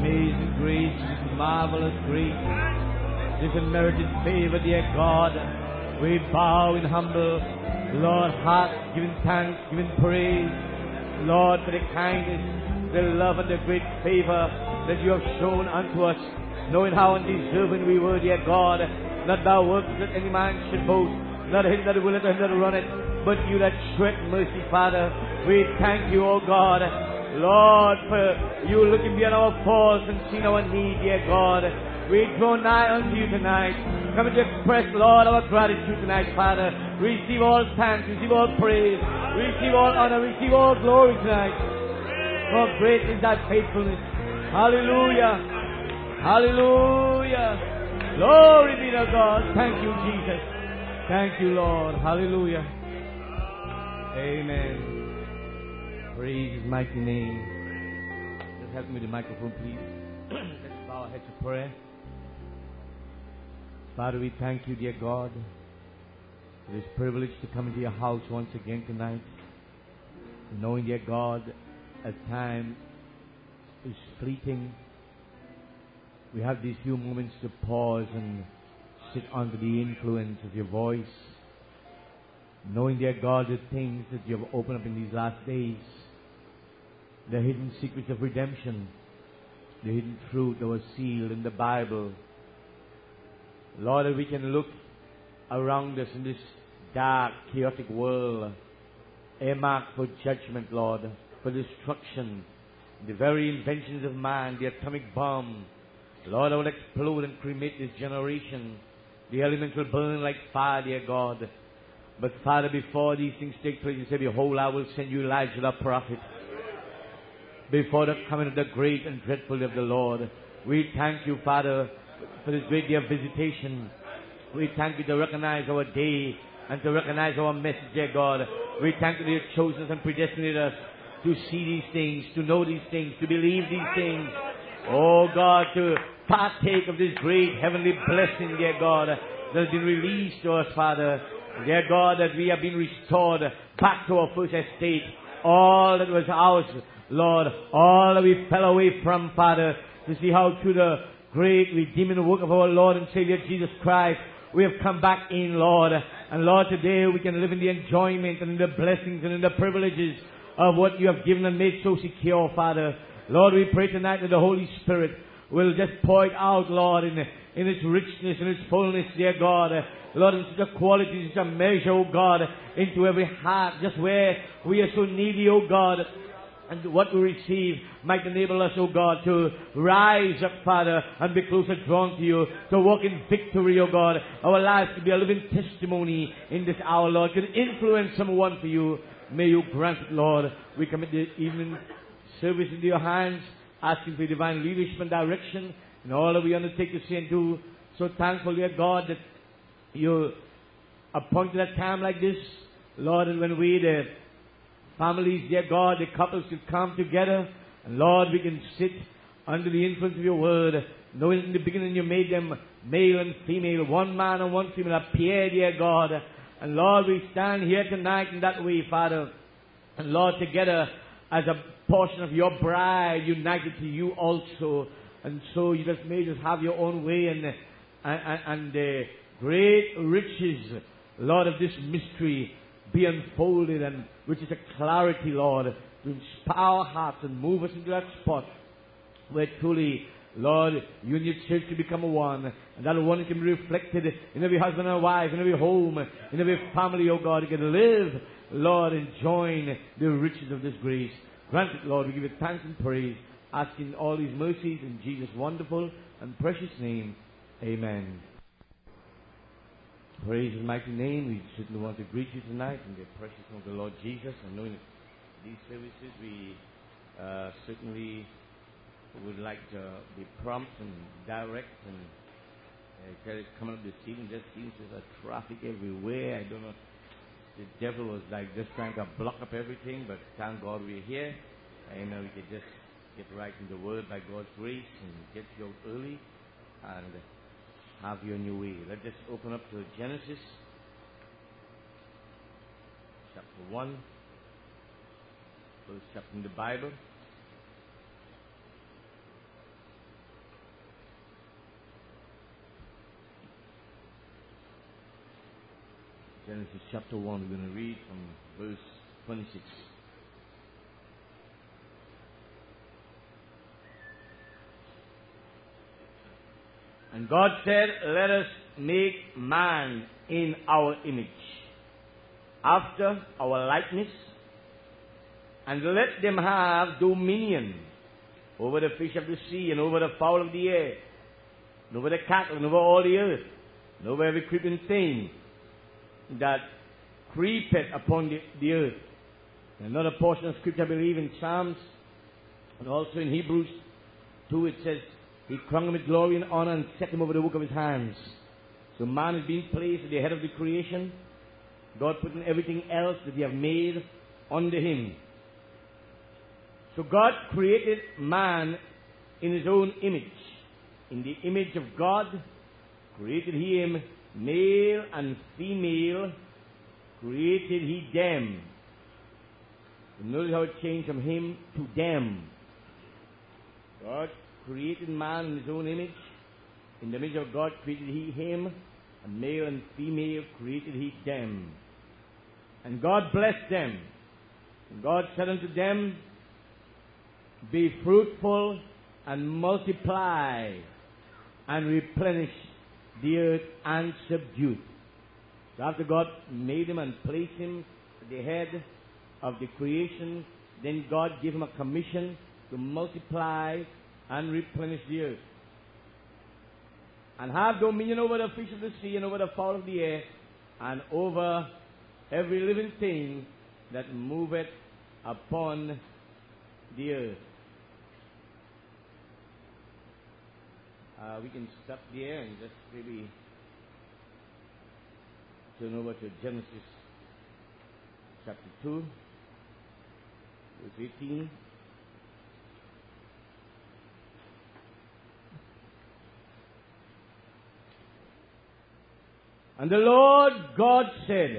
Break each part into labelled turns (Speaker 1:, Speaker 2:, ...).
Speaker 1: amazing grace, this marvelous grace, this unmerited favor, dear God. We bow in humble, Lord, heart, giving thanks, giving praise, Lord, for the kindness, the love, and the great favor that you have shown unto us, knowing how undeserving we were, dear God. Not by works that any man should boast, not him that willeth, him that runneth, but you that showeth mercy, Father. We thank you, O God, Lord, for you looking beyond our faults and seeing our need, dear God. We draw nigh unto you tonight, coming to express, Lord, our gratitude tonight, Father. Receive all thanks, receive all praise, receive all honor, receive all glory tonight. For great is thy faithfulness. Hallelujah. Hallelujah. Glory be to God. Thank you, Jesus. Thank you, Lord. Hallelujah. Amen. Praise His mighty name. Just help me with the microphone, please. Let's bow our heads to prayer. Father, we thank you, dear God, for this privilege to come into your house once again tonight. Knowing, dear God, as time is fleeting, we have these few moments to pause and sit under the influence of your voice. Knowing, dear God, the things that you have opened up in these last days, the hidden secrets of redemption, the hidden truth that was sealed in the Bible. Lord, that we can look around us in this dark, chaotic world, earmarked for judgment, Lord, for destruction, the very inventions of man, the atomic bomb. Lord, I will explode and cremate this generation. The elements will burn like fire, dear God. But Father, before these things take place, you say, behold, I will send you Elijah the prophet. Before the coming of the great and dreadful day of the Lord. We thank you, Father, for this great day of visitation. We thank you to recognize our day and to recognize our message, dear God. We thank you that you have chosen us and predestinated us to see these things, to know these things, to believe these things. Oh God, to partake of this great heavenly blessing, dear God, that has been released to us, Father. Dear God, that we have been restored back to our first estate. All that was ours, Lord, all that we fell away from, Father, to see how through the great redeeming work of our Lord and Savior Jesus Christ, we have come back in, Lord. And Lord, today we can live in the enjoyment and in the blessings and in the privileges of what you have given and made so secure, Father. Lord, we pray tonight that the Holy Spirit will just pour it out, Lord, in its richness and its fullness, dear God. Lord, in such a quality, in such a measure, oh God, into every heart, just where we are so needy, oh God. And what we receive might enable us, oh God, to rise up, Father, and be closer drawn to you, to walk in victory, oh God. Our lives to be a living testimony in this hour, Lord, to influence someone for you. May you grant it, Lord. We commit the evening service into your hands, asking for your divine leadership and direction in all that we undertake to say and do. So thankful, dear God, that you appointed a time like this, Lord, and when we, the families, dear God, the couples can come together, and Lord, we can sit under the influence of your word, knowing in the beginning you made them male and female, one man and one female appear, dear God. And Lord, we stand here tonight in that way, Father. And Lord, together as a portion of your bride, united to you also. And so you just made us have your own way, and the great riches, Lord, of this mystery be unfolded, and which is a clarity, Lord, to inspire our hearts and move us into that spot where truly, Lord, you and your church can become one, and that one can be reflected in every husband and wife, in every home, in every family, oh God. You can live, Lord, and join the riches of this grace. Grant it, Lord. We give you thanks and praise, asking all these mercies in Jesus' wonderful and precious name. Amen. Praise His mighty name. We certainly want to greet you tonight in the precious name of the Lord Jesus. And knowing these services, we certainly would like to be prompt and direct. And coming up this evening, just seems there's a traffic everywhere. I don't know. The devil was like just trying to block up everything, but thank God we're here. And we can just get right in the Word by God's grace and get you out early and have you on your way. Let's just open up to Genesis chapter 1, first chapter in the Bible. Genesis chapter 1, we're going to read from verse 26. And God said, let us make man in our image, after our likeness, and let them have dominion over the fish of the sea, and over the fowl of the air, and over the cattle, and over all the earth, and over every creeping thing that creepeth upon the earth. Another portion of scripture, I believe, in Psalms, and also in Hebrews 2, it says, He crowned him with glory and honor and set him over the work of his hands. So man is being placed at the head of the creation. God putting everything else that He have made under him. So God created man in His own image. In the image of God created He him, male and female created He them. And notice how it changed from him to them. God created man in His own image. In the image of God created He him, and male and female created He them. And God blessed them. And God said unto them, be fruitful and multiply and replenish the earth and subdue it. So after God made him and placed him at the head of the creation, then God gave him a commission to multiply and replenish the earth, and have dominion over the fish of the sea, and over the fowl of the air, and over every living thing that moveth upon the earth. We can stop there and just maybe turn over to Genesis chapter 2, verse 18. And the Lord God said,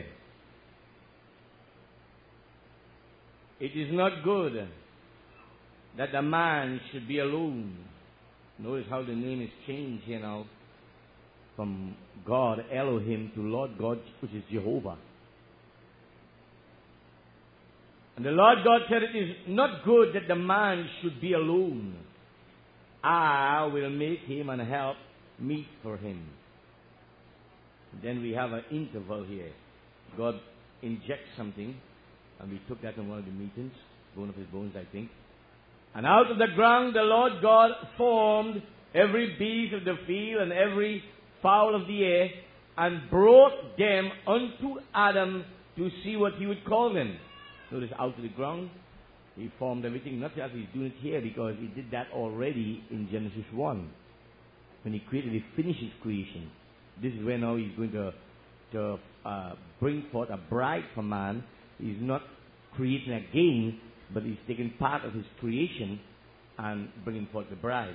Speaker 1: it is not good that the man should be alone. Notice how the name is changed here now from God, Elohim, to Lord God, which is Jehovah. And the Lord God said, it is not good that the man should be alone. I will make him and help meet for him. Then we have an interval here. God injects something, and we took that in one of the meetings, bone of his bones, I think. And out of the ground the Lord God formed every beast of the field and every fowl of the air, and brought them unto Adam to see what he would call them. Notice, out of the ground, he formed everything. Not just he's doing it here, because he did that already in Genesis 1. When he created, he finished his creation. This is where now he's going to bring forth a bride for man. He's not creating again, but he's taking part of his creation and bringing forth the bride.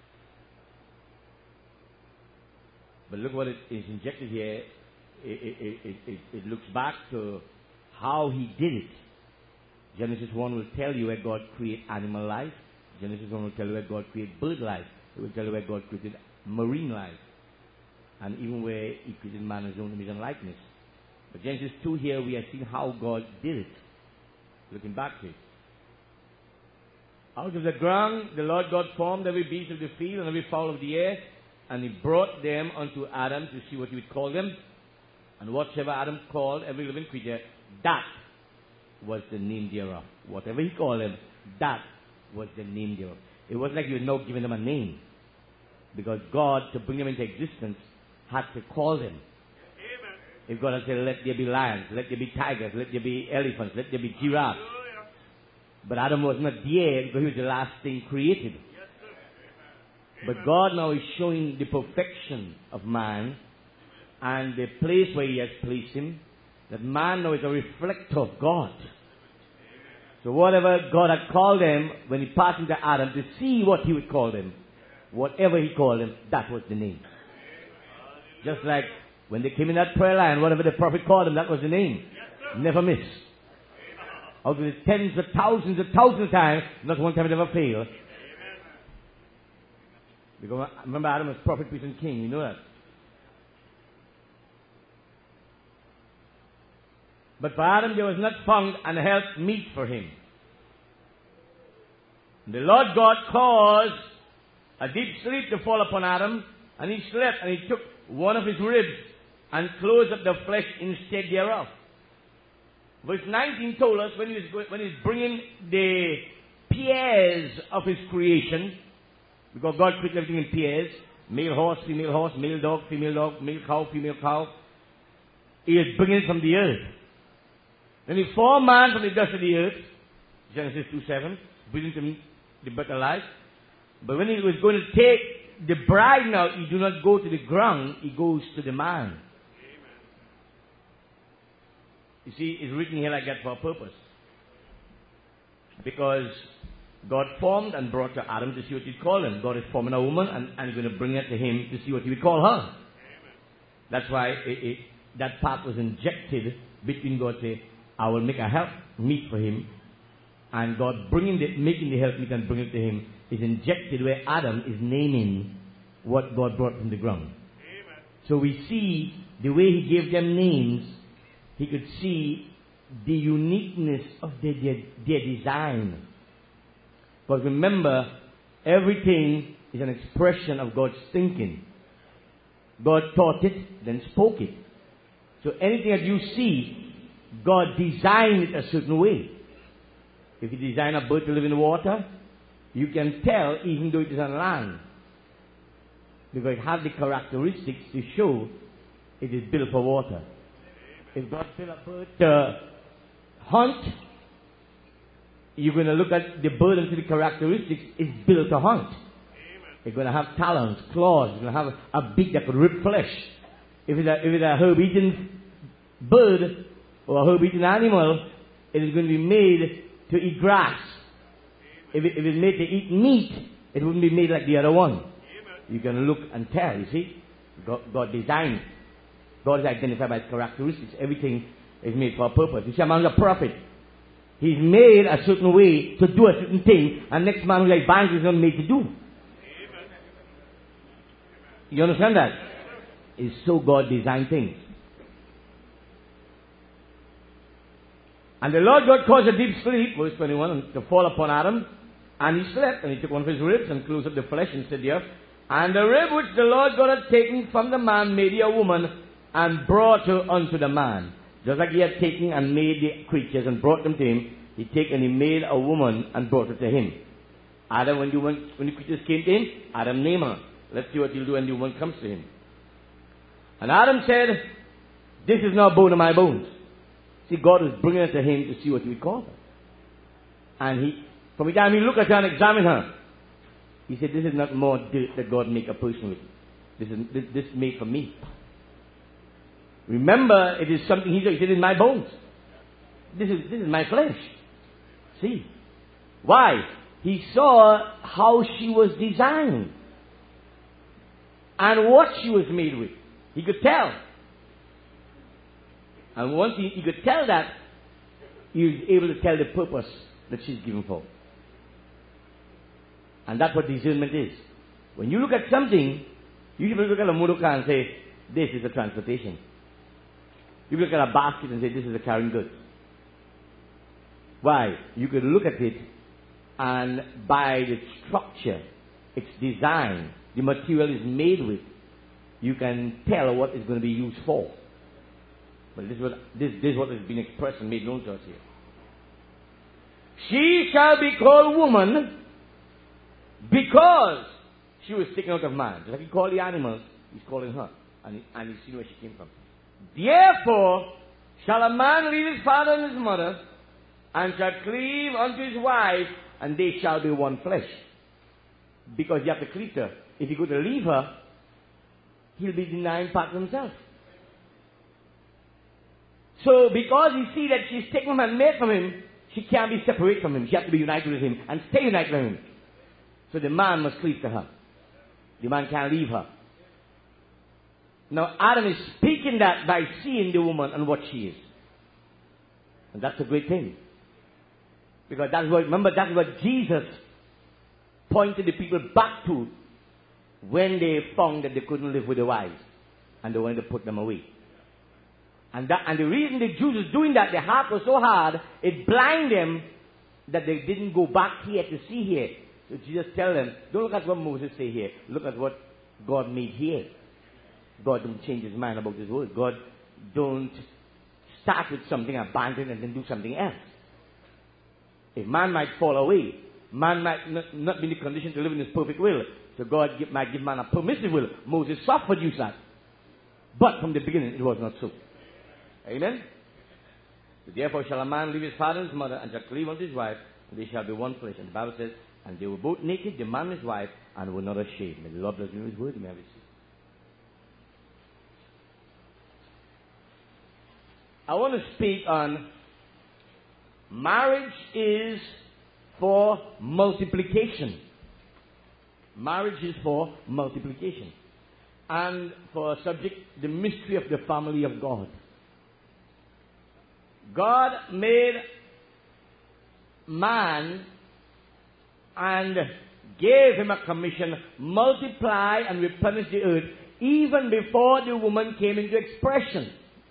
Speaker 1: But look what it is injected here. It looks back to how he did it. Genesis 1 will tell you where God created animal life. Genesis 1 will tell you where God created bird life. It will tell you where God created marine life. And even where He created man in His own image and likeness. But Genesis 2 here, we are seeing how God did it. Looking back to it. Out of the ground, the Lord God formed every beast of the field and every fowl of the air, and He brought them unto Adam to see what He would call them. And whatsoever Adam called every living creature, that was the name thereof. Whatever he called them, that was the name thereof. It wasn't like you were now giving them a name. Because God, to bring them into existence, had to call them. Amen. If God had said, let there be lions, let there be tigers, let there be elephants, let there be giraffes. But Adam was not there because he was the last thing created. Yes, but God now is showing the perfection of man and the place where He has placed him, that man now is a reflector of God. So whatever God had called them, when He passed into Adam to see what He would call them, whatever He called them, that was the name. Just like when they came in that prayer line, whatever the prophet called them, that was the name. Never miss. Out of the tens of thousands of times, not one time it ever failed. Because remember, Adam was prophet, priest, and king. You know that. But for Adam there was not found an help meet for him. The Lord God caused a deep sleep to fall upon Adam, and he slept, and he took one of his ribs and closed up the flesh instead thereof. Verse 19 told us when he's bringing the pairs of his creation, because God created everything in pairs, male horse, male dog, male cow, he is bringing it from the earth. Then he formed man from the dust of the earth, Genesis 2:7, breathing to him the breath of life. But when he was going to take the bride now, he do not go to the ground, he goes to the man. Amen. You see, it's written here like that for a purpose. Because God formed and brought to Adam to see what he'd call him. God is forming a woman and going to bring her to him to see what he would call her. Amen. That's why that part was injected between God saying, I will make a help meet for him. And God making the help meet and bringing it to him is injected where Adam is naming what God brought from the ground. Amen. So we see the way he gave them names, he could see the uniqueness of their design. But remember, everything is an expression of God's thinking. God thought it, then spoke it. So anything that you see, God designed it a certain way. If you design a bird to live in the water, you can tell even though it is on land. Because it has the characteristics to show it is built for water. If God built a bird to hunt, you're going to look at the bird and see the characteristics. It's built to hunt. It's going to have talons, claws. It's going to have a beak that could rip flesh. If it's a herb-eating bird or a herb-eating animal, it is going to be made to eat grass. If it's made to eat meat, it wouldn't be made like the other one. You can look and tell, you see. God designed. God is identified by his characteristics. Everything is made for a purpose. You see, a man is a prophet. He's made a certain way to do a certain thing, and next man who's like bank is not made to do. You understand that? It's so God designed things. And the Lord God caused a deep sleep, verse 21, to fall upon Adam. And he slept, and he took one of his ribs and closed up the flesh and said thereof. And the rib which the Lord God had taken from the man made he a woman, and brought her unto the man. Just like he had taken and made the creatures and brought them to him, he took and he made a woman and brought her to him. Adam, when the creatures came to him, Adam named her. Let's see what he'll do when the woman comes to him. And Adam said, this is now bone of my bones. See, God was bringing her to him to see what he would call her. And from the time he looked at her and examined her, he said, this is not more dirt that God make a person with. This is made for me. Remember, it is something he said, this is my bones. This is my flesh. See? Why? He saw how she was designed. And what she was made with. He could tell. And once he could tell that, he was able to tell the purpose that she's given for. And that's what discernment is. When you look at something, you should look at a motor car and say, this is a transportation. You look at a basket and say, this is a carrying goods. Why? You could look at it and by the structure, its design, the material is made with, you can tell what it's going to be used for. But this is what has been expressed and made known to us here. She shall be called woman because she was taken out of man. Just like he called the animals, he's calling her. And he's seen where she came from. Therefore shall a man leave his father and his mother, and shall cleave unto his wife, and they shall be one flesh. Because you have to cleave her. If you go to leave her, he'll be denying part of himself. So because he see that she's taken him and made from him, she can't be separated from him. She has to be united with him and stay united with him. So the man must cleave to her. The man can't leave her. Now Adam is speaking that by seeing the woman and what she is. And that's a great thing. Because that's what Jesus pointed the people back to when they found that they couldn't live with the wives. And they wanted to put them away. And the reason the Jews was doing that, their heart was so hard, it blinded them that they didn't go back here to see here. So Jesus tell them, don't look at what Moses say here. Look at what God made here. God don't change his mind about his word. God don't start with something, abandon, and then do something else. A man might fall away. Man might not be in the condition to live in his perfect will. So God might give man a permissive will. Moses suffered you that. But from the beginning, it was not so. Amen? So therefore shall a man leave his father and his mother, and shall cleave unto his wife, and they shall be one flesh. And the Bible says, and they were both naked, the man and his wife, and were not ashamed. May the Lord bless you in his word. May I receive. I want to speak on marriage is for multiplication. Marriage is for multiplication. And for a subject, the mystery of the family of God. God made man and gave him a commission, multiply and replenish the earth, even before the woman came into expression.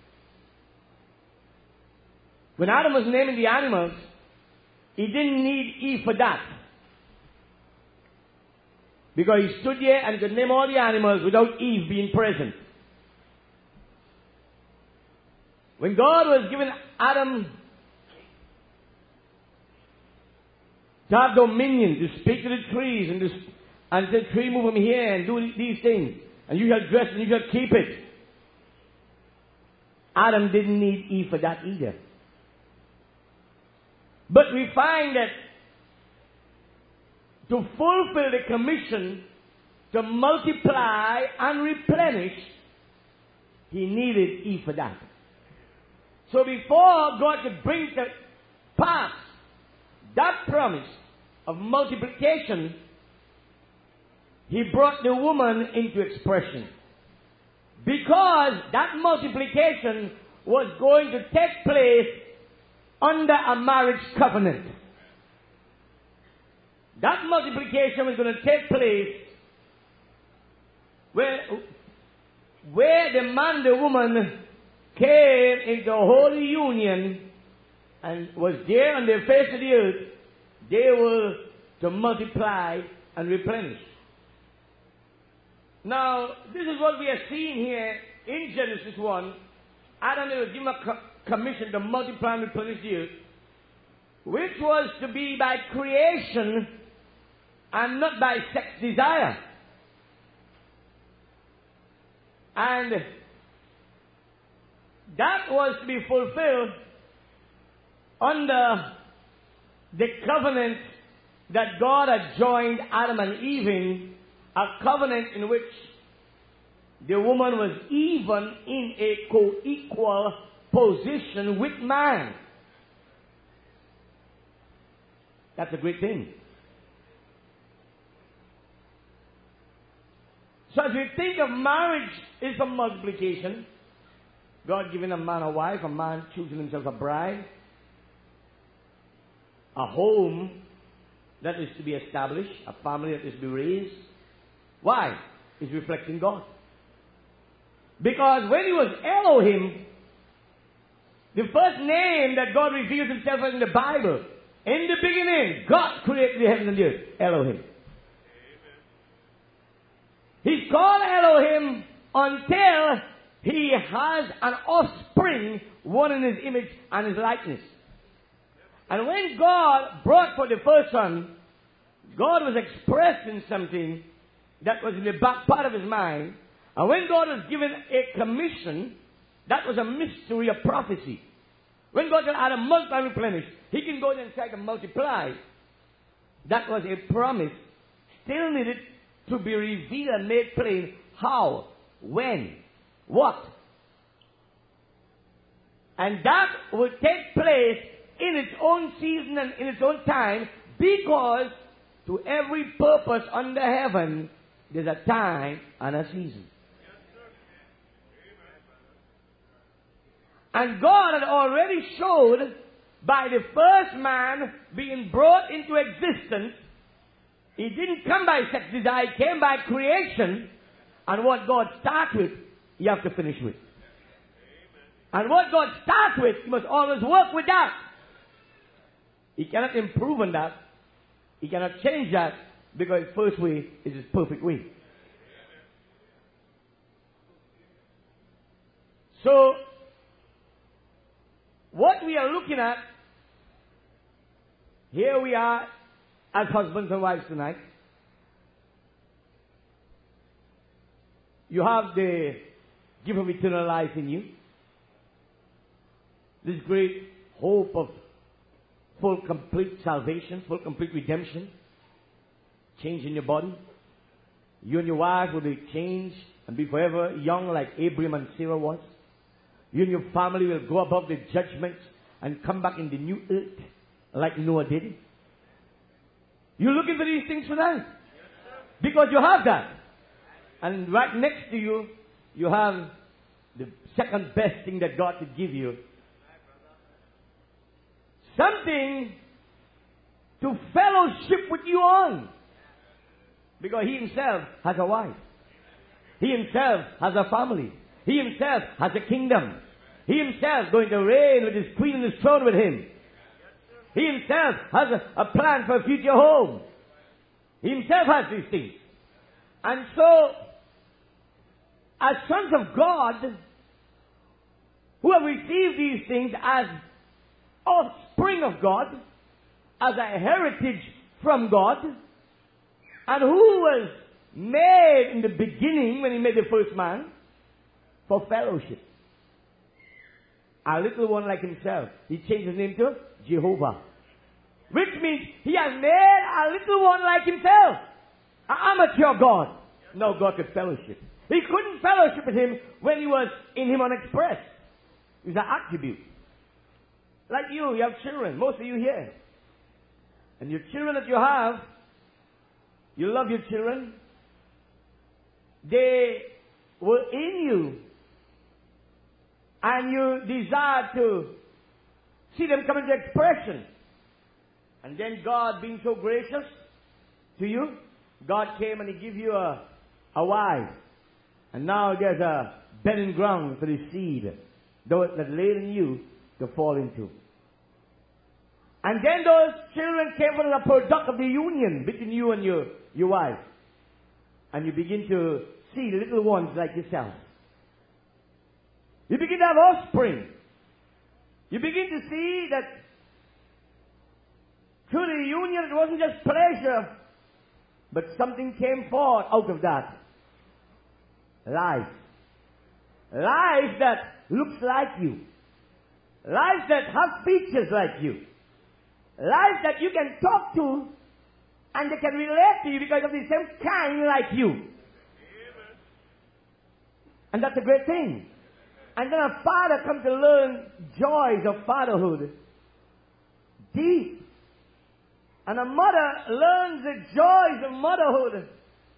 Speaker 1: When Adam was naming the animals, he didn't need Eve for that. Because he stood there and could name all the animals without Eve being present. When God was giving Adam to have dominion, to speak to the trees, and say, tree move from here and do these things, and you shall dress and you shall keep it. Adam didn't need Eve for that either. But we find that to fulfill the commission to multiply and replenish, he needed Eve for that. So before God could bring to pass that promise of multiplication, he brought the woman into expression. Because that multiplication was going to take place under a marriage covenant. That multiplication was going to take place where the man and the woman came into holy union and was there on the face of the earth. They were to multiply and replenish. Now, this is what we are seeing here in Genesis 1. Adam was given a commission to multiply and replenish the earth, which was to be by creation and not by sex desire. And that was to be fulfilled under the covenant that God had joined Adam and Eve in, a covenant in which the woman was even in a co-equal position with man. That's a great thing. So as we think of marriage is for multiplication, God giving a man a wife, a man choosing himself a bride, a home that is to be established, a family that is to be raised. Why? It's reflecting God. Because when he was Elohim, the first name that God reveals himself in the Bible, in the beginning, God created the heaven and the earth. Elohim. He's called Elohim until he has an offspring, one in his image and his likeness. And when God brought forth the first son, God was expressing something that was in the back part of his mind. And when God was given a commission, that was a mystery of prophecy. When God said, Adam, multiply and replenish, he can go there and try to multiply. That was a promise. Still needed to be revealed and made plain. How? When? What? And that will take place in its own season and in its own time, because to every purpose under heaven, there's a time and a season. And God had already showed by the first man being brought into existence, he didn't come by sex desire, he came by creation. And what God starts with, you have to finish with. And what God starts with, He must always work with that. He cannot improve on that. He cannot change that, because His first way is His perfect way. So, what we are looking at, here we are as husbands and wives tonight. You have the gift of eternal life in you. This great hope of full, complete salvation, full, complete redemption. Change in your body. You and your wife will be changed and be forever young like Abraham and Sarah was. You and your family will go above the judgment and come back in the new earth like Noah did. You're looking for these things tonight. Because you have that. And right next to you, you have the second best thing that God could give you. Something to fellowship with you on. Because He Himself has a wife. He Himself has a family. He Himself has a kingdom. He Himself going to reign with His queen on His throne with Him. He Himself has a plan for a future home. He Himself has these things. And so, as sons of God, who have received these things as offspring of God, as a heritage from God, and who was made in the beginning when He made the first man, for fellowship. A little one like Himself. He changed His name to Jehovah. Which means He has made a little one like Himself. An amateur God. No, God could fellowship. He couldn't fellowship with Him when He was in Him unexpressed. It was an attribute. Like you have children. Most of you here. And your children that you have, you love your children. They were in you. And you desire to see them come into expression. And then God, being so gracious to you, God came and He gave you a wife. And now there's a bedding ground for the seed that laid in you to fall into. And then those children came from the product of the union between you and your wife. And you begin to see little ones like yourself. You begin to have offspring. You begin to see that through the union it wasn't just pleasure, but something came forth out of that. Life. Life that looks like you. Life that has features like you. Life that you can talk to and they can relate to you because of the same kind like you. And that's a great thing. And then a father comes to learn joys of fatherhood. Deep. And a mother learns the joys of motherhood.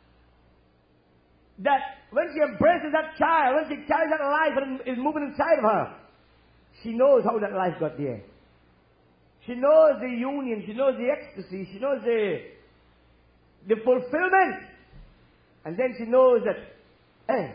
Speaker 1: That when she embraces that child, when she carries that life and is moving inside of her, she knows how that life got there. She knows the union, she knows the ecstasy, she knows the fulfillment. And then she knows that, hey,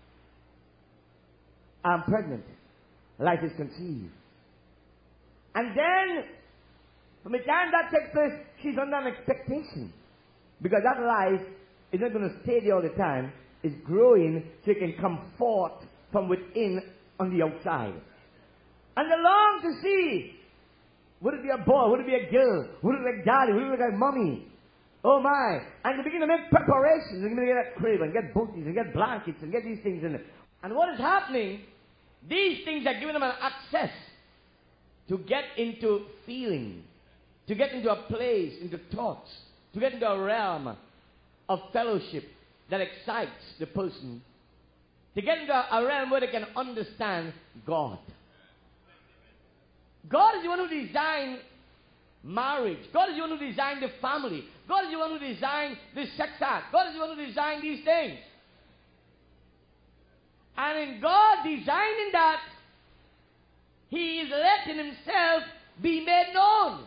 Speaker 1: I'm pregnant. Life is conceived. And then, from the time that takes place, she's under an expectation. Because that life is not going to stay there all the time. It's growing so it can come forth from within on the outside. And they long to see, would it be a boy? Would it be a girl? Would it look like daddy? Would it look like mommy? Oh my. And they begin to make preparations. They're going to get that crib and get booties and get blankets and get these things in it. And what is happening? These things are giving them an access to get into feeling, to get into a place, into thoughts, to get into a realm of fellowship that excites the person, to get into a realm where they can understand God. God is the one who designed marriage. God is the one who designed the family. God is the one who designed the sex act. God is the one who designed these things. And in God designing that, He is letting Himself be made known.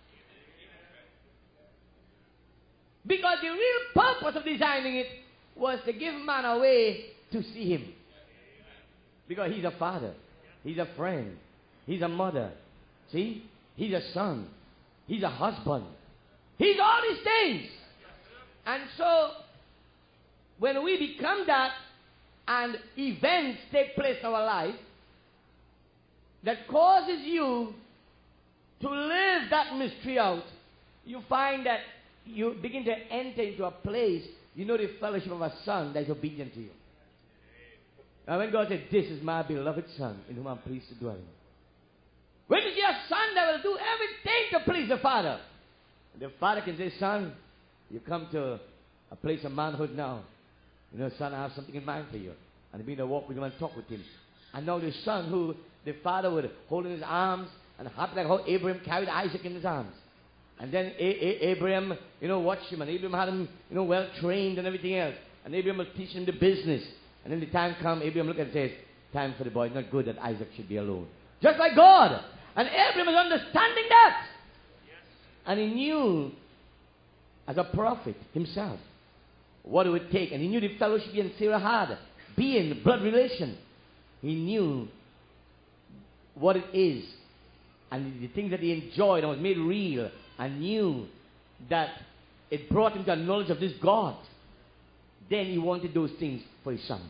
Speaker 1: Because the real purpose of designing it was to give man a way to see Him. Because He's a father.
Speaker 2: He's a friend. He's a mother. See? He's a son. He's a husband. He's all these things. And so, when we become that and events take place in our life that causes you to live that mystery out, you find that you begin to enter into a place, you know, the fellowship of a son that is obedient to you. And when God said, "This is my beloved son, in whom I'm pleased to dwell." When you see a son that will do everything to please the father, the father can say, "Son, you come to a place of manhood now. You know, son, I have something in mind for you." And he begin to walk with him and talk with him. And now the son who the father would hold in his arms, and happy like how Abraham carried Isaac in his arms. And then Abraham, you know, watched him, and Abraham had him, you know, well trained and everything else. And Abraham was teaching him the business. And then the time comes, Abraham looked and says, "Time for the boy. It's not good that Isaac should be alone." Just like God. And Abraham was understanding that. Yes. And he knew, as a prophet himself, what it would take. And he knew the fellowship he and Sarah had, being blood relation. He knew what it is. And the things that he enjoyed and was made real. And knew that it brought him to a knowledge of this God. Then he wanted those things for his son.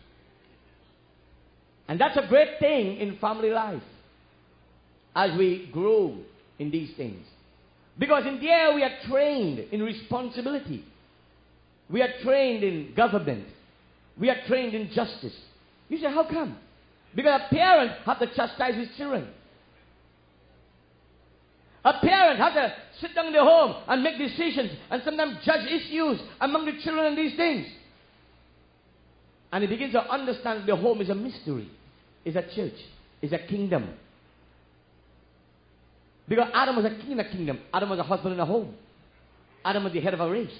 Speaker 2: And that's a great thing in family life, as we grow in these things. Because in there we are trained in responsibility. We are trained in government. We are trained in justice. You say, how come? Because a parent has to chastise his children. A parent has to sit down in the home and make decisions and sometimes judge issues among the children and these things. And he begins to understand the home is a mystery, is a church, is a kingdom. Because Adam was a king in a kingdom. Adam was a husband in a home. Adam was the head of a race.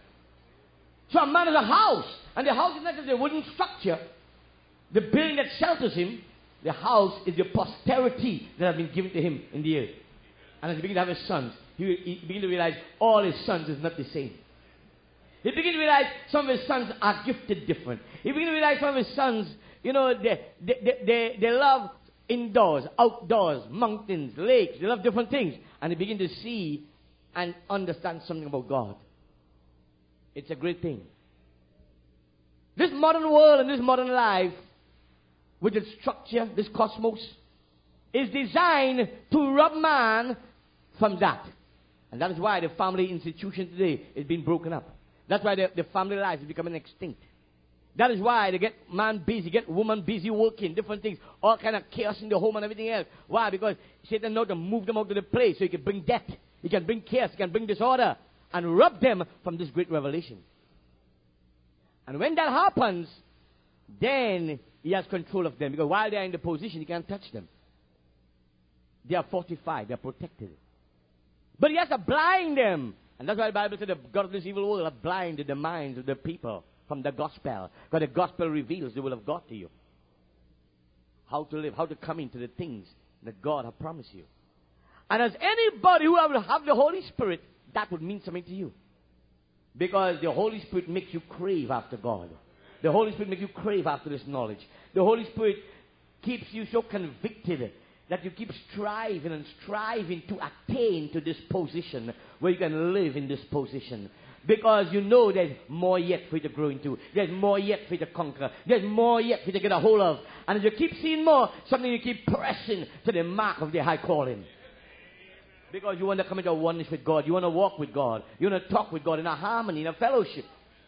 Speaker 2: So a man is a house. And the house is not just a wooden structure. The building that shelters him, the house is the posterity that have been given to him in the earth. And as he begins to have his sons, he begins to realize all his sons is not the same. He begins to realize some of his sons are gifted different. He begins to realize some of his sons, you know, they love indoors, outdoors, mountains, lakes. They love different things. And he begins to see and understand something about God. It's a great thing. This modern world and this modern life, with its structure, this cosmos, is designed to rob man from that. And that is why the family institution today is being broken up. That's why the family life is becoming extinct. That is why they get man busy, get woman busy working, different things, all kind of chaos in the home and everything else. Why? Because Satan knows to move them out to the place so he can bring death, he can bring chaos, he can bring disorder, and rob them from this great revelation. And when that happens, then he has control of them. Because while they are in the position, he can't touch them. They are fortified, they are protected. But he has to blind them. And that's why the Bible said the God of this evil world have blinded the minds of the people from the gospel. Because the gospel reveals the will of God to you. How to live, how to come into the things that God has promised you. And as anybody who will have the Holy Spirit, that would mean something to you. Because the Holy Spirit makes you crave after God. The Holy Spirit makes you crave after this knowledge. The Holy Spirit keeps you so convicted that you keep striving and striving to attain to this position where you can live in this position. Because you know there's more yet for you to grow into. There's more yet for you to conquer. There's more yet for you to get a hold of. And as you keep seeing more, something you keep pressing to the mark of the high calling. Because you want to come into a oneness with God. You want to walk with God. You want to talk with God in a harmony, in a fellowship.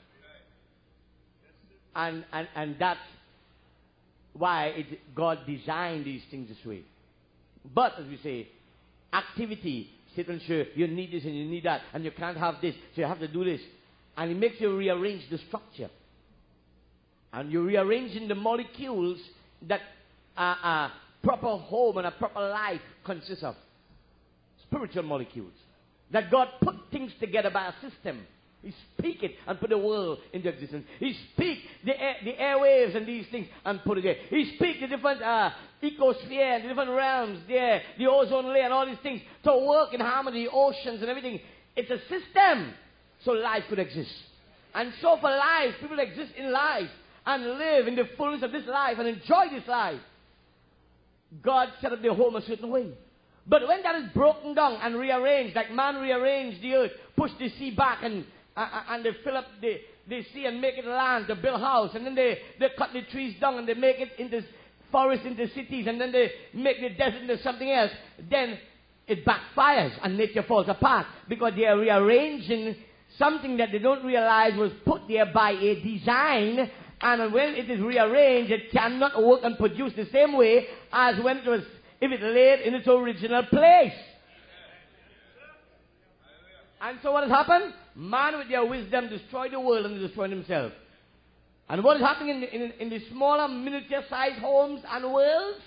Speaker 2: And that's why God designed these things this way. But, as we say, activity. Satan says, you need this and you need that. And you can't have this, so you have to do this. And it makes you rearrange the structure. And you're rearranging the molecules that a proper home and a proper life consists of. Spiritual molecules. That God put things together by a system. He speak it and put the world into existence. He speak the airwaves and these things and put it there. He speak the different ecosphere and the different realms there, the ozone layer and all these things to work in harmony, the oceans and everything. It's a system so life could exist. And so for life, people exist in life and live in the fullness of this life and enjoy this life. God set up the home a certain way. But when that is broken down and rearranged, like man rearranged the earth, push the sea back and they fill up the sea and make it land to build a house, and then they cut the trees down and they make it into forests, into cities, and then they make the desert into something else, then it backfires and nature falls apart because they are rearranging something that they don't realize was put there by a design, and when it is rearranged, it cannot work and produce the same way as when it was, if it laid in its original place. And so what has happened? Man with their wisdom destroyed the world and destroyed himself. And what is happening in the smaller, miniature-sized homes and worlds?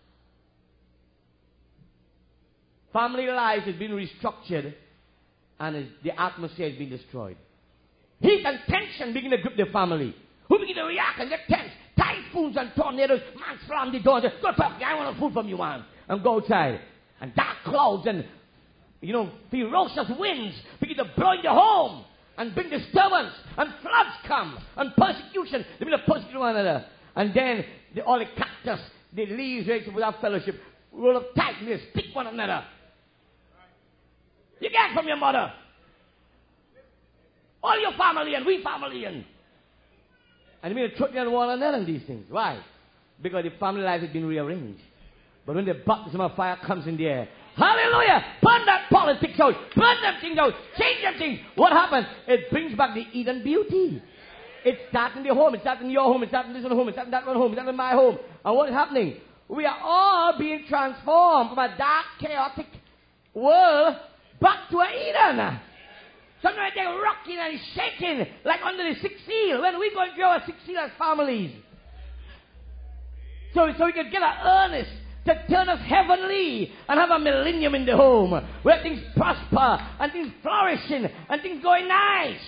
Speaker 2: Family life has been restructured and the atmosphere has been destroyed. Heat and tension begin to grip the family. Who begin to react and get tense? Typhoons and tornadoes. Man slam the door and say, go talk, I want food from you, man. And go outside. And dark clouds and, ferocious winds begin to blow in the home and bring disturbance. And floods come. And persecution. They begin to persecute one another. And then all the cactus, the leaves raised without fellowship, roll up tight and they stick one another. You get from your mother. All your family and we family and you mean to throw on one another and these things. Why? Because the family life has been rearranged. But when the baptism of fire comes in the air, hallelujah! Burn that politics out. Burn them things out. Change them things. What happens? It brings back the Eden beauty. It starts in the home. It starts in your home. It starts in this one home. It starts in that one home. It starts in my home. And what is happening? We are all being transformed from a dark, chaotic world back to an Eden. Sometimes they're rocking and shaking like under the sixth seal. When we go into our sixth seal as families. So we can get an earnest to turn us heavenly and have a millennium in the home where things prosper and things flourishing and things going nice.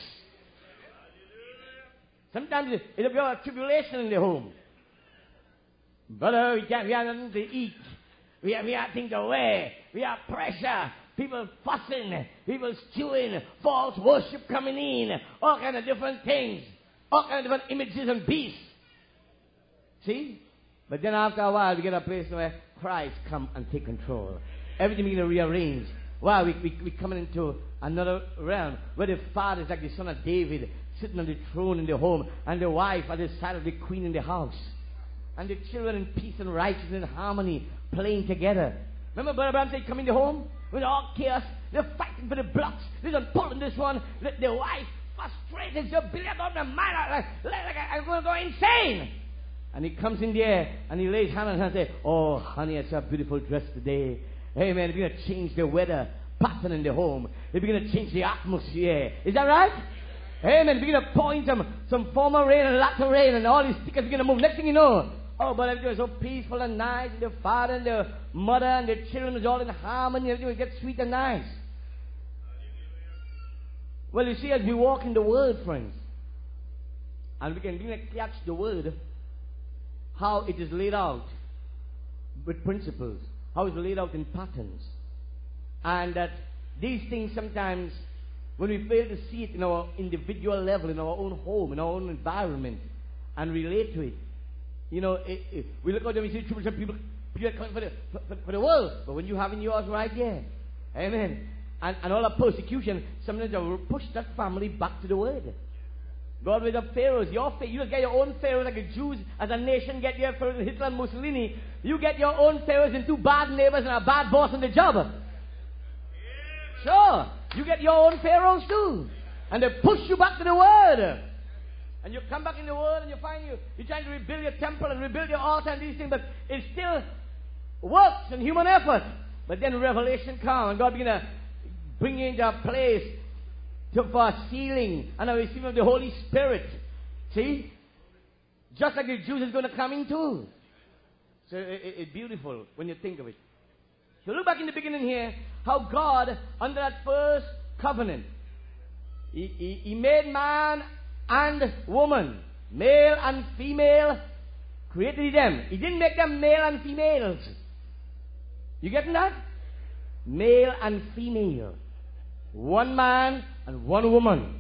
Speaker 2: Sometimes it'll be a tribulation in the home. Brother, we have nothing to eat. We have things to wear. We have pressure. People fussing, people stewing, false worship coming in, all kind of different things, all kind of different images and beasts. See? But then after a while, we get a place where Christ come and take control. Everything begins to rearrange. Wow, we coming into another realm where the father is like the son of David, sitting on the throne in the home, and the wife at the side of the queen in the house. And the children in peace and righteousness and harmony playing together. Remember Brother Branham said, come in the home? With all chaos, they're fighting for the blocks. They're pulling this one. The wife frustrated. She's billiard on the mind. Like I'm going to go insane. And he comes in there and he lays hand on hand and says, oh, honey, it's a beautiful dress today. Hey, man, we're going to change the weather pattern in the home. We're going to change the atmosphere. Is that right? Hey, man, we're going to pour in some former rain and latter rain and all these stickers are going to move. Next thing you know, oh, but everything was so peaceful and nice. And the father and the mother and the children was all in harmony. Everything would get sweet and nice. Well, you see, as we walk in the Word, friends, and we can really catch the Word, how it is laid out with principles, how it's laid out in patterns. And that these things sometimes, when we fail to see it in our individual level, in our own home, in our own environment, and relate to it, we look out and we see some people are coming for the world. But when you have in yours right there, amen. And all the persecution, sometimes will push that family back to the Word. God raised up pharaohs. You get your own pharaohs like the Jews as a nation get their pharaohs, Hitler and Mussolini. You get your own pharaohs and two bad neighbors and a bad boss on the job. Sure. You get your own pharaohs too. And they push you back to the Word. And you come back in the world and you find you're trying to rebuild your temple and rebuild your altar and these things, but it still works and human effort. But then revelation comes and God begins to bring you into a place for a sealing and a receiving of the Holy Spirit. See? Just like the Jews is going to come in too. So it's beautiful when you think of it. So look back in the beginning here, how God, under that first covenant, He made man and woman, male and female, created them. He didn't make them male and females. You getting that? Male and female. One man and one woman.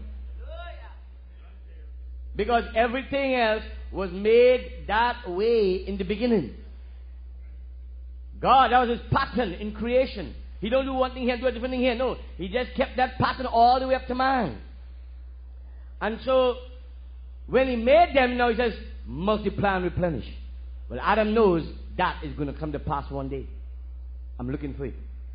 Speaker 2: Because everything else was made that way in the beginning. God, that was his pattern in creation. He don't do one thing here and do a different thing here. No, he just kept that pattern all the way up to man. And so, when he made them, now he says, multiply and replenish. Well, Adam knows that is going to come to pass one day. I'm looking for it.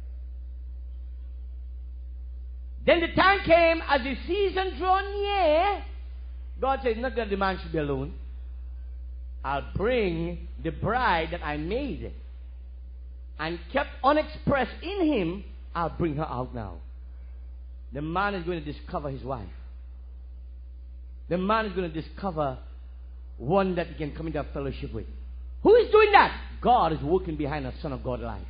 Speaker 2: Then the time came, as the season drew near, God said, not that the man should be alone. I'll bring the bride that I made and kept unexpressed in him. I'll bring her out now. The man is going to discover his wife. The man is going to discover one that he can come into a fellowship with. Who is doing that? God is working behind a Son of God life.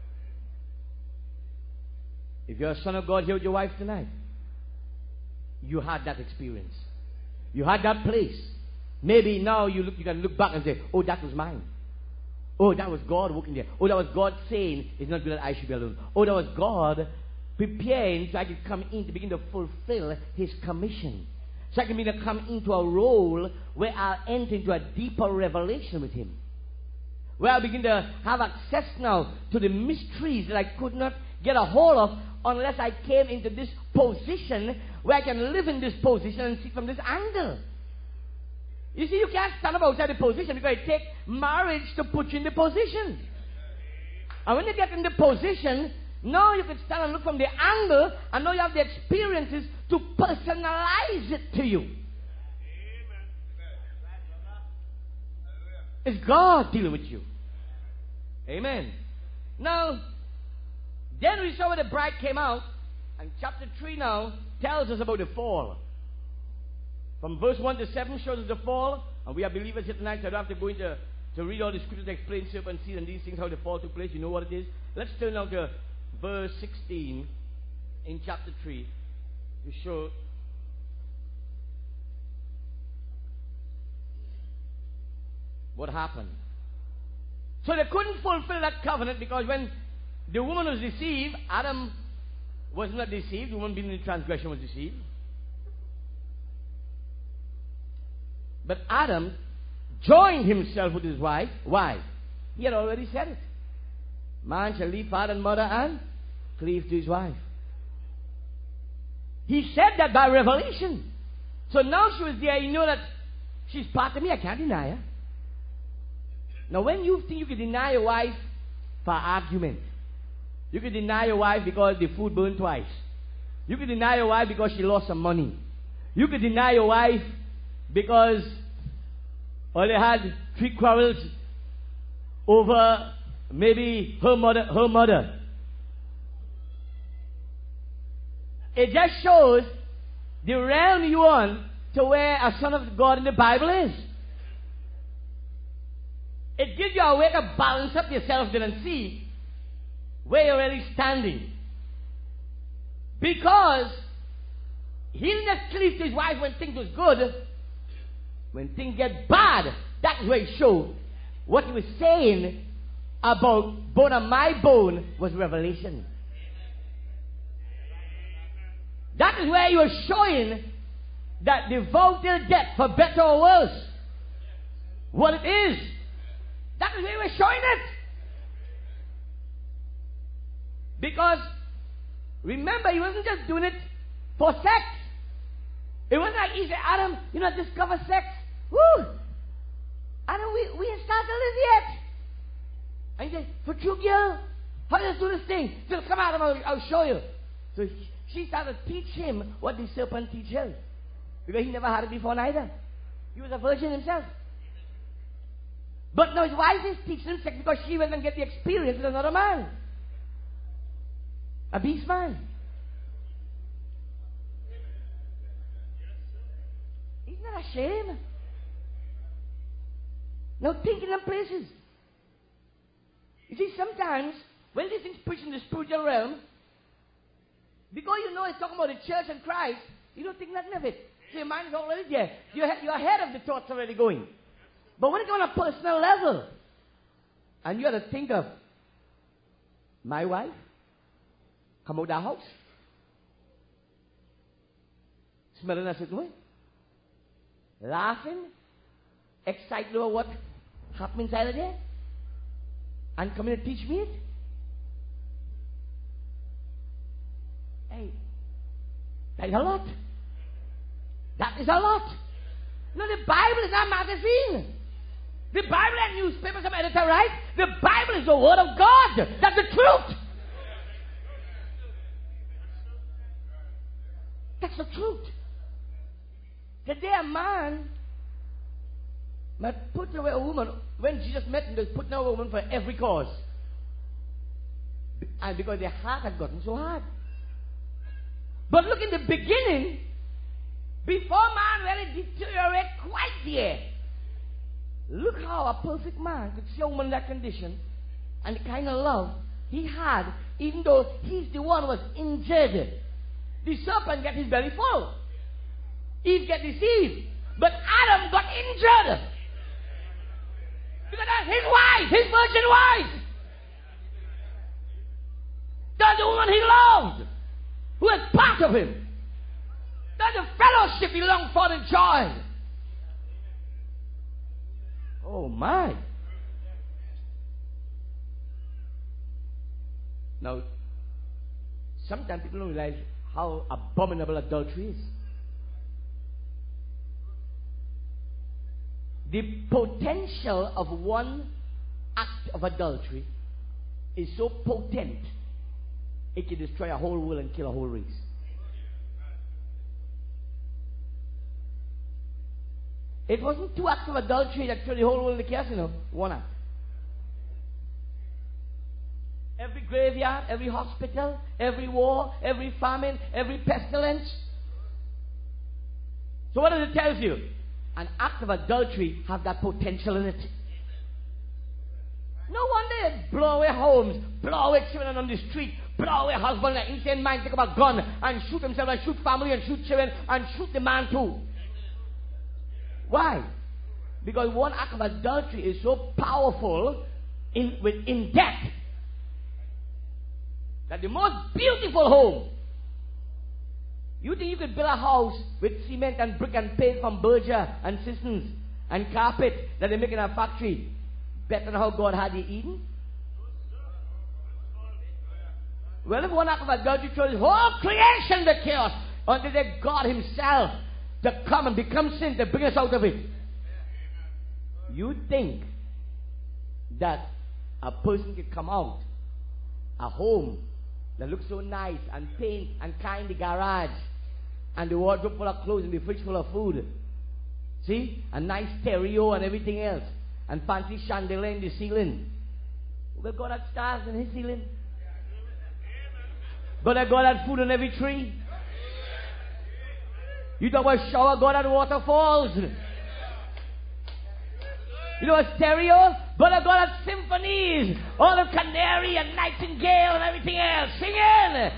Speaker 2: If you're a son of God here with your wife tonight, you had that experience. You had that place. Maybe now you can look back and say, oh, that was mine. Oh, that was God working there. Oh, that was God saying, it's not good that I should be alone. Oh, that was God preparing so I could come in to begin to fulfill his commission. So I can begin to come into a role where I'll enter into a deeper revelation with him. Where I'll begin to have access now to the mysteries that I could not get a hold of unless I came into this position where I can live in this position and see from this angle. You see, you can't stand up outside the position because it takes marriage to put you in the position. And when you get in the position, now you can stand and look from the angle, and now you have the experiences to personalize it to you. It's God dealing with you. Amen. Now, then we saw where the bride came out, and chapter 3 now tells us about the fall. From verse 1 to 7 shows us the fall, and we are believers here tonight, so I don't have to go into to read all the scriptures to explain serpent seed and these things, how the fall took place. You know what it is. Let's turn now to verse 16 in chapter 3 to show what happened. So they couldn't fulfill that covenant because when the woman was deceived, Adam was not deceived. The woman being in transgression was deceived. But Adam joined himself with his wife. Why? He had already said it. Man shall leave father and mother and cleave to his wife. He said that by revelation. So now she was there, you know that she's part of me. I can't deny her. Now when you think you can deny your wife for argument, you can deny your wife because the food burned twice. You can deny your wife because she lost some money. You can deny your wife because they had 3 quarrels over maybe her mother. It just shows the realm you on to where a son of God in the Bible is. It gives you a way to balance up yourself then and see where you're really standing. Because he didn't just cleave to his wife when things was good. When things get bad, that is where he showed what he was saying about bone of my bone was revelation. That is where he was showing that the vow till death, for better or worse, what it is. That is where he was showing it. Because, remember, he wasn't just doing it for sex. It wasn't like he said, Adam, discover sex. Woo! Adam, we ain't started this yet. And he said, for true girl, how does do this thing? So come out, I'll show you. So she started to teach him what the serpent teach her. Because he never had it before neither. He was a virgin himself. But now his wife is teaching him sex because she went and get the experience with another man. A beast man. Isn't that a shame? Now think in them places. You see, sometimes when these things preach in the spiritual realm, because you know it's talking about the church and Christ, you don't think nothing of it. So your mind is already there. You're ahead of the thoughts already going. But when it's on a personal level, and you got to think of my wife, come out of the house, smelling a certain way, laughing, excited over what happened inside of there. and come in and teach me it? Hey, that is a lot. That is a lot. No, the Bible is not a magazine. The Bible and newspaper, some editor write. The Bible is the Word of God. That's the truth. That's the truth. Today a man might put away a woman. When Jesus met him, they put away a woman for every cause. And because their heart had gotten so hard. But look, in the beginning, before man really deteriorated quite there, look how a perfect man could see a woman in that condition and the kind of love he had, even though he's the one who was injured. The serpent got his belly full. Eve got deceived. But Adam got injured. Because that's his wife, his virgin wife. That's the woman he loved, who was part of him. That's the fellowship he longed for and joy. Oh my. Now, sometimes people don't realize how abominable adultery is. The potential of one act of adultery is so potent, it can destroy a whole world and kill a whole race. It wasn't two acts of adultery that threw the whole world in the chaos, one act. Every graveyard, every hospital, every war, every famine, every pestilence. So what does it tell you? An act of adultery has that potential in it. No wonder they blow away homes, blow away children on the street, blow away husband, an insane man take up a gun and shoot himself and shoot family and shoot children and shoot the man too. Why? Because one act of adultery is so powerful in death that the most beautiful home, you think you could build a house with cement and brick and paint from Berger and Sissons and carpet that they make in a factory better than how God had it Eden? Well, if one act of adultery throws his whole creation to chaos until they God himself to come and become sin to bring us out of it. You think that a person could come out, a home that looks so nice and paint and kind, the garage and the wardrobe full of clothes and the fridge full of food, see, a nice stereo and everything else, and fancy chandelier in the ceiling. Well, God had stars in his ceiling. God had food on every tree. You talk about shower, God had waterfalls. You know a stereo? God had symphonies. All of Canary and Nightingale and everything else. Singing.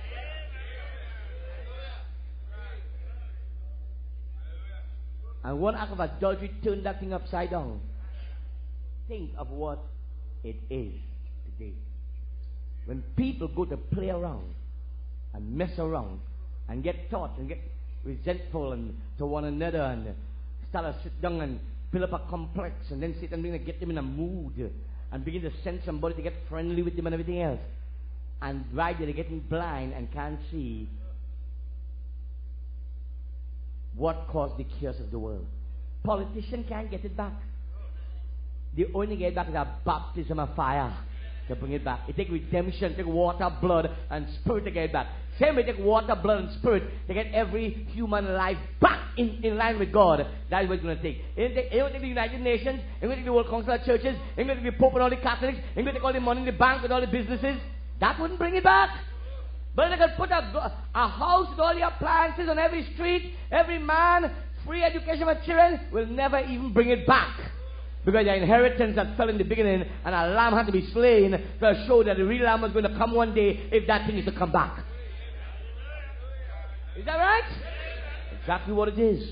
Speaker 2: And one act of adultery turned that thing upside down. Think of what it is today. When people go to play around and mess around and get taught and get resentful and to one another and start to sit down and build up a complex and then sit and get them in a mood and begin to send somebody to get friendly with them and everything else. And right there they're getting blind and can't see what caused the chaos of the world. Politicians can't get it back. The only thing get it back is a baptism of fire to bring it back. It takes redemption, take water, blood, and spirit to get it back. Same way take water, blood, and spirit to get every human life back in line with God. That is what it's going to take. It don't take the United Nations, it's going to take the World Council of Churches, it's going to take the Pope and all the Catholics, it's going to take all the money in the bank with all the businesses. That wouldn't bring it back. But they could put a house with all the appliances on every street, every man, free education for children, will never even bring it back. Because the inheritance that fell in the beginning and a lamb had to be slain to show that the real lamb was going to come one day if that thing is to come back. Is that right? Exactly what it is.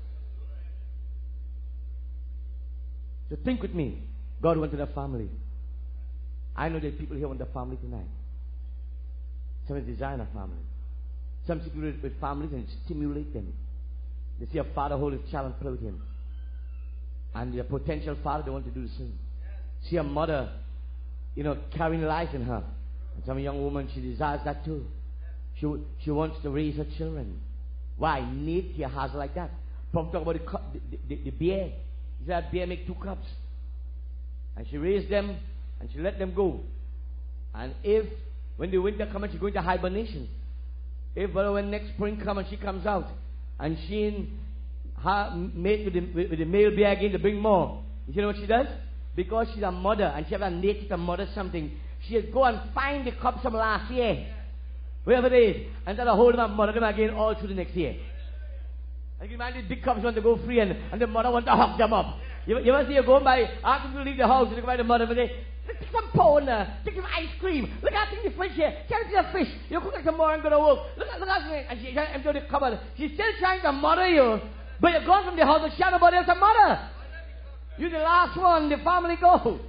Speaker 2: So think with me. God wanted a family. I know that people here want a family tonight. Some design a family. Some people with families and stimulate them. They see a father hold his child and play with him. And the potential father, they want to do the same. See a mother carrying life in her. And some young woman, she desires that too. She wants to raise her children. Why? Nature has like that. Prophet talk about the bear. He said that bear make 2 cubs. And she raised them and she let them go. And when the winter comes, she go into hibernation. When next spring comes and she comes out and she mate with the male bear again to bring more. You know what she does? Because she's a mother and she has a nature to mother something, she'll go and find the cubs from last year, wherever it is, and try to hold them and mother them again all through the next year. And you mind these big cubs want to go free and the mother wants to hug them up. You ever see her going by, asking to leave the house, and you go by the mother and say, take some porn, take some ice cream, look at the fridge here, can't see the fish, you cook it tomorrow and go to work, look at me, and she's trying to empty the cupboard. She's still trying to mother you, but you're gone from the house, but she has nobody else to mother. You're the last one, the family goes.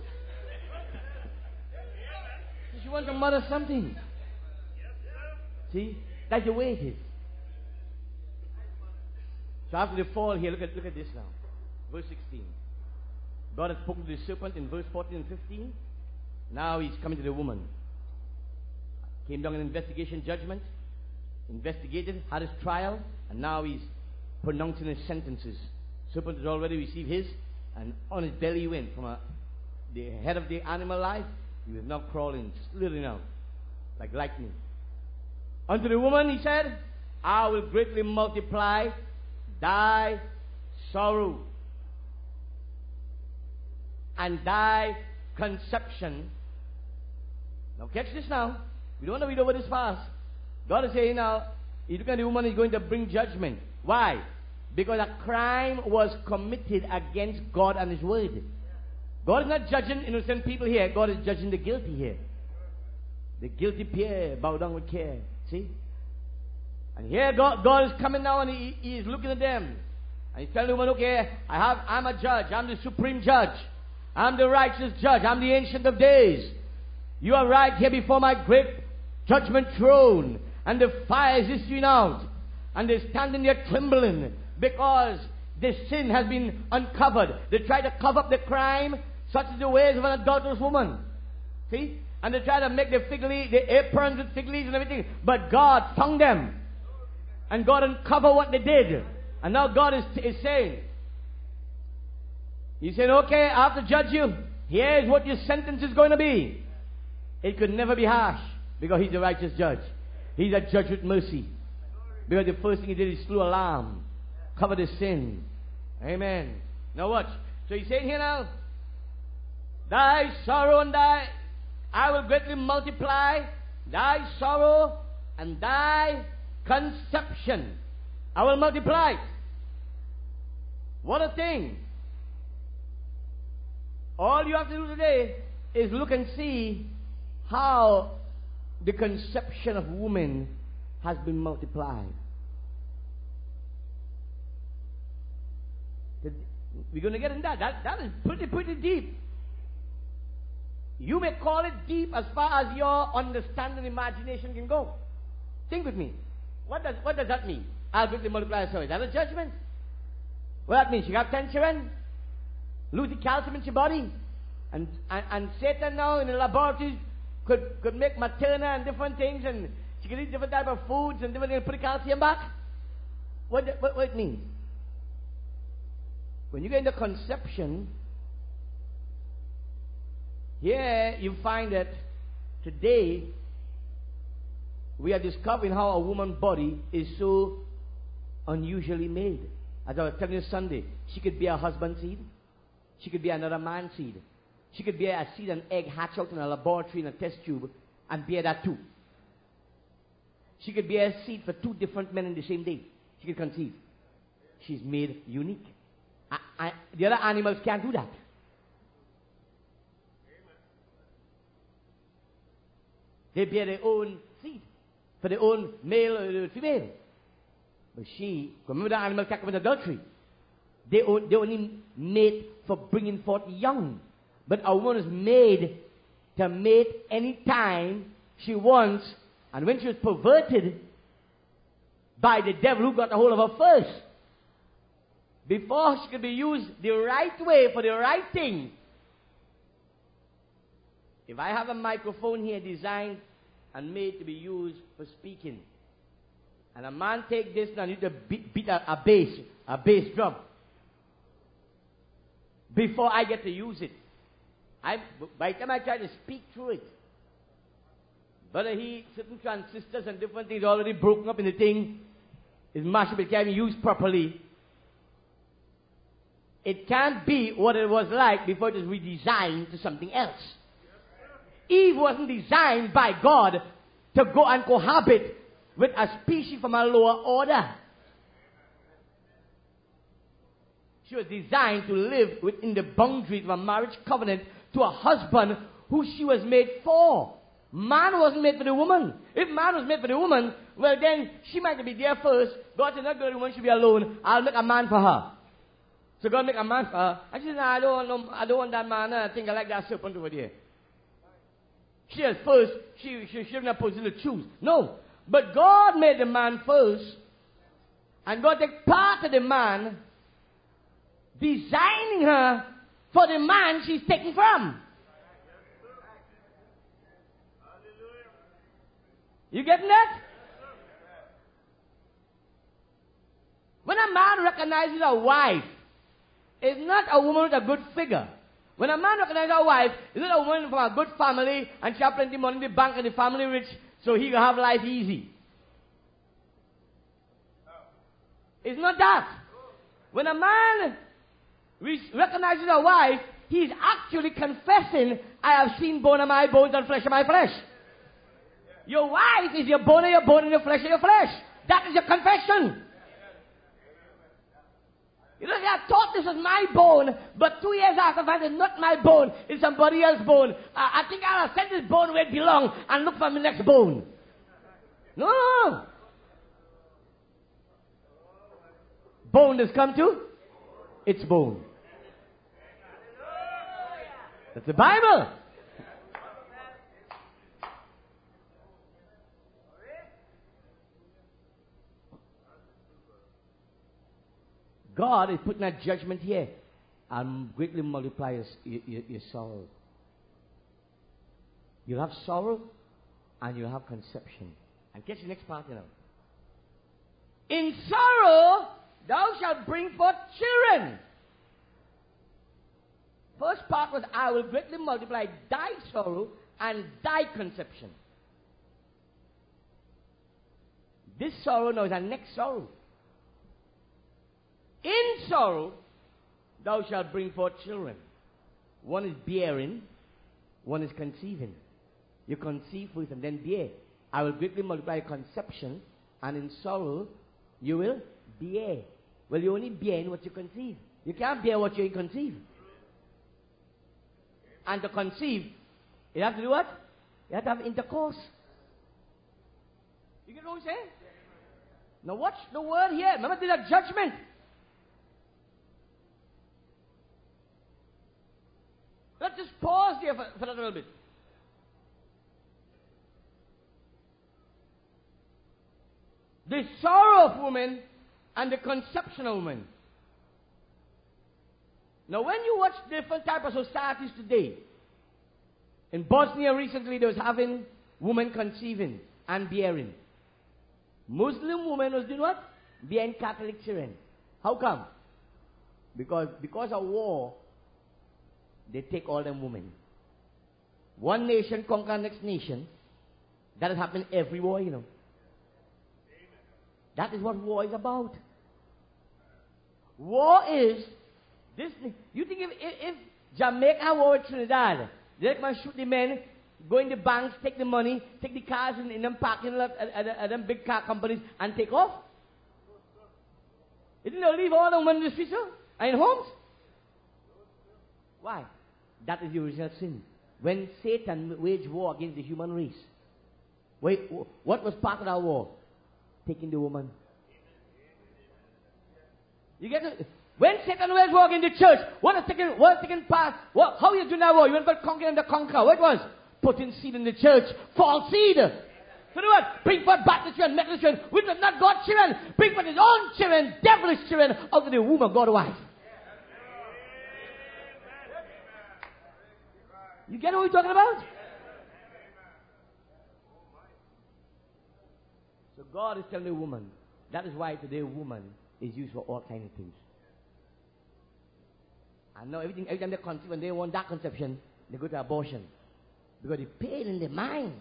Speaker 2: She wants to mother something. See? That's the way it is. So after the fall here, look at this now. Verse 16. God has spoken to the serpent in verse 14 and 15. Now he's coming to the woman. Came down an investigation judgment. Investigated, had his trial, and now he's pronouncing his sentences. Serpent has already received his, and on his belly he went from the head of the animal life. He was now crawling, slithering out like lightning. Unto the woman he said, I will greatly multiply thy sorrow and thy conception. Now catch this now. We don't want to read over this fast. God is saying now, you look at the woman, is going to bring judgment. Why? Because a crime was committed against God and His Word. God is not judging innocent people here. God is judging the guilty here. The guilty pair bow down with care. See? And here God is coming now and He is looking at them. And He's telling the woman, okay, I'm a judge. I'm the supreme judge. I'm the righteous judge. I'm the Ancient of Days. You are right here before my great judgment throne. And the fire is issuing out. And they're standing there trembling because the sin has been uncovered. They try to cover up the crime, such as the ways of an adulterous woman. See? And they try to make the aprons with fig leaves and everything. But God found them. And God uncovered what they did. And now God is saying, He's saying, okay, I have to judge you. Here's what your sentence is going to be. It could never be harsh because He's a righteous judge. He's a judge with mercy. Because the first thing He did is slew a lamb. Cover the sin. Amen. Now watch. So He's saying here now, thy sorrow and I will greatly multiply thy sorrow and thy conception. I will multiply. What a thing. All you have to do today is look and see how the conception of woman has been multiplied. We're going to get in that. That is pretty deep. You may call it deep as far as your understanding, imagination can go. Think with me. What does that mean? I'll greatly multiply. So is that a judgment? What that means? You have 10 children, lose the calcium in your body, and Satan now in the laboratories could make Materna and different things, and she could eat different type of foods and different things, put the calcium back. What it means? When you get into conception, here you find that today we are discovering how a woman's body is so unusually made. As I was telling you Sunday, she could be a husband's seed. She could be another man's seed. She could be a seed and egg hatch out in a laboratory in a test tube and bear that too. She could be a seed for 2 different men in the same day. She could conceive. She's made unique. The other animals can't do that. They bear their own seed for their own male or female. But she, remember the animal can't commit adultery. They only mate for bringing forth young. But a woman is made to mate any time she wants. And when she was perverted by the devil who got a hold of her first, before she could be used the right way for the right thing, If I have a microphone here designed and made to be used for speaking, and a man take this and need to beat a bass drum, before I get to use it, by the time I try to speak through it, whether certain transistors and different things already broken up in the thing, is mashed up, it can't be used properly. It can't be what it was like before it was redesigned to something else. Eve wasn't designed by God to go and cohabit with a species from a lower order. She was designed to live within the boundaries of a marriage covenant to a husband who she was made for. Man wasn't made for the woman. If man was made for the woman, well then she might be there first. God said, not the woman should be alone. I'll make a man for her. So God make a man for her. And she said, no, I don't want that man. I think I like that serpent over there. She at first, she shouldn't have position to choose. No. But God made the man first. And God took part of the man, designing her for the man she's taken from. You getting that? When a man recognizes a wife, it's not a woman with a good figure. When a man recognizes a wife, it's not a woman from a good family and she has plenty of money in the bank and the family rich, so he can have life easy. It's not that. When a man recognizes a wife, he's actually confessing, I have seen bone of my bones and flesh of my flesh. Your wife is your bone of your bone and your flesh of your flesh. That is your confession. You know, I thought this was my bone, but 2 years after I find it's not my bone, it's somebody else's bone. I think I'll send this bone where it belongs and look for my next bone. No. Bone has come to its bone. That's the Bible. God is putting a judgment here and greatly multiply your sorrow. You'll have sorrow and you'll have conception. And catch the next part, you know. In sorrow thou shalt bring forth children. First part was, I will greatly multiply thy sorrow and thy conception. This sorrow now is our next sorrow. In sorrow, thou shalt bring forth children. One is bearing, one is conceiving. You conceive first and then bear. I will greatly multiply conception, and in sorrow, you will bear. Well, you only bear in what you conceive. You can't bear what you conceive. And to conceive, you have to do what? You have to have intercourse. You get what I'm saying? Now watch the word here. Remember, there's a judgment. Let's just pause here for a little bit. The sorrow of woman and the conception of woman. Now, when you watch different types of societies today, in Bosnia recently, they was having women conceiving and bearing. Muslim women was doing what? Bearing Catholic children. How come? Because of war, they take all them women. One nation conquer next nation. That has happened every war, you know. That is what war is about. War is this. You think if Jamaica had war with Trinidad, they might shoot the men, go in the banks, take the money, take the cars in them parking lot at them big car companies and take off? Didn't they leave all the women in the streets and in homes? Why? That is the original sin. When Satan waged war against the human race. Wait, what was part of that war? Taking the woman. You get it? When Satan waged war against the church, what is taking part? How you doing that war? You went for conquering the conqueror. What was? Putting seed in the church. False seed. So what? Bring forth Baptist children, Methodist children, which are not God's children. Bring forth his own children, devilish children, out of the womb of God's wife. You get what we're talking about? So God is telling the woman, that is why today woman is used for all kinds of things. And now every time they conceive, when they want that conception, they go to abortion. Because the pain in the mind.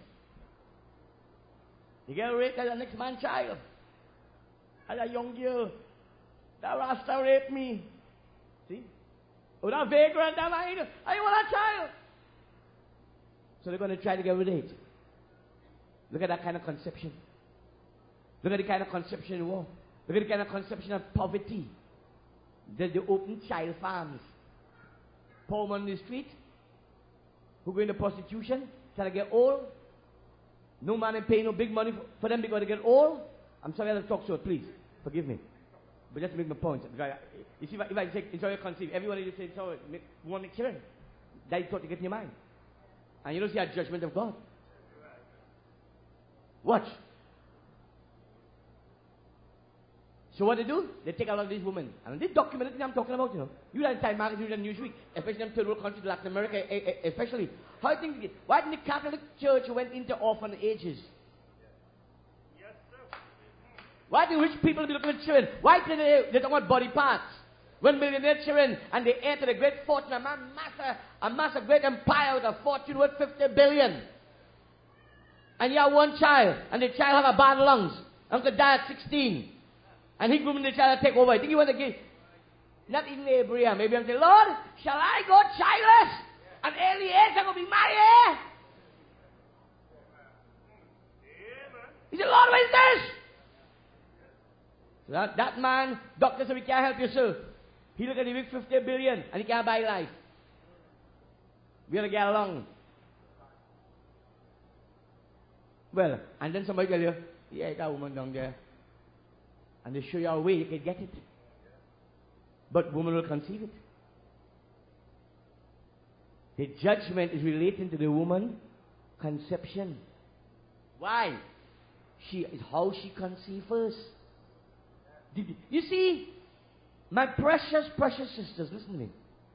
Speaker 2: You get raped as the next man's child. As a young girl. That Rasta raped me. See? Oh, that vagrant, that I want a child. So they're going to try to get rid of it. Look at that kind of conception. Look at the kind of conception in war. Look at the kind of conception of poverty. There's the open child farms. Poor man in the street who go into prostitution, try to get old. No man ain't paying no big money for them because they get old. I'm sorry I have to talk short, please. Forgive me. But just to make my point. You see, if I say, enjoy your conceive, everyone just say, so want to make children. That is what you get in your mind. And you don't see a judgment of God. Watch. So what they do? They take a lot of these women. And this documented thing I'm talking about, you know. You read Time Magazine, you read Newsweek, especially in third world countries, Latin America, especially. How do you think, why didn't the Catholic Church went into orphanages? Yes, sir. Why do rich people be looking at children? Why do they talk about body parts? When millionaire children and they enter a great fortune, a man amass a great empire with a fortune worth 50 billion. And you have one child, and the child have a bad lungs. Uncle die at 16. And he grooming the child to take over. I think he want to give. Not even Abraham. Abraham said, Lord, shall I go childless? And Eliezer will be my heir? He said, Lord, what is this? So that man, doctor said, we can't help you, sir. He look at the big 50 billion and he can't buy life. We got to get along. Well, and then somebody tell you, yeah, that woman down there. And they show you a way you can get it. But woman will conceive it. The judgment is relating to the woman conception. Why? It's how she conceived first. You see, my precious, precious sisters, listen to me.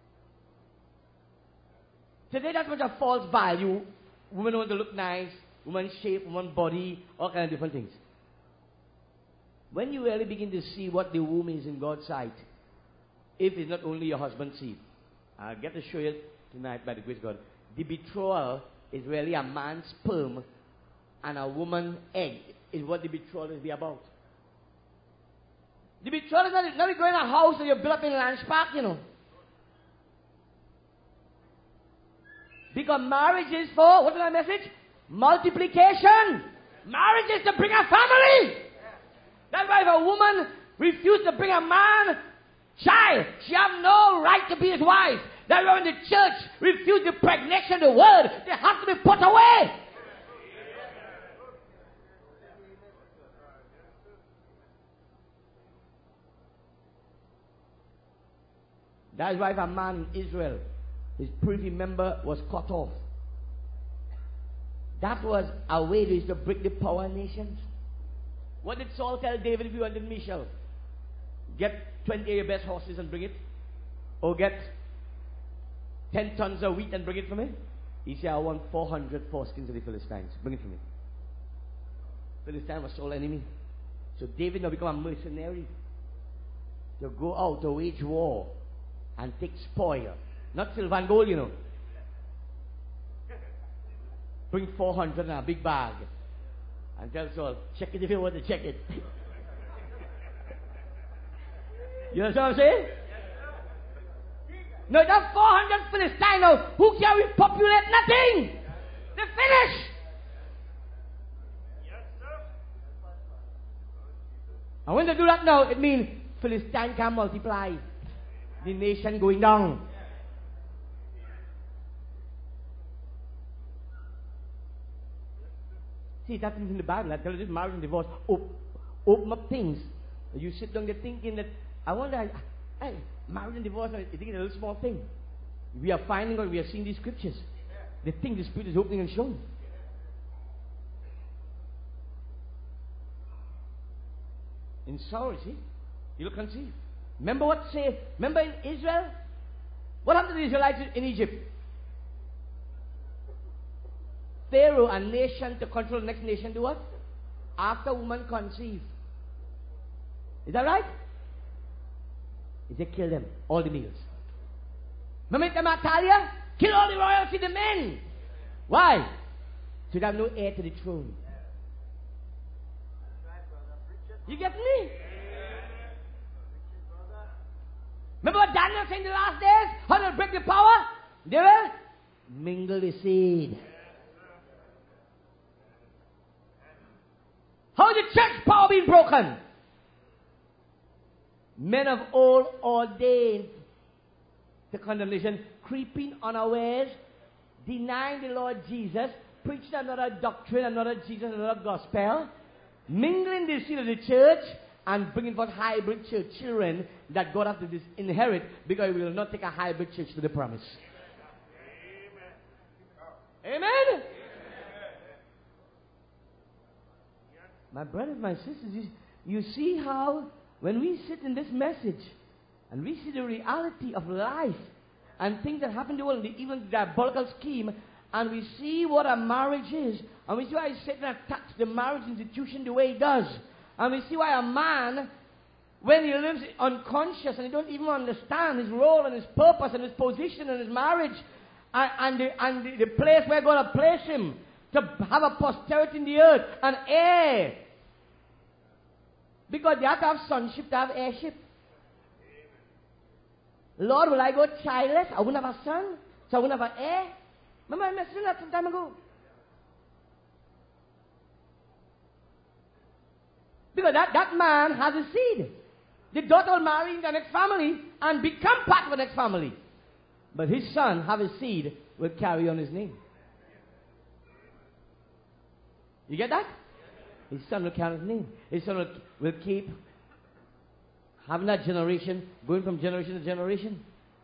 Speaker 2: Today that's much a false value. Women want to look nice, woman shape, woman body, all kinds of different things. When you really begin to see what the womb is in God's sight, if it's not only your husband's seed, I'll get to show you tonight by the grace of God. The betrothal is really a man's sperm and a woman's egg is what the betrothal is about. The betrothal is not going to a house that you build up in Lange Park, you know. Because marriage is for, what is that message? Multiplication. Marriage is to bring a family. That's why if a woman refuses to bring a man child, she has no right to be his wife. That's why when the church refused the pregnation of the word, they have to be put away. That's why if a man in Israel, his privy member was cut off. That was a way to break the power of nations. What did Saul tell David if he wanted Michal? Get 20 of your best horses and bring it. Or get 10 tons of wheat and bring it for me. He said, I want 400 foreskins of the Philistines. Bring it for me. Philistine was Saul's enemy. So David now become a mercenary. To go out to wage war and take spoil. Not silver and gold, you know. Bring 400 in a big bag. And tell Saul, check it if you want to check it. You know what I'm saying? No, that 400 Philistines now, who can repopulate nothing? They're finished. Yes, sir. And when they do that now, it means Philistine can multiply. The nation going down. See, that's in the Bible. I tell you this, marriage and divorce open up things. You sit down there thinking that, I wonder, hey, marriage and divorce, I think it's a little small thing. We are finding out, we are seeing these scriptures. The thing the Spirit is opening and showing. In Saul, see, you'll conceive. Remember remember in Israel? What happened to the Israelites in Egypt? Pharaoh, a nation to control the next nation, do what? after woman conceived. Is that right? He said, kill them, all the males. Remember Natalia? Kill all the royalty, the men. Why? So they have no heir to the throne. You get me? Remember what Daniel said in the last days? How they'll break the power? They will mingle the seed. How is the church power being broken? Men of old ordained to condemnation, creeping unawares, denying the Lord Jesus, preaching another doctrine, another Jesus, another gospel, mingling the seed of the church, and bringing forth hybrid church children that God has to inherit, because we will not take a hybrid church to the promise. Amen? Amen? My brothers, my sisters, you see how when we sit in this message and we see the reality of life and things that happen in the world, even the diabolical scheme, and we see what a marriage is, and we see why Satan attacks the marriage institution the way he does, and we see why a man, when he lives unconscious and he don't even understand his role and his purpose and his position in his marriage, and the place where God has placed him to have a posterity in the earth, an heir. Because they have to have sonship to have heirship. Lord, will I go childless? I wouldn't have a son, so I wouldn't have an heir. Remember I mentioned that some time ago. Because that man has a seed. The daughter will marry in the next family and become part of the next family. But his son, have a seed, will carry on his name. You get that? His son will carry his name. His son will keep having that generation, going from generation to generation.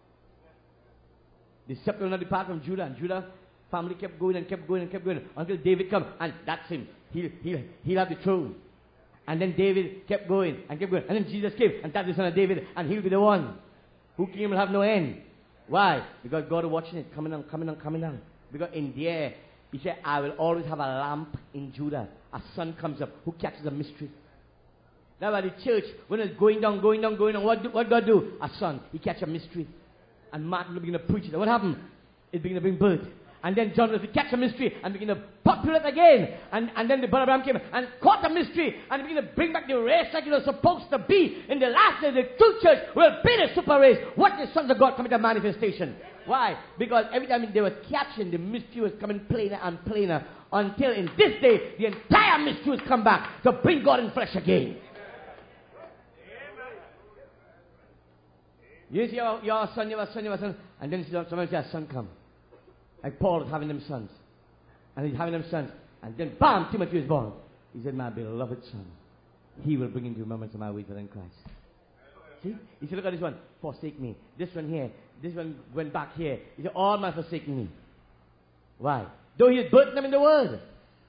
Speaker 2: The scepter will not depart from Judah, and Judah family kept going and kept going and kept going until David come, and that's him. He'll have the throne. And then David kept going and kept going, and then Jesus came, and that's the son of David, and he'll be the one who came will have no end. Why? Because God is watching it coming on, coming on, coming on. Because in there, he said, I will always have a lamp in Judah. A son comes up who catches a mystery. That's why the church, when it's going down, what God do? A son, he catch a mystery. And Martin will begin to preach it. And what happened? It began to bring birth. And then John will catch a mystery and begin to populate again. And then the Brother Abraham came and caught a mystery and began to bring back the race like it was supposed to be. In the last day, the true church will be the super race. What the sons of God coming to manifestation. Why? Because every time they were catching, the mystery was coming plainer and plainer. Until in this day, the entire mystery has come back to bring God in flesh again. You see your son, and then somebody says, son come. Like Paul is having them sons. And he's having them sons. And then, bam, Timothy is born. He said, my beloved son, he will bring into remembrance of my ways in Christ. See? He said, look at this one. Forsake me. This one here. This one went back here. He said, all men forsaking me. Why? Though he had birthed them in the world.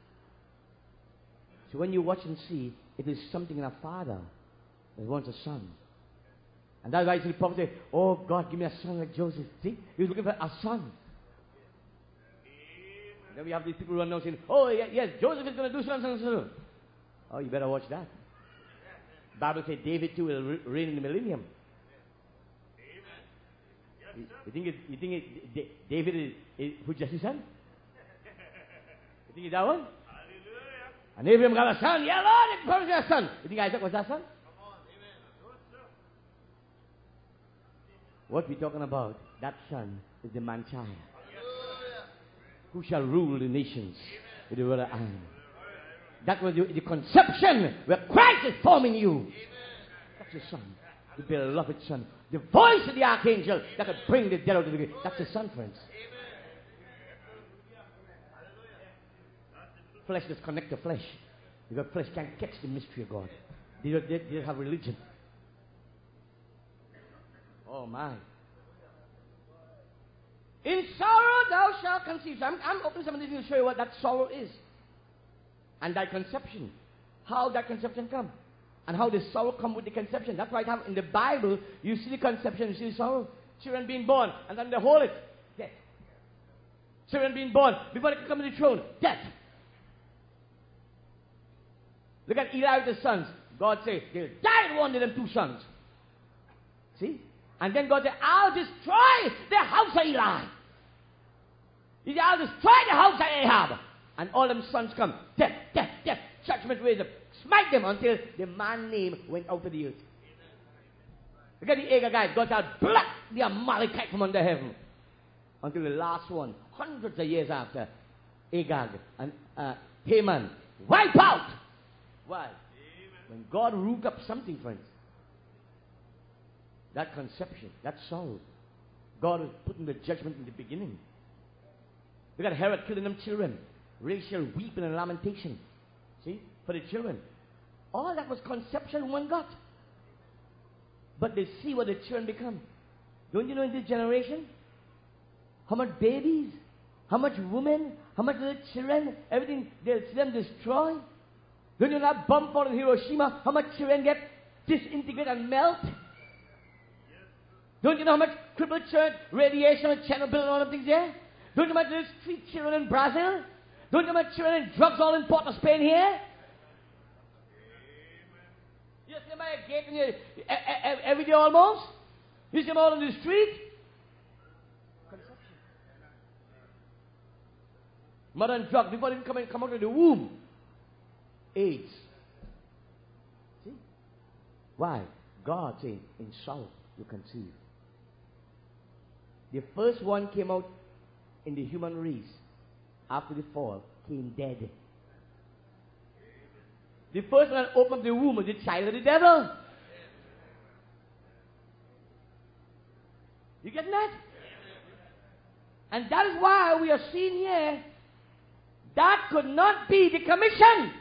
Speaker 2: So when you watch and see, it is something in a father that wants a son. And that's why you see the prophet say, oh God, give me a son like Joseph. See? He was looking for a son. And then we have these people who are now saying, oh yes, Joseph is going to do something. Oh, you better watch that. The Bible says David too will reign in the millennium. You think David is who Jesse's son? You think he's that one? Hallelujah. And Abraham got a son. Yeah, Lord, it's probably a son. You think Isaac was that son? Come on, amen. What we're talking about, that son is the man-child. Who shall rule the nations with the rod of iron. That was the conception where Christ is forming you. That's your son, the beloved son. The voice of the archangel that could bring the dead out of the grave. That's your son, friends. Flesh does connect to flesh. Because flesh can't catch the mystery of God. They don't have religion. Oh my. In sorrow thou shalt conceive. So I'm opening some of these things to show you what that sorrow is. And that conception. How that conception come. And how the sorrow come with the conception. That's why in the Bible, you see the conception, you see the sorrow. Children being born, and then they hold it. Death. Children being born, before they can come to the throne. Death. Look at Eli with his sons. God said, they'll die in one of them 2 sons. See? And then God said, I'll destroy the house of Eli. He said, I'll destroy the house of Ahab. And all them sons come. Death, death, death. Judgment raised up. Smite them until the man's name went out of the earth. Look at the Agagites. God shall pluck the Amalekite from under heaven. Until the last one, hundreds of years after, Agag and Haman wipe out. Why? When God ruled up something, friends, that conception, that sorrow, God was putting the judgment in the beginning. Look at Herod killing them children. Rachel weeping and lamentation. See? For the children. All that was conception one got. But they see what the children become. Don't you know in this generation? How much babies? How much women? How much little children? Everything, they'll see them destroy. Don't you know that bomb fall in Hiroshima? How much children get disintegrated and melt? Don't you know how much crippled children, radiation and Chernobyl and all the things there? Don't you know how much little street children in Brazil? Don't you know how much children and drugs all in Port of Spain here? You see them by a gate in your, every day almost? You see them all in the street? Conception. Mother and drugs before they come out of the womb. AIDS. See? Why? God saying, in sorrow you conceive. The first one came out in the human race after the fall, came dead. The first one that opened up the womb was the child of the devil. You getting that? And that is why we are seeing here that could not be the commission.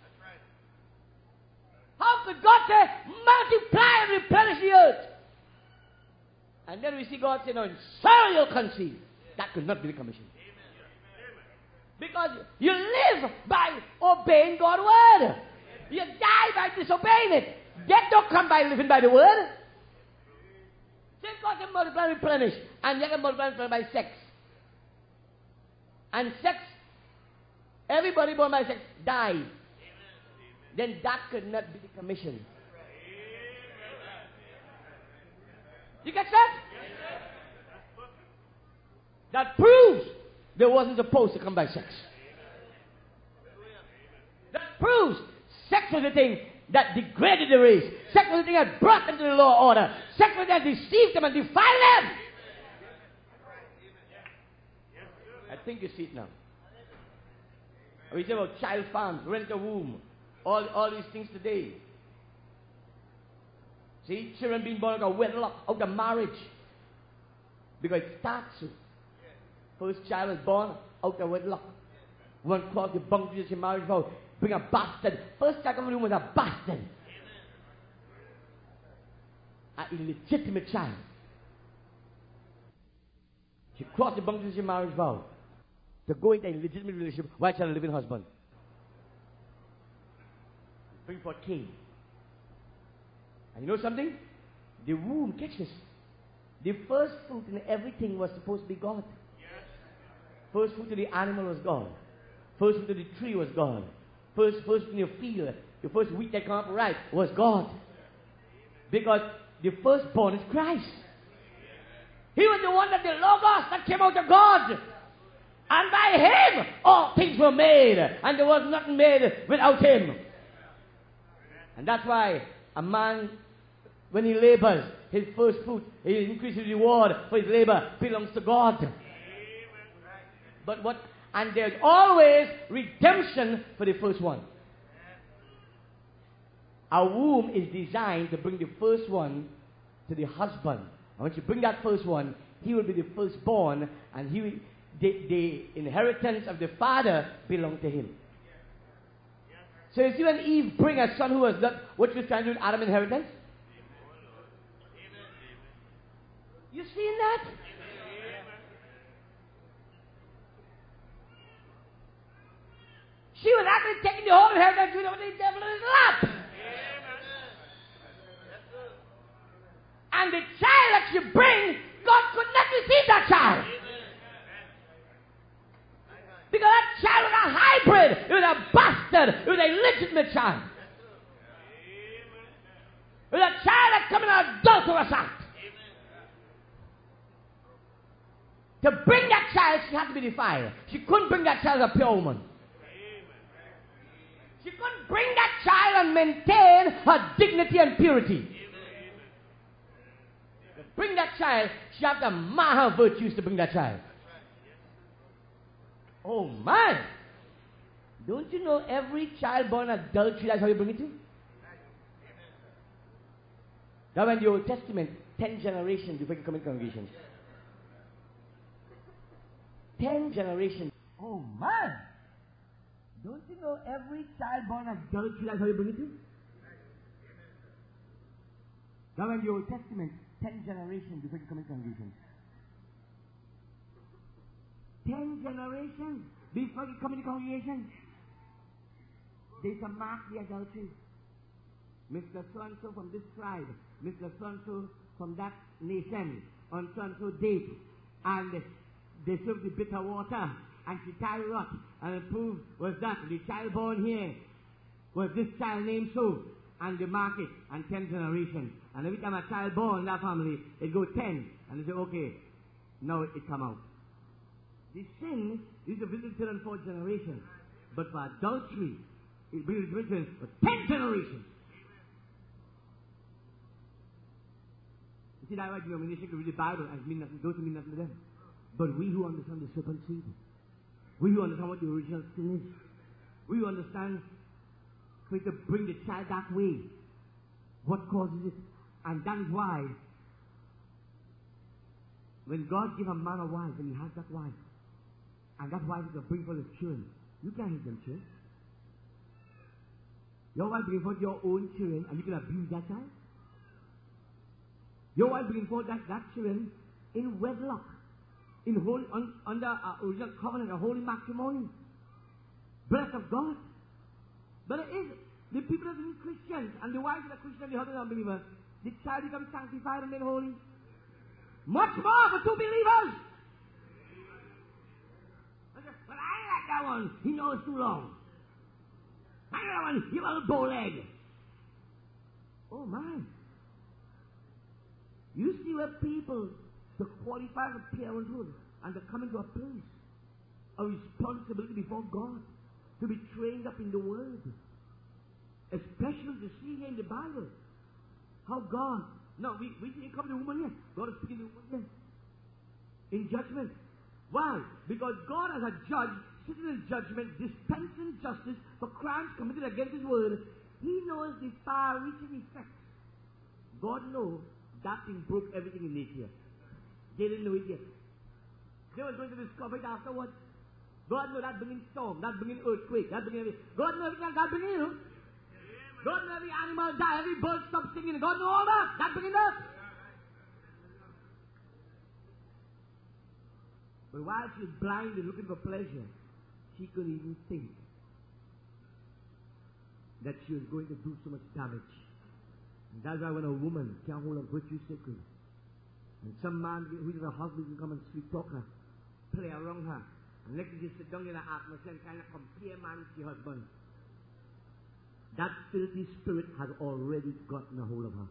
Speaker 2: How could God say, multiply and replenish the earth? And then we see God say, no, in sorrow you'll conceive. That could not be the commission. Because you live by obeying God's word. You die by disobeying it. Death don't come by living by the word. Same God can multiply and replenish. And you can multiply and replenish by sex. And sex, everybody born by sex dies. Then that could not be the commission. You get that? That proves they wasn't supposed to come by sex. That proves sex was the thing that degraded the race. Sex was the thing that brought them to the lower order. Sex was the thing that deceived them and defiled them. I think you see it now. We say about child farms, rent a womb, all these things today. See, children being born out of wedlock, out of marriage. Because it starts so. First child was born out of wedlock. One crossed the boundaries of marriage vow. Bring a bastard. First child coming in the room was a bastard. An illegitimate child. She crossed the boundaries of your marriage vow to go into a legitimate relationship while she had a living husband. Bring forth Cain. And you know something? The womb, catch this. The first fruit in everything was supposed to be God. First fruit of the animal was God. First fruit of the tree was God. First fruit in your field, the first wheat that came up ripe was God. Because the firstborn is Christ. He was the one that the Logos that came out of God. And by Him all things were made. And there was nothing made without Him. And that's why a man, when he labors, his first fruit, his increased reward for his labor belongs to God. But what? And there's always redemption for the first one. A womb is designed to bring the first one to the husband. And once you bring that first one, he will be the firstborn, and the inheritance of the father belongs to him. So you see when Eve bring a son who was not what she was trying to do with Adam's inheritance? You seen that? She was actually taking the whole inheritance with the devil in his lap. And the child that you bring, God could not receive that child. Because that child was a hybrid. It was a bastard. It was a legitimate child. To bring that child, she had to be defiled. She couldn't bring that child as a pure woman. She couldn't bring that child and maintain her dignity and purity. To bring that child, she had to mar her virtues to bring that child. Oh my! Don't you know every child born adultery, that's how you bring it to? Now in the Old Testament, 10 generations before you come in congregation. 10 generations. Oh my! Don't you know every child born adultery, that's how you bring it to? Now in the Old Testament, 10 generations before you come in congregation. 10 generations before you come in the congregation. They can mark the adultery. Mr. So-and-so from this tribe, Mr. So-and-so from that nation, on so-and-so date. And they serve the bitter water, and she tied it up, and the proof was that the child born here was this child named so, and they mark it, and 10 generations. And every time a child born in that family, it goes 10, and they say, okay, now it come out. The sin is a visit third and fourth generation, but for adultery, it brings witness for 10 generations. You see, that's why denomination can read the Bible and mean nothing, doesn't mean nothing to them. But we who understand the serpent seed, we who understand what the original sin is, we who understand trying to bring the child that way, what causes it, and that is why when God gives a man a wife and he has that wife, and that wife is a bring forth his children, you can't hate them children. Your wife brings forth your own children and you can abuse that child. Your wife brings forth that children in wedlock, in holy, under original covenant, a holy matrimony. Blessed of God. But it is the people that are Christians and the wives that are Christian and the husband unbelievers, the child becomes sanctified and made holy. Much more for two believers. But I ain't like that one. He knows too long. I ain't that one. You have a little bow leg. Oh my. You see where people to qualify for parenthood and to come into a place of responsibility before God, to be trained up in the Word, especially to see here in the Bible how God. No, we didn't come to the woman yet. God is speaking to the woman yet. In judgment. Why? Because God as a judge, sitting in judgment, dispensing justice for crimes committed against His Word, He knows the far-reaching effects. God knows that thing broke everything in nature. They didn't know it yet. They were going to discover it afterwards. God knows that bringing storm, that bringing earthquake, that bringing everything. God knows everything that bringing, you know. God knows every animal die, every bird stop singing. God knows all that. That bringing that. But while she was blind and looking for pleasure, she couldn't even think that she was going to do so much damage. And that's why when a woman can't hold a virtue sacred, and some man who is a husband can come and sweet talk her, play around her, and let her just sit down in her atmosphere and kind of compare man with the husband, that filthy spirit has already gotten a hold of her.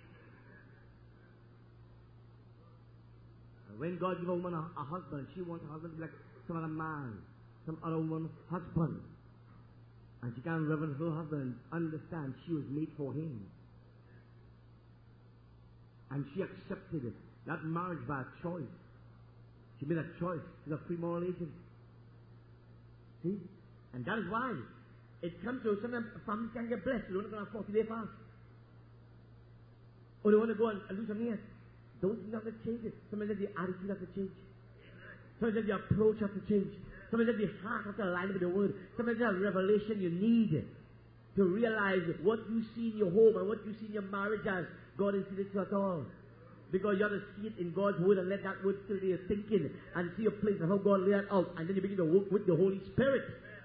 Speaker 2: And when God gives a woman a husband, she wants her husband to be like some other man, some other woman's husband. And she can't reverence her husband and understand she was made for him. And she accepted it. That marriage by a choice. She made a choice. She's a free moral agent. See? And that is why it comes to sometimes families can get blessed. They don't go on a 40-day fast. Or they want to go and do something else. Those things have to change it. Sometimes the attitude has to change. Sometimes the approach has to change. Sometimes the heart has to align with the Word. Sometimes there's a revelation you need to realize what you see in your home and what you see in your marriage as God is in it at all. Because you have to see it in God's Word and let that Word fill your thinking and see your place and how God laid it out. And then you begin to work with the Holy Spirit.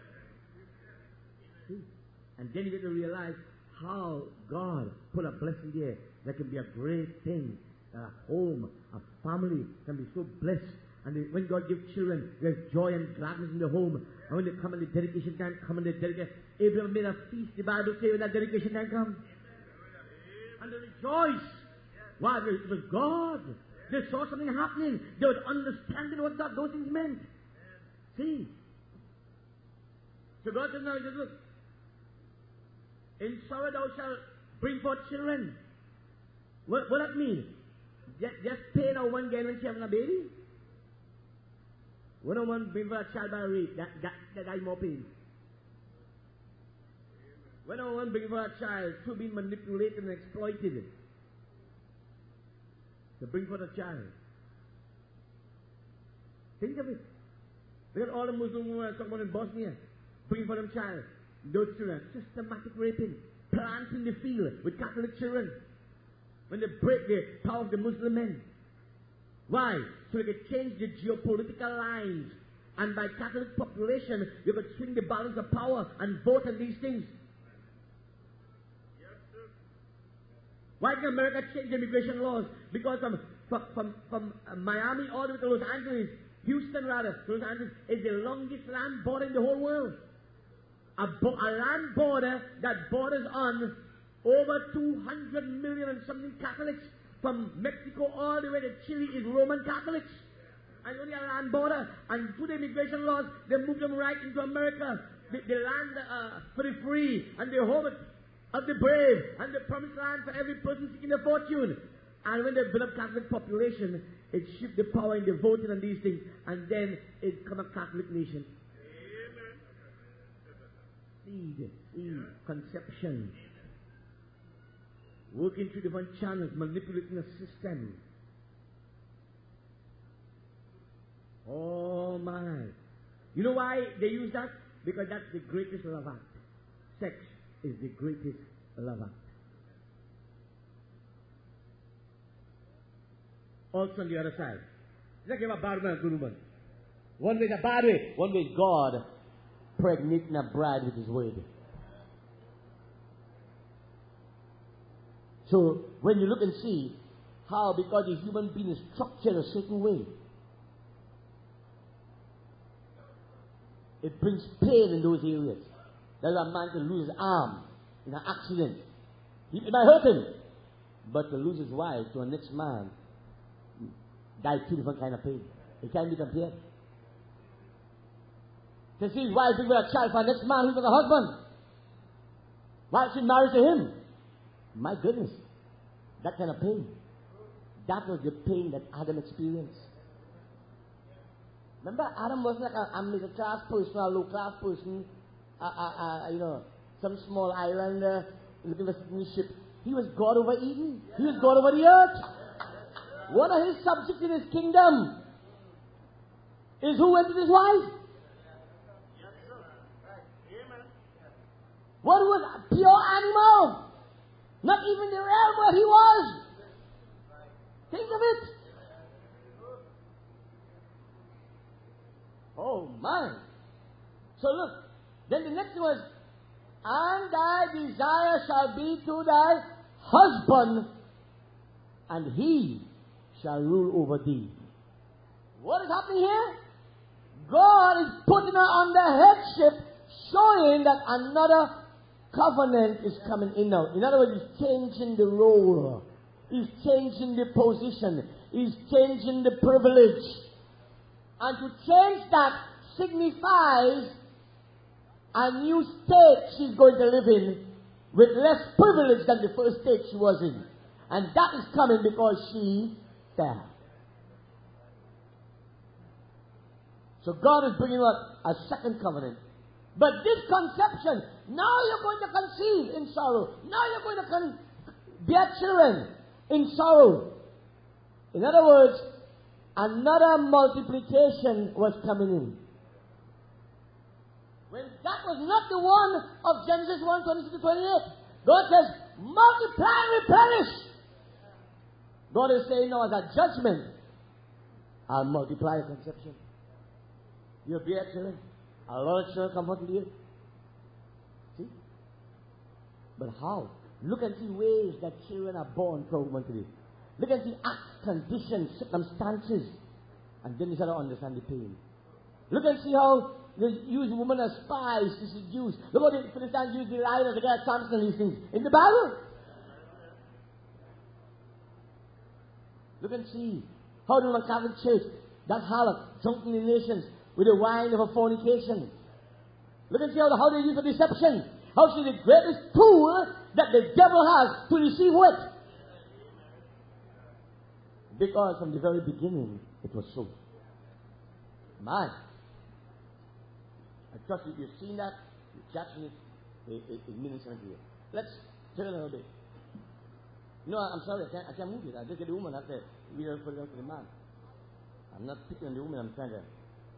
Speaker 2: See? And then you get to realize how God put a blessing there that can be a great thing. A home, a family can be so blessed. And when God gives children, there's joy and gladness in the home. And when they come in the dedication time, come in the dedication. Abraham made a feast, the Bible says, when that dedication time comes. And they rejoice. Why? It was God They saw something happening. They were understanding what those things meant. See? So God says, now, he says, look, in sorrow thou shalt bring forth children. What that mean? Just pay now one girl when she having a baby? When a woman bring forth a child by rape, that more pain. When a woman bring forth a child to be manipulated and exploited, to bring forth a child. Think of it. Look at all the Muslim women talking about in Bosnia, bringing for them child. Those children, systematic raping, plants in the field with Catholic children. When they break the power of the Muslim men. Why? So they could change the geopolitical lines. And by Catholic population, you could swing the balance of power and vote on these things. Why did America change immigration laws? Because from Miami all the way to Los Angeles, Houston rather, Los Angeles is the longest land border in the whole world. A land border that borders on over 200 million and something Catholics. From Mexico all the way to Chile is Roman Catholics. And only a land border. And through the immigration laws, they move them right into America. The land for the free and the home of the brave and the promised land for every person seeking a fortune. And when they build up Catholic population, it shifts the power in the voting and these things, and then it becomes a Catholic nation. Seed, conception. Working through different channels, manipulating a system. Oh my. You know why they use that? Because that's the greatest love act. Sex is the greatest love act. Also on the other side. It's like you have a bad man and a good woman. One way is a bad way. One way is God pregnating a bride with His word. So when you look and see how, because the human being is structured a certain way, it brings pain in those areas. There's a man can lose his arm in an accident. It might hurt him. But to lose his wife to a next man, die two different kind of pain. It can't be compared. To see his wife bring with a child for a next man who's not a husband. Why she married to him? My goodness. That kind of pain. That was the pain that Adam experienced. Remember, Adam wasn't like a middle class person or a low class person, some small islander looking for a ship. He was God over Eden. He was God over the earth. One of his subjects in his kingdom is who went with his wife. What was a pure animal? Not even the realm where he was. Think of it. Oh my. So look, then the next was, and thy desire shall be to thy husband, and he shall rule over thee. What is happening here? God is putting her under headship, showing that another covenant is coming in now. In other words, He's changing the role. He's changing the position. He's changing the privilege. And to change that signifies a new state she's going to live in with less privilege than the first state she was in. And that is coming because she fell. So God is bringing up a second covenant. But this conception, now you're going to conceive in sorrow. Now you're going to bear children in sorrow. In other words, another multiplication was coming in. When that was not the one of Genesis 1:26-28. God says, multiply and replenish. God is saying now as a judgment, I'll multiply your conception. You'll bear children. A lot of children come out to you. See? But how? Look and see ways that children are born to a woman today. Look and see acts, conditions, circumstances. And then you start to understand the pain. Look and see how they use women as spies to seduce. Look how the Philistines use Delilah to get Samson and these things. In the Bible. Look and see How the Roman Catholic Church, that harlot, drunk in the nations with the wine of a fornication. Look and see how they use the deception. How she is the greatest tool that the devil has to deceive with. Because from the very beginning, it was so. Man, I trust you've seen that, you're catching it, it means something to you. Let's turn a little bit. No, I'm sorry, I can't move it. I just get the woman out there. We don't put it out to the man. I'm not picking on the woman, I'm trying to.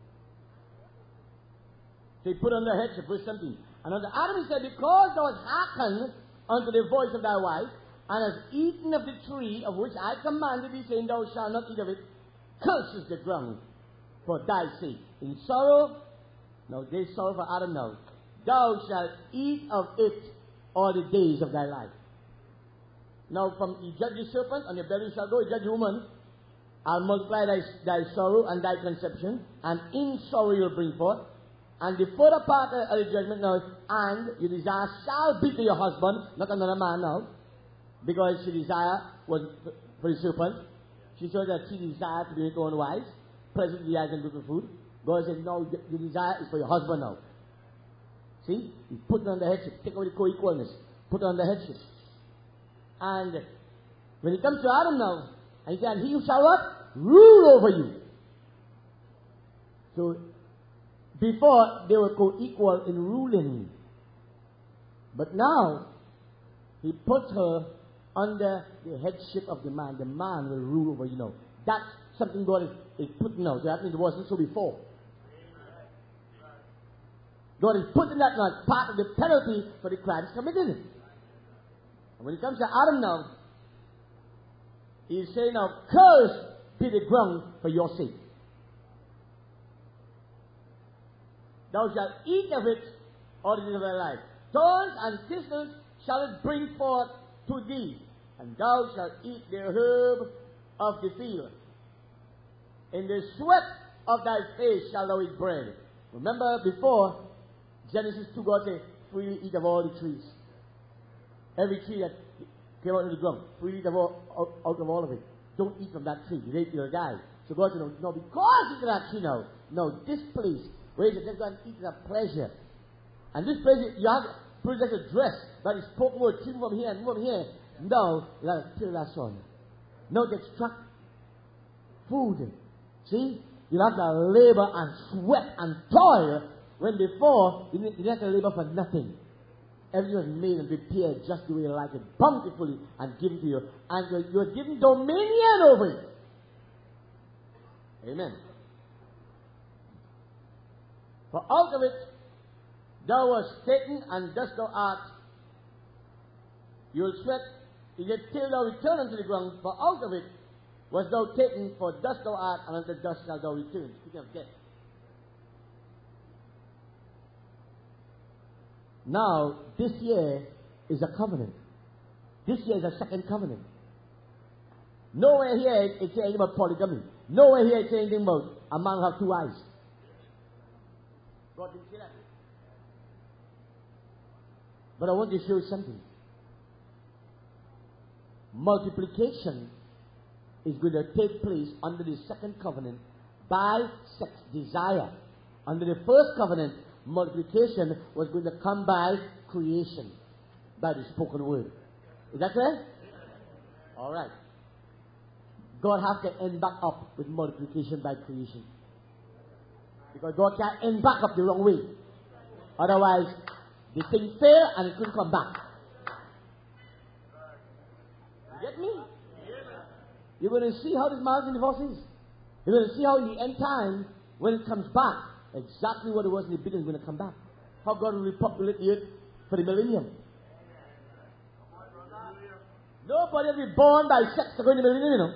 Speaker 2: So he put on their headship, verse 17. And unto Adam he said, because thou hast hearkened unto the voice of thy wife, and hast eaten of the tree of which I commanded thee, saying, thou shalt not eat of it, curses the ground for thy sake. In sorrow, now there's sorrow for Adam now, thou shalt eat of it all the days of thy life. Now from you judge the serpent, on your belly shall go, you judge the woman, I'll multiply thy sorrow and thy conception, and in sorrow you'll bring forth. And the further part of the judgment now is, and your desire shall be to your husband, not another man now, because she desire was for the serpent. She saw that she desired to be her own wife, pleasant to the eyes and good for food. God said, no, your desire is for your husband now. See? He put it on the headship. Take away the co-equalness. Put it on the headship. And when it comes to Adam now, and he said, he shall what? Rule over you. So, before, they were co-equal in ruling. But now, he put her under the headship of the man. The man will rule over you now. That's something God is putting now. So that means it wasn't so before. God is putting that now as part of the penalty for the crimes committed. And when it comes to Adam now, he is saying now, cursed be the ground for your sake. Thou shalt eat of it all the days of thy life. Thorns and thistles shall it bring forth to thee, and thou shalt eat the herb of the field. In the sweat of thy face shalt thou eat bread. Remember before, Genesis 2, God said, freely eat of all the trees. Every tree that came out of the ground, freely eat out of all of it. Don't eat from that tree. You'll die. So God said, no, because eat of that tree now. No, this place, where you just go and eat is a pleasure. And this place, you have to just a dress that is spoken word, move from here and move from here. No, you have to till that son. No, to extract food. See? You have to labor and sweat and toil, when before, you didn't have to labor for nothing. Everything was made and prepared just the way you like it, bountifully, and given to you. And you are given dominion over it. Amen. For out of it thou wast taken, and dust thou art. You will sweat yet till thou return unto the ground, for out of it was thou taken, for dust thou art, and unto dust shalt thou return. Speaking of death. Now, this year is a covenant. This year is a second covenant. Nowhere here it says anything about polygamy. Nowhere here it says anything about a man who have two eyes. God didn't say that. But I want to show you something. Multiplication is going to take place under the second covenant by sex desire. Under the first covenant, multiplication was going to come by creation, by the spoken word. Is that clear? All right. God has to end back up with multiplication by creation. Because God can't end back up the wrong way. Otherwise, the thing failed and it couldn't come back. You get me? You're going to see how this marriage and divorce is. You're going to see how in the end time, when it comes back, exactly what it was in the beginning is going to come back. How God will repopulate the earth for the millennium. Nobody will be born by sex to go in the millennium, you know.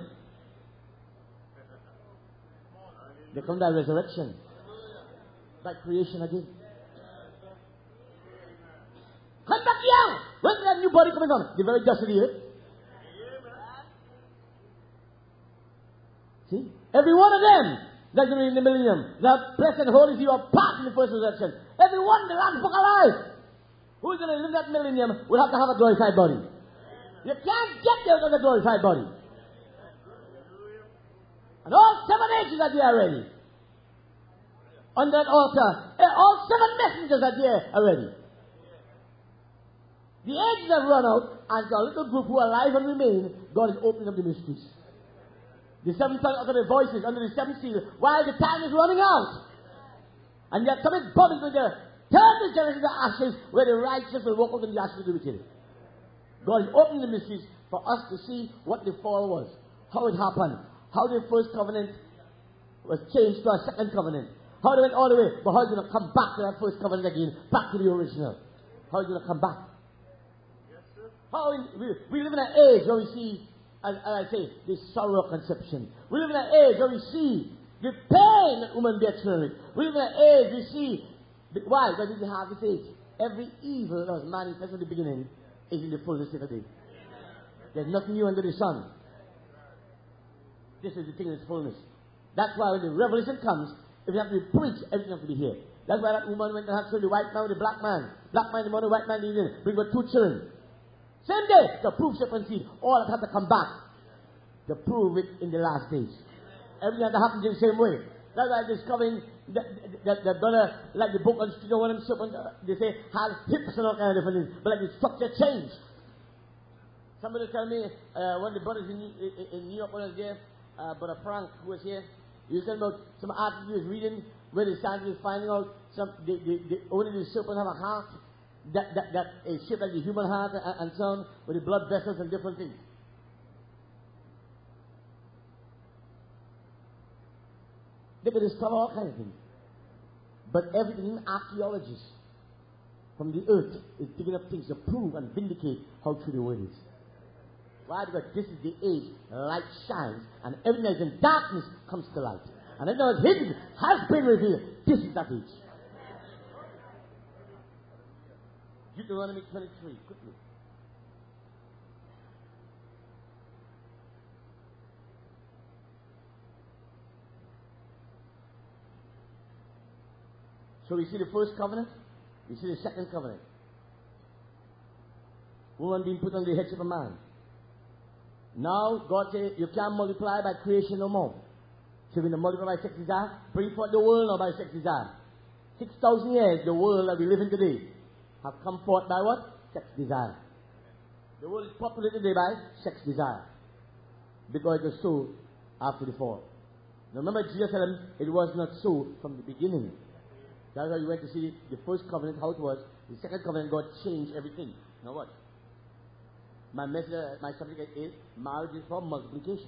Speaker 2: They come by resurrection. By creation again. Come back young! Where's that new body coming from? The very dust of the earth. See? Every one of them that's going to be in the millennium. The blessed and holy you are part in the first resurrection. Every one in the last book of life. Who's going to live that millennium will have to have a glorified body. You can't get there without a glorified body. And all 7 angels are there already. On that altar. All 7 messengers are there already. The angels have run out, and the little group who are alive and remain, God is opening up the mysteries. The 7 sons utter their voices under the 7th seal, while the time is running out. And yet something bodies going to turn this generation to ashes, where the righteous will walk out in the ashes of the wicked. God is opening the mysteries for us to see what the fall was, how it happened, how the first covenant was changed to a second covenant, how they went all the way, but how it's going to come back to that first covenant again, back to the original. How it's going to come back. We live in an age where we see, as I say, the sorrow of conception. We live in an age where we see the pain that women bear children. We live in an age we see, why? Because we have this age. Every evil that was manifested in the beginning is in the fullness of the day. There's nothing new under the sun. This is the thing in its fullness. That's why when the revelation comes, if it has to be preached, everything has to be here. That's why that woman went and had the white man with the black man. Black man, the morning, white man, the evening. Bring her 2 children. Same day, to prove serpent seed. All that had to come back to prove it in the last days. Everything had to happen in the same way. That's why I'm discovering that brother, like the book on street, one of them serpent, they say, had hips and all kind of different things. But like the structure changed. Somebody tell me, one of the brothers in New York, when I was there, Brother Frank, who was here, he was telling about some article he was reading where the scientists was finding out only the serpent have a heart that is shaped like the human heart and so on, with the blood vessels and different things. They could discover all kinds of things. But everything, archaeologists from the earth is digging up things to prove and vindicate how true the word is. Why? Because this is the age light shines, and everything that is in darkness comes to light. And everything that is hidden has been revealed. This is that age. Deuteronomy 23, quickly. So we see the first covenant, we see the second covenant. Woman being put on the headship of man. Now God said, you can't multiply by creation no more. So when you multiply by sex desire, bring forth the world now by sex desire. 6,000 years, the world that we live in today have come forth by what? Sex desire. The world is populated today by sex desire. Because it was so after the fall. Now remember, Jesus said it was not so from the beginning. That's why you went to see the first covenant, how it was. The second covenant, God changed everything. Now what? My message, my subject is marriage is for multiplication.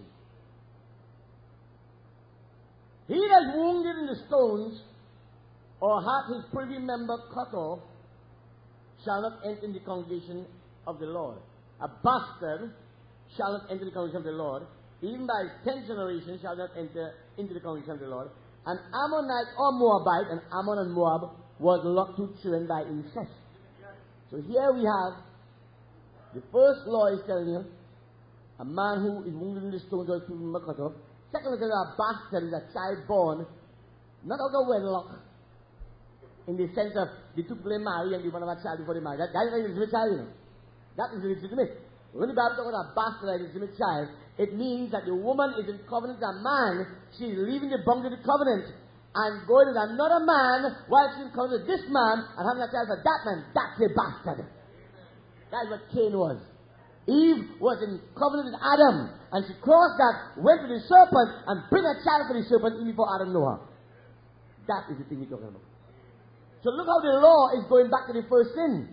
Speaker 2: He that is wounded in the stones, or hath his privy member cut off, shall not enter in the congregation of the Lord. A bastard shall not enter the congregation of the Lord. Even by his 10th generation shall not enter into the congregation of the Lord. An Ammonite or Moabite, and Ammon and Moab was locked to children by incest. So here we have the first law is telling you a man who is wounded in the stones or his member cut off. Second, a bastard is a child born not out of wedlock, in the sense of the two people marry and they want to have a child before they marry. That is a legitimate child, you know. That is legitimate. When the Bible talks about a bastard, a legitimate child, it means that the woman is in covenant with a man, she is leaving the boundary of the covenant and going with another man while she's in covenant with this man and having a child for that man. That's a bastard. That's what Cain was. Eve was in covenant with Adam, and she crossed that, went to the serpent, and bring a child for the serpent even before Adam knew her. That is the thing we're talking about. So look how the law is going back to the first sin.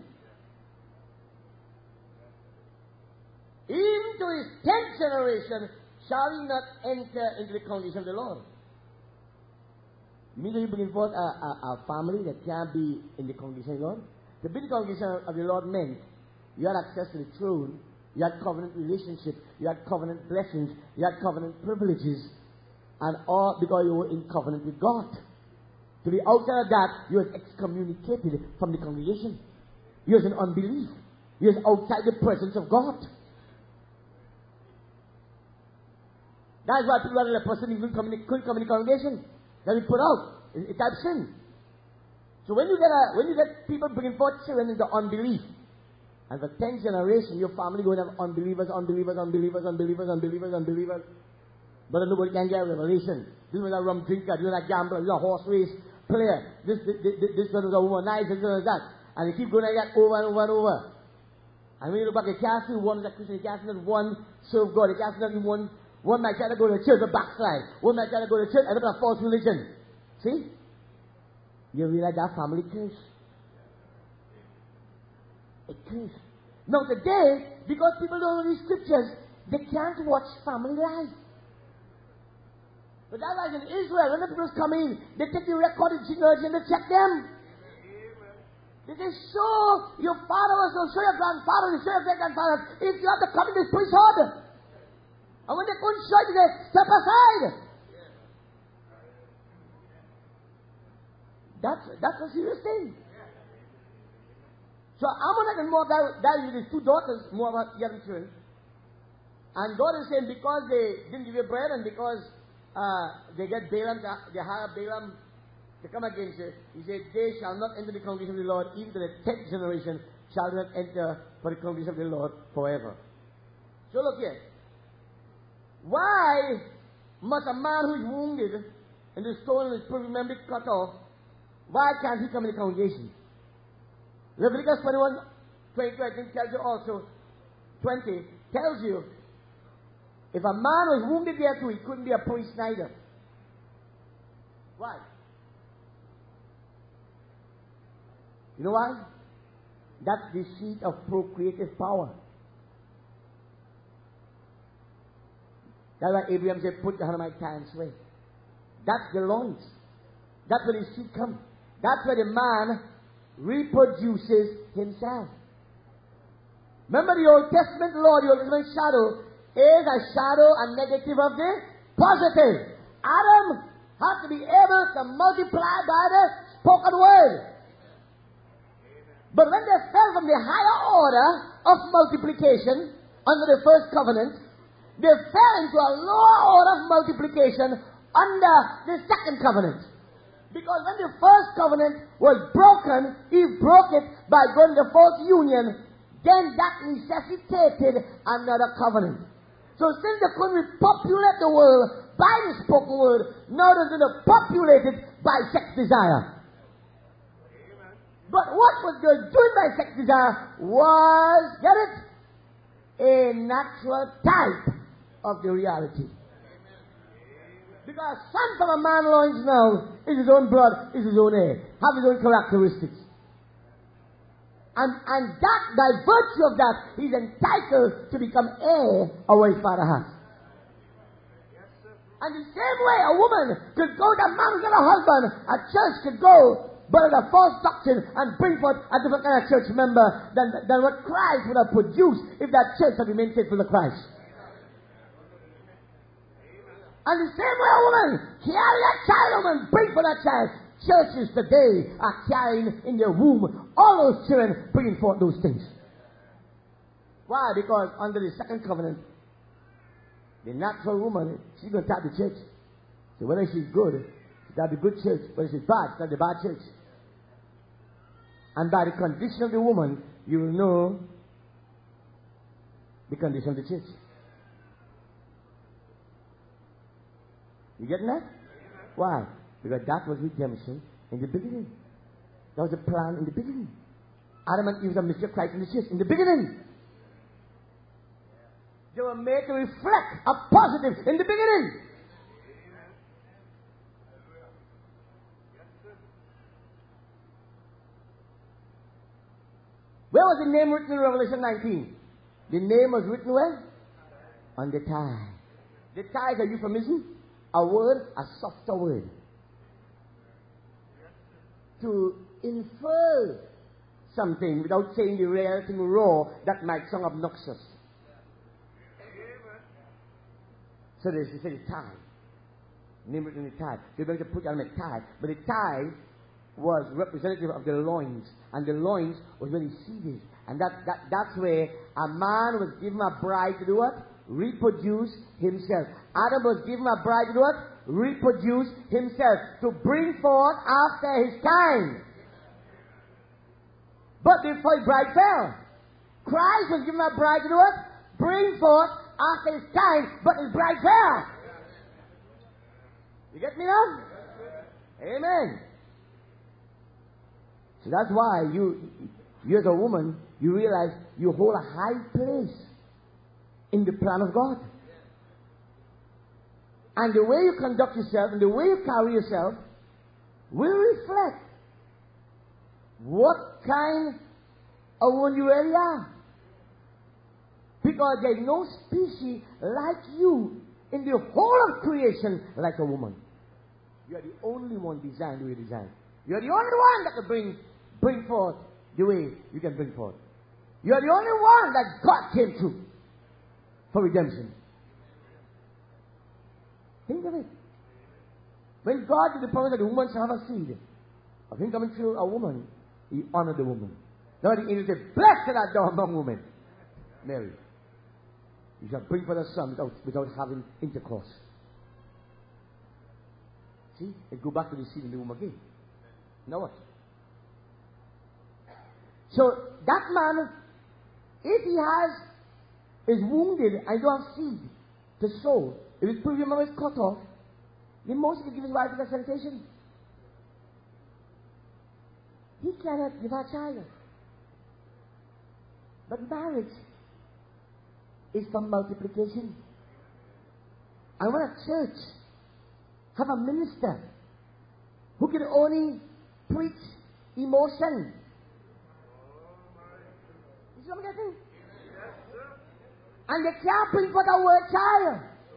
Speaker 2: Even to his 10th generation shall he not enter into the congregation of the Lord. Meaning you bring forth a family that can't be in the congregation of the Lord. To be in the congregation of the Lord meant you had access to the throne, you had covenant relationship, you had covenant blessings, you had covenant privileges, and all because you were in covenant with God. To be outside of that, you were excommunicated from the congregation. You was in unbelief. You was outside the presence of God. That's why people are a person couldn't come in the congregation. That we put out. It's type sin. So when you get people bringing forth children into unbelief, and for 10 generations your family going to have unbelievers. But nobody can get revelation. This was a rum drinker, this was a gambler, this was a horse race player. This one was a womanizer, this was that. And they keep going like that over and over and over. And when you look back, you can't see one as a Christian, you can't see not one serve God, you can't see not one might try to go to church but backslide. One might try to go to church and look at a false religion. See? You realize that family curse. It curse. Now today, because people don't know these scriptures, they can't watch family life. But that's like in Israel, when the people come in, they take the recorded genealogy and they check them. They say, show your fathers, or show your grandfathers, show your great-grandfathers, if you have to come in this priesthood. And when they couldn't show it, they say, step aside. That's a serious thing. So Ammon and Moab died with his two daughters, Moab and children. And God is saying, because they didn't give you bread and because they get Balaam, they hire Balaam to come against you, he said, they shall not enter the congregation of the Lord, even to the 10th generation shall not enter for the congregation of the Lord forever. So look here. Why must a man who is wounded and the stone in his privy member cut off, why can't he come in the congregation? Leviticus 21:22, I think, tells you also, 20, tells you, if a man was wounded there too, he couldn't be a priest neither. Why? You know why? That's the seat of procreative power. That's why Abraham said, put your hand on my thigh and sway. That's the loins. That's where the seed comes. That's where the man reproduces himself. Remember the Old Testament law, the Old Testament shadow is a shadow, a negative of the positive. Adam had to be able to multiply by the spoken word. But when they fell from the higher order of multiplication under the first covenant, they fell into a lower order of multiplication under the second covenant. Because when the first covenant was broken, he broke it by going to false union, then that necessitated another covenant. So since they couldn't repopulate the world by the spoken word, now they're going to populate it by sex desire. Amen. But what was they doing by sex desire was, get it? A natural type of the reality. Because son from a man loins now is his own blood, is his own hair, have his own characteristics. And that, by virtue of that, he's entitled to become heir of what his father has. And the same way a woman could go to a man who's got a husband, a church could go, but with a false doctrine and bring forth a different kind of church member than what Christ would have produced if that church had remained faithful to Christ. And the same way a woman carry that child and bring for that child. Churches today are carrying in their womb all those children, bringing forth those things. Why? Because under the second covenant, the natural woman, she's going to tap the church. So whether she's good, she's got the good church. Whether she's bad, she's got the bad church. And by the condition of the woman, you will know the condition of the church. You getting that? Why? Because that was redemption in the beginning. That was the plan in the beginning. Adam and Eve was a mystery of Christ in the church in the beginning. They were made to reflect a positive in the beginning. Where was the name written in Revelation 19? The name was written where? On the tie. The tie is a euphemism. A word, a softer word. To infer something without saying the real thing raw that might sound obnoxious. So they say the tie. Name it in the tie. They're going to put on a tie. But the tie was representative of the loins. And the loins was where the seed is. And that's where a man was given a bride to do what? Reproduce himself. Adam was given a bride to do what? Reproduce himself. To bring forth after his kind. But before his bride fell. Christ was given a bride to do what? Bring forth after his kind, but his bride fell. You get me now? Amen. So that's why you as a woman, you realize you hold a high place in the plan of God. And the way you conduct yourself and the way you carry yourself will reflect what kind of woman you really are. Because there's no species like you in the whole of creation like a woman. You are the only one designed the way you designed. You are the only one that can bring forth the way you can bring forth. You are the only one that God came to for redemption. Think of it. When God did the promise that the woman shall have a seed, of him coming through a woman, he honored the woman. Now the angel said, blessed art thou among women, Mary. You shall bring forth a son without having intercourse. See? It go back to the seed in the womb again. Now what? So that man, if he is wounded and don't have seed to sow, if his previous mother is cut off, the most he can give his wife is a sensation. He cannot give her a child. But marriage is for multiplication. And when a church have a minister who can only preach emotion, you see what I'm getting? And they can't bring forth a word child.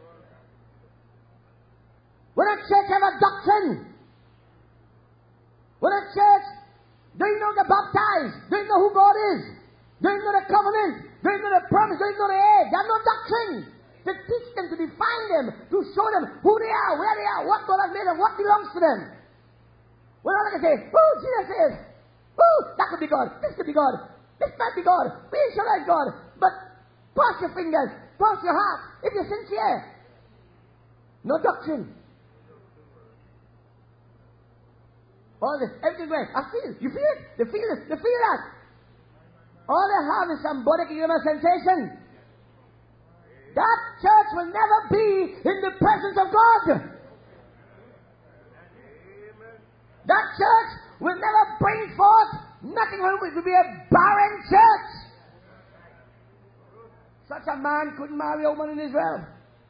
Speaker 2: When a church have a doctrine, when a church don't know the baptized, don't know who God is, don't know the covenant, don't know the promise, don't know the age, they have no doctrine to teach them, to define them, to show them who they are, where they are, what God has made them, what belongs to them. Well, all I can say, oh, Jesus is, oh, that could be God, this could be God, this might be God, we shall like God, but cross your fingers, cross your heart, if you're sincere. No doctrine. All this, everything right. I feel, you feel it, they feel it, they feel that. All they have is somebody give them a sensation. That church will never be in the presence of God. That church will never bring forth nothing. It will be a barren church. Such a man couldn't marry a woman in Israel.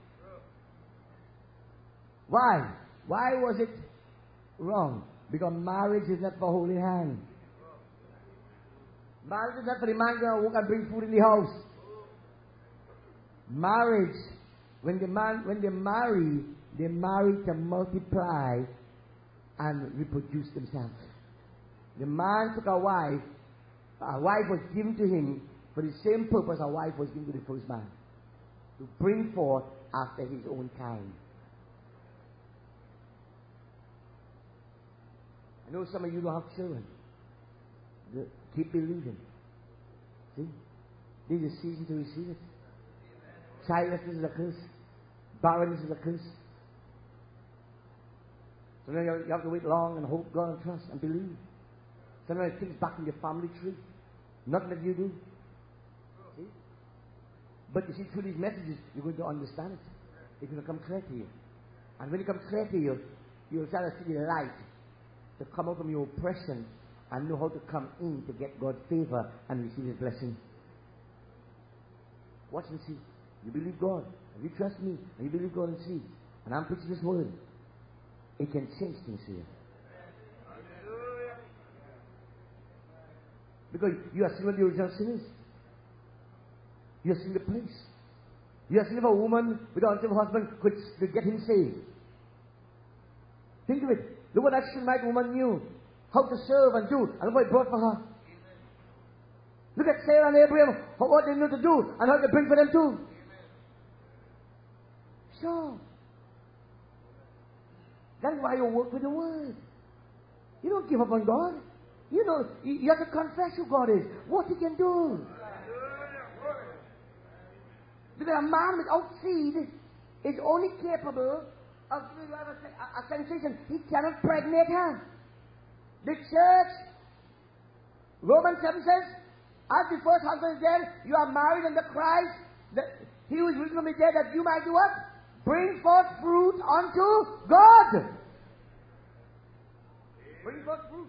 Speaker 2: Why? Why was it wrong? Because marriage is not for holy hand. Marriage is not for the man going to work and bring food in the house. Marriage, when they marry to multiply and reproduce themselves. The man took a wife was given to him for the same purpose a wife was given to the first man. To bring forth after his own kind. I know some of you don't have children. Keep believing. See? This is a season to receive it. Childlessness is a curse. Barrenness is a curse. Sometimes you have to wait long and hope God and trust and believe. Sometimes things back in your family tree. Nothing that you do. See? But you see, through these messages, you're going to understand it. It's going to come clear to you. And when it comes clear to you, you'll start to see the light to come out from your oppression and know how to come in to get God's favor and receive His blessing. Watch and see. You believe God, and you trust me, and you believe God and see. And I'm preaching this word. It can change things here. Because you are seeing what the original sin is. You are seeing the place. You are seeing if a woman with an unstable husband could get him saved. Think of it. Look what that Shunammite woman knew. How to serve and do. And look what it brought for her. Look at Sarah and Abraham. What they knew to do. And how to bring for them too. So. That's why you work with the Word. You don't give up on God. You know, you have to confess who God is. What He can do. Because a man without seed is only capable of a sensation. He cannot pregnate her. The church, Romans 7 says, as the first husband is dead, you are married unto Christ. He who is risen from the dead, that you might do what? Bring forth fruit unto God. Bring forth fruit.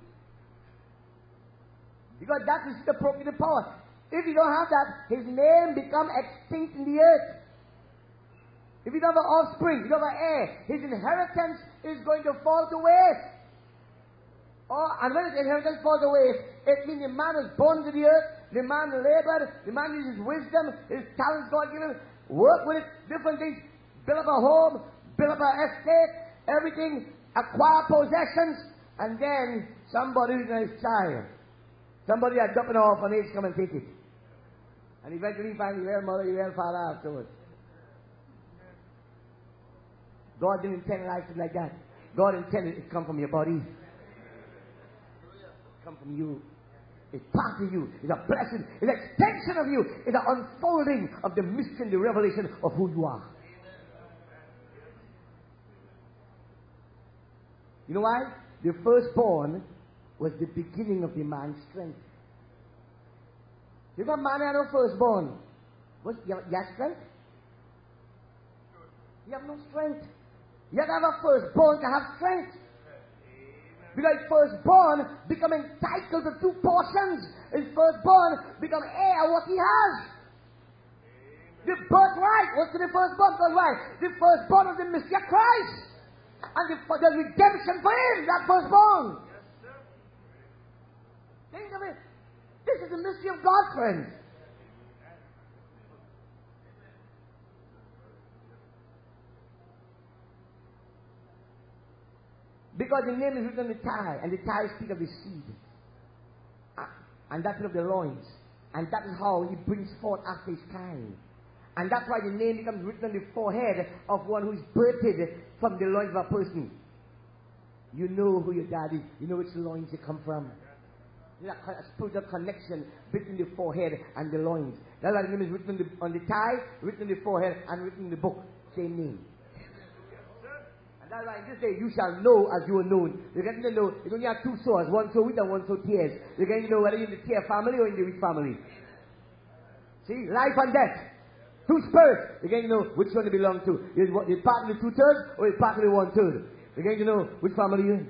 Speaker 2: Because that is the procreative power. If you don't have that, his name become extinct in the earth. If you don't have an offspring, you don't have an heir, his inheritance is going to fall to waste. And when his inheritance falls to waste, it means the man was born to the earth, the man labored, the man used his wisdom, his talents God given, work with it, different things, build up a home, build up an estate, everything, acquire possessions, and then somebody who's a child, somebody that dropped an orphanage come and take it. And eventually find your real mother, your real father afterwards. God didn't intend life to be like that. God intended it to come from your body. Come from you. It's part of you. It's a blessing. It's an extension of you. It's an unfolding of the mystery and the revelation of who you are. You know why? The firstborn was the beginning of the man's strength. You got man and no firstborn. You have strength? You have no strength. You have to have a firstborn to have strength. Because firstborn become entitled to two portions. His firstborn become heir of what he has. The birthright was to the firstborn. Birthright. The firstborn was the mystery of Christ. And the redemption for him, that firstborn. Think of it. This is the mystery of God, friends. Because the name is written on the thigh, and the thigh speaks of the seed. And that's of the loins. And that is how he brings forth after his kind. And that's why the name becomes written on the forehead of one who is birthed from the loins of a person. You know who your dad is. You know which loins you come from. There's a spiritual connection between the forehead and the loins. That's why the name is written on the thigh, written on the forehead, and written in the book. Same name. And that's why in this day you shall know as you are known. You're getting to know, you only have two swords, one sow wheat and one sow tears. You're getting to know whether you're in the tear family or in the wheat family. See, life and death. Two spirits. You're getting to know which one you belong to. You're part of the 2/3 or you're part of the 1/3. You're getting to know which family you're in.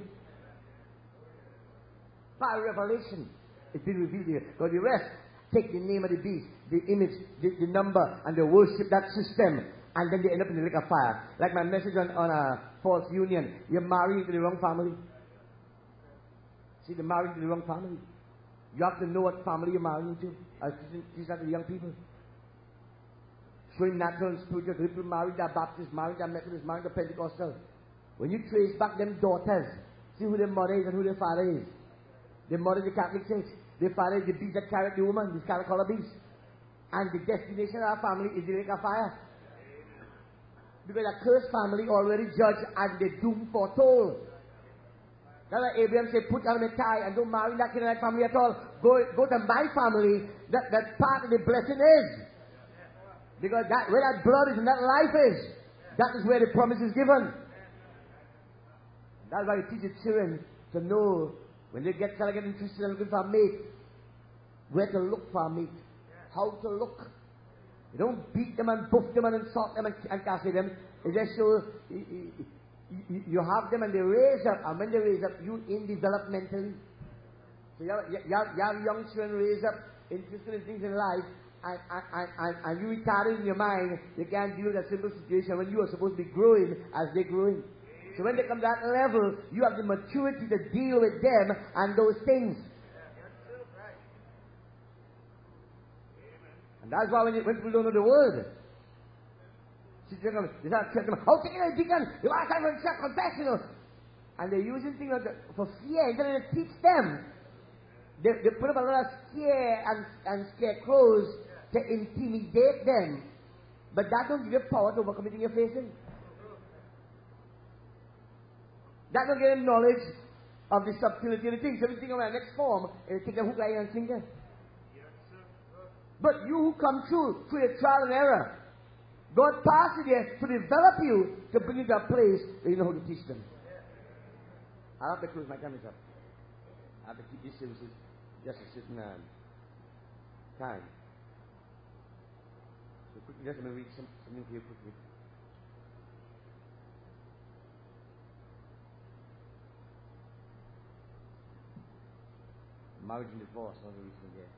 Speaker 2: By revelation, it's been revealed here. Because the rest take the name of the beast, the image, the number, and they worship that system. And then they end up in the lake of fire. Like my message on a false union. You're married into the wrong family. See, you're married into the wrong family. You have to know what family you're marrying into. As teach that to the young people. Showing natural and spiritual. People married, they're Baptist, married, they're Methodist, married, they're Pentecostal. When you trace back them daughters, see who their mother is and who their father is. Their mother is the Catholic Church. Their father is the beast that carried the woman, the scarlet color beast. And the destination of our family is the lake of fire. Because a cursed family already judged and the doom foretold. That's why Abraham said, put on a tie and don't marry that Canaanite family at all. Go to my family, that part of the blessing is. Because where that blood is and that life is, that is where the promise is given. That's why you teach the children to know when they start getting interested in looking for a mate, where to look for a mate, how to look. You don't beat them and buff them and insult them and castrate them. It's just so you have them and they raise up. And when they raise up, you in developmentally. So you have young children raise up, interested in things in life, and you retarded in your mind. You can't deal with a simple situation when you are supposed to be growing as they're growing. So when they come to that level, you have the maturity to deal with them and those things. And that's why when people don't know the word, they say, how can you deacon? You want to have a confessional. And they're using things for fear. Instead of teach them, they put up a lot of scare and scarecrows to intimidate them. But that don't give you power to overcome anything you're facing. That don't give them knowledge of the subtlety of the things. So everything on the next form, it'll take a hook, line, and sinker. But you who come through the trial and error, God passes there to develop you, to bring you to a place where you know how to teach them. I have to close, my time is up. I have to keep these services just a certain time. So quickly, just let me read something here quickly. Marriage and divorce, one of the reasons there.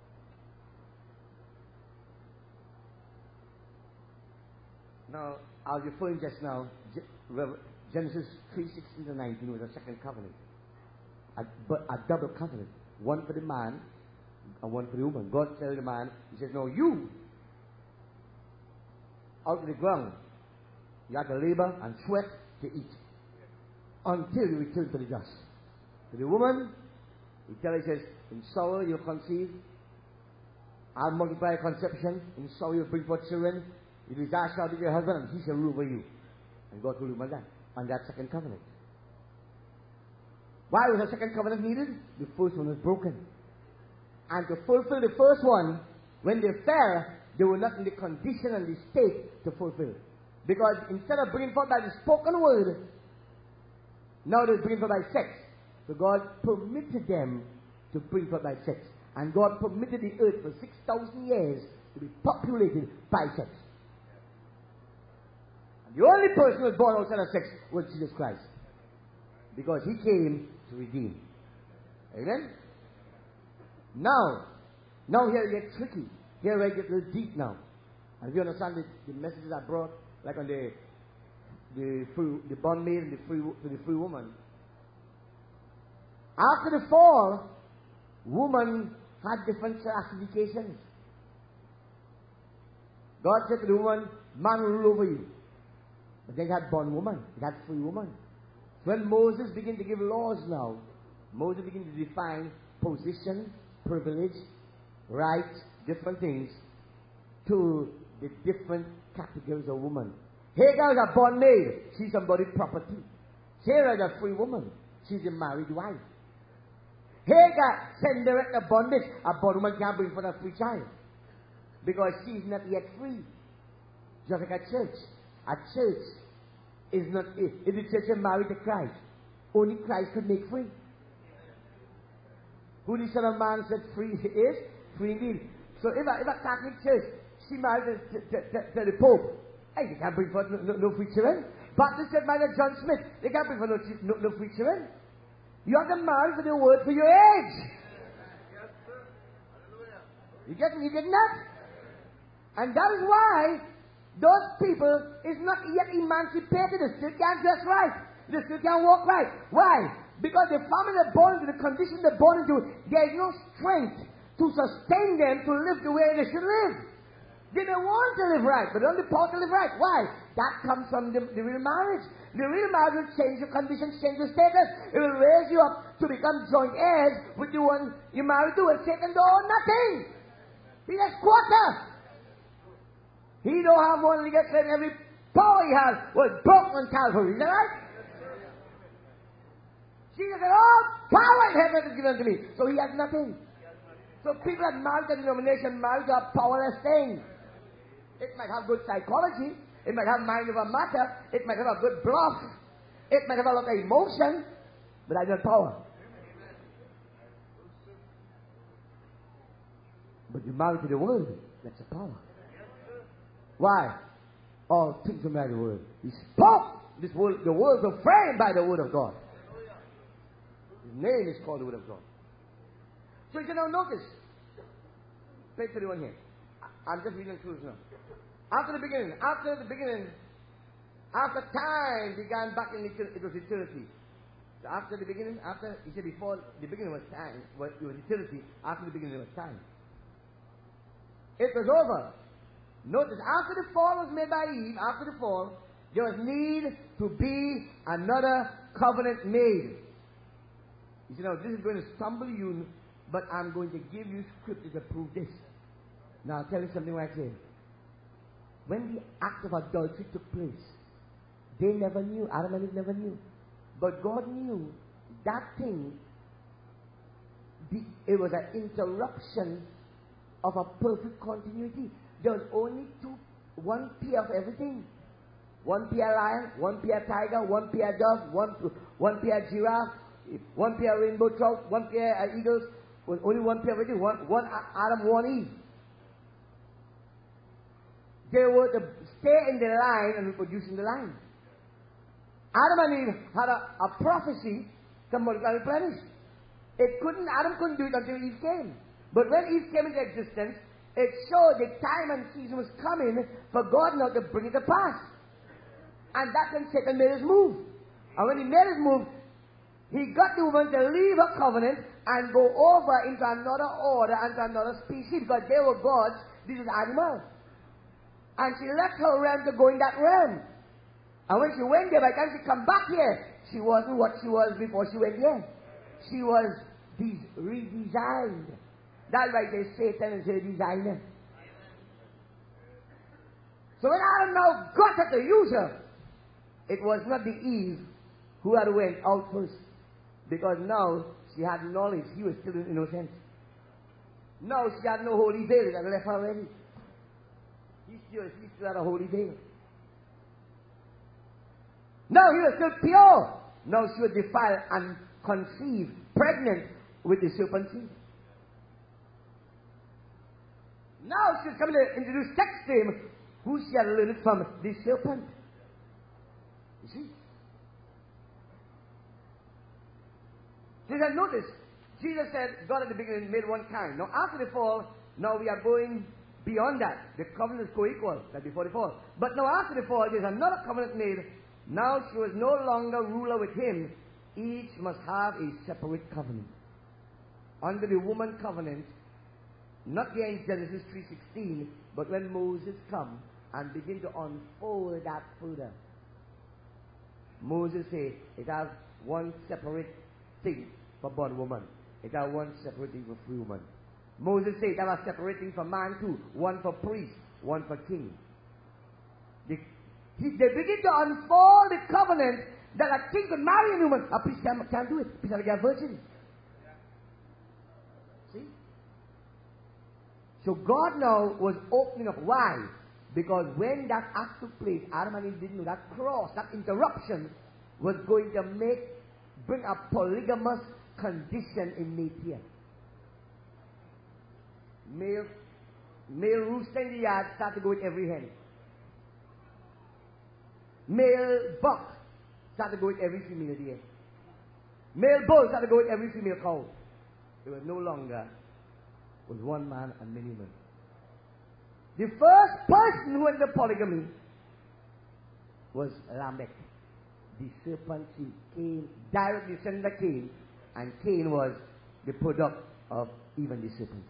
Speaker 2: Now, I was referring just now, Genesis 3:16-19 was a second covenant. A double covenant. One for the man and one for the woman. God tells the man, He says, no, you, out of the ground, you have to labor and sweat to eat until you return to the dust. To the woman, He tells her, He says, in sorrow you'll conceive, I'll multiply conception, in sorrow you'll bring forth children, you desire shall be your husband, and he shall rule over you. And God will rule over that. On that second covenant. Why was the second covenant needed? The first one was broken. And to fulfill the first one, when they fell, they were not in the condition and the state to fulfill. Because instead of bringing forth by the spoken word, now they're bringing forth by sex. So God permitted them to bring forth by sex. And God permitted the earth for 6,000 years to be populated by sex. And the only person who was born outside of sex was Jesus Christ. Because He came to redeem. Amen? Now here it gets tricky. Here it gets a little deep now. And if you understand the messages I brought, like on the bondmaid and the free woman. After the fall, woman had different classifications. God said to the woman, man will rule over you. But then you had bondwoman, you had free woman. When Moses began to give laws now, Moses began to define position, privilege, rights, different things to the different categories of woman. Hagar is a bondmaid. She's somebody's property. Sarah is a free woman. She's a married wife. Hagar sent direct a bondage. A bondwoman can't bring forth a free child because she's not yet free. Just like a church. A church is not, if the church is married to Christ, only Christ could make free. Who the Son of Man said free is, free indeed. So if a Catholic church, she married to the Pope, hey, they can't bring forth no free children. Baptist said married to John Smith, they can't bring forth no free children. You have to marry for the word for your age. Yes, sir. Hallelujah. You getting that? And that is why those people is not yet emancipated. They still can't dress right. They still can't walk right. Why? Because the family they're born into, the condition they're born into, there is no strength to sustain them to live the way they should live. They don't want to live right, but they don't have the power to live right. Why? That comes from the real marriage. The real marriage will change your conditions, change your status. It will raise you up to become joint heirs with the one you married to, and Satan don't own nothing. He has quarter. He don't have one, and he gets every power he has was broken on Calvary. Is that right? Jesus said, all power in heaven is given to me. So he has nothing. So people that marry the denomination marry to a powerless thing. It might have good psychology. It might have mind over matter. It might have a good bluff. It might have a lot of emotion. But I don't power. But you marry to the word. That's a power. Why? All things are by the word. He spoke this word. The words are framed by the word of God. His name is called the word of God. So you can now notice. Page 31 here. I'm just reading through now. After the beginning, after time began back in it was eternity. So after the beginning, he said before the beginning was time, it was eternity. After the beginning was time. It was over. Notice, after the fall was made by Eve, after the fall, there was need to be another covenant made. He said, now this is going to stumble you, but I'm going to give you scripture to prove this. Now I'll tell you something right here. When the act of adultery took place, they never knew, Adam and Eve never knew. But God knew that thing, it was an interruption of a perfect continuity. There was only one pair of everything. One pair lion, one pair tiger, one pair dove, one pair giraffe, one pair rainbow trout, one pair eagles. Only one pair of everything. One Adam, one Eve. They were to stay in the line and reproduce in the line. Adam and Eve had a prophecy to multiply and replenish. Adam couldn't do it until Eve came. But when Eve came into existence, it showed the time and season was coming for God now to bring it to pass. And that's when Satan made his move. And when he made his move, he got the woman to leave her covenant and go over into another order and to another species, because they were gods, this is animals. And she left her realm to go in that realm. And when she went there, by the time she come back here, she wasn't what she was before she went there. She was redesigned. That's why they say Satan is her designer. So when Adam now got her to use her, it was not the Eve who had went out first. Because now she had knowledge. He was still innocent. Now she had no holy veil. It had left her already. He still had a holy veil. Now he was still pure. Now she was defiled and conceived, pregnant with the serpent seed. Now she's coming to introduce sex to him, who she had learned it from the serpent. You see? So you have noticed, Jesus said, God at the beginning made one kind. Now after the fall, now we are going beyond that. The covenant is co-equal, like before the fall. But now after the fall, there's another covenant made. Now she was no longer ruler with him. Each must have a separate covenant. Under the woman covenant, not here in Genesis 3:16, but when Moses come and begin to unfold that further. Moses say, it has one separate thing for born woman. It has one separate thing for free woman. Moses said that was separating for man too. One for priest, one for king. They begin to unfold the covenant that a king could marry a woman. A priest can't do it. A priest has to get a virgin. See? So God now was opening up. Why? Because when that act took place, Adam and Eve didn't know that cross, that interruption, was going to bring a polygamous condition in nature. Male rooster in the yard start to go with every hen. Male buck start to go with every female deer. Male bull start to go with every female cow. It was no longer was one man and many women. The first person who entered polygamy was Lamech. The serpent seed. Cain, direct descendant of Cain, and Cain was the product of even the serpent.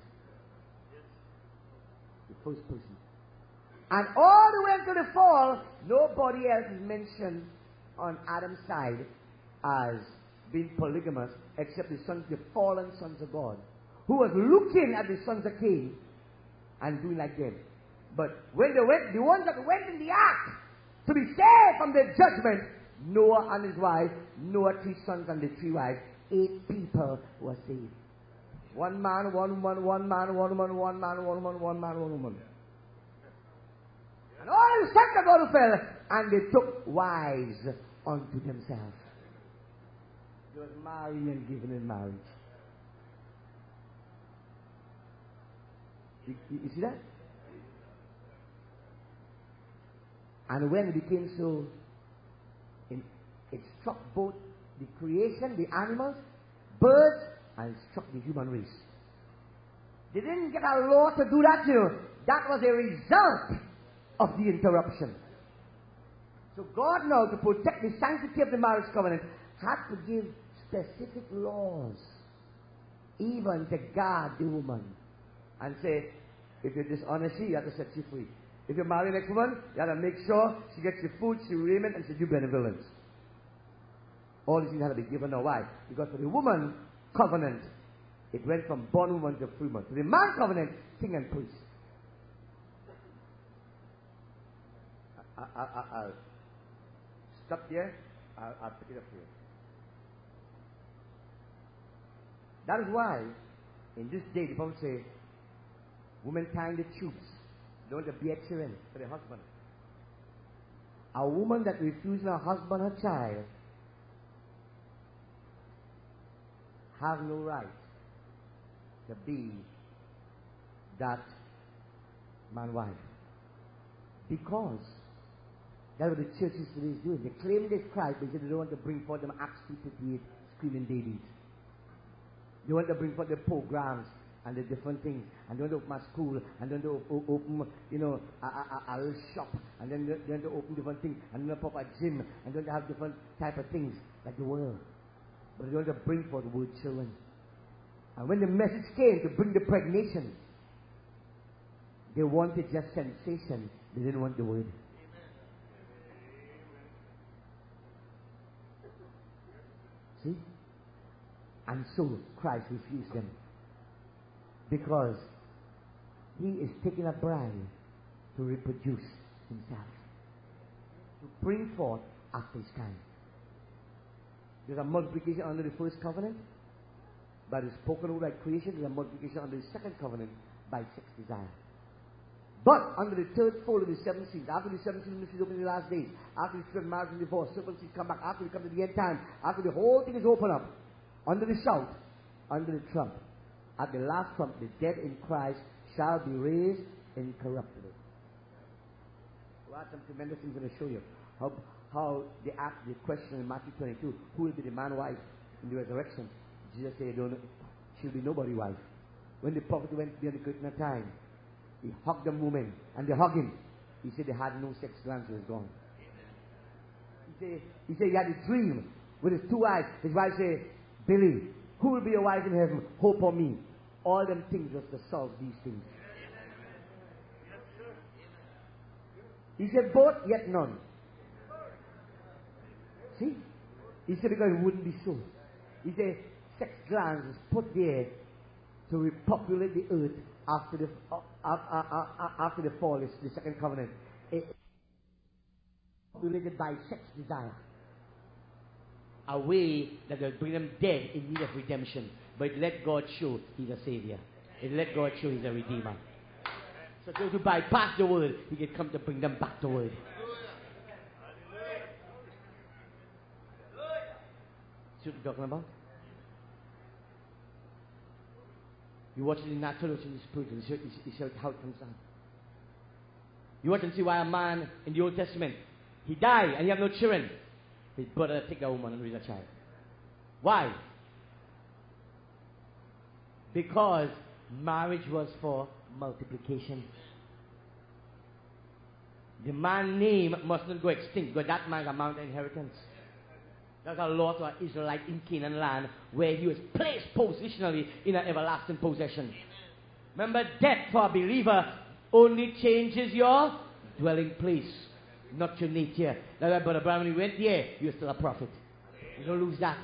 Speaker 2: The first person. And all the way until the fall, nobody else is mentioned on Adam's side as being polygamous except the fallen sons of God, who was looking at the sons of Cain and doing like them. But when they went, the ones that went in the ark to be saved from the judgment, Noah and his wife, Noah 3 sons and the 3 wives, 8 people were saved. One man, one woman, one man, one woman, one man, one woman, one man, one woman. And all the sons of God fell, and they took wives unto themselves. They was marrying and giving in marriage. You see that? And when it became so, it struck both the creation, the animals, birds, and it struck the human race. They didn't get a law to do that, you know. That was a result of the interruption. So God now, to protect the sanctity of the marriage covenant, had to give specific laws, even to guard the woman, and say, if you're dishonest, you have to set you free. If you marry an ex-woman, you have to make sure she gets your food, she raiment, and she do benevolence. All these things had to be given now. Why? Because for the woman covenant, it went from born woman to free woman. To the man covenant, king and priest. I'll stop there. I'll pick it up here. That is why, in this day, the Bible says, women tying the tubes, they want to bear children for their husband. A woman that refuses her husband her child have no right to be that man's wife. Because that's what the churches today is doing. They claim this Christ, but they don't want to bring forth them Acts 2:58 screaming babies. They want to bring forth the programs and the different things. And they want to open a school. And then they open, a little shop. And then they want to open different things. And then they pop a gym. And then they have different type of things like the world. But they want to bring forth the word children. And when the message came to bring the pregnation, they wanted just sensation. They didn't want the word. See? And so Christ refused them. Because he is taking a bride to reproduce himself. To bring forth after his kind. There's a multiplication under the first covenant. By the spoken word by creation. There's a multiplication under the second covenant by sex desire. But under the third fold of the seven seals, after the seven seals is open in the last days, after the spirit marriage and divorce, serpent seeds come back, after we come to the end time, after the whole thing is open up, under the shout, under the trump, at the last trump, the dead in Christ shall be raised incorruptible. So I have some tremendous things I'm going to show you. How they ask the question in Matthew 22, who will be the man wife in the resurrection? Jesus said, she'll be nobody's wife. When the prophet went beyond the curtain of time, he hugged the woman, and they hugged him. He said they had no sex glands, so he was gone. He said he had a dream with his two eyes. His wife said, Billy, who will be your wife in heaven? Hope on me. All them things was to solve these things. He said both, yet none. See? He said because it wouldn't be so. He said sex glands is put there to repopulate the earth after the fall, the second covenant. It populated by sex desire. A way that will bring them dead in need of redemption. But it let God show he's a savior. It let God show he's a redeemer. So to bypass the word, he can come to bring them back to the word. See what I'm talking about? You watch it in the natural, watch it in the spiritual. You see how it comes down. You watch and see why a man in the Old Testament, he died and he had no children. His brother take a woman and raise a child. Why? Because marriage was for multiplication. The man's name must not go extinct because that man's amount of inheritance. That's a law to an Israelite in Canaan land where he was placed positionally in an everlasting possession. Remember, death for a believer only changes your dwelling place, not your nature. That's why Brother Brown, when he went there, you're still a prophet. You don't lose that.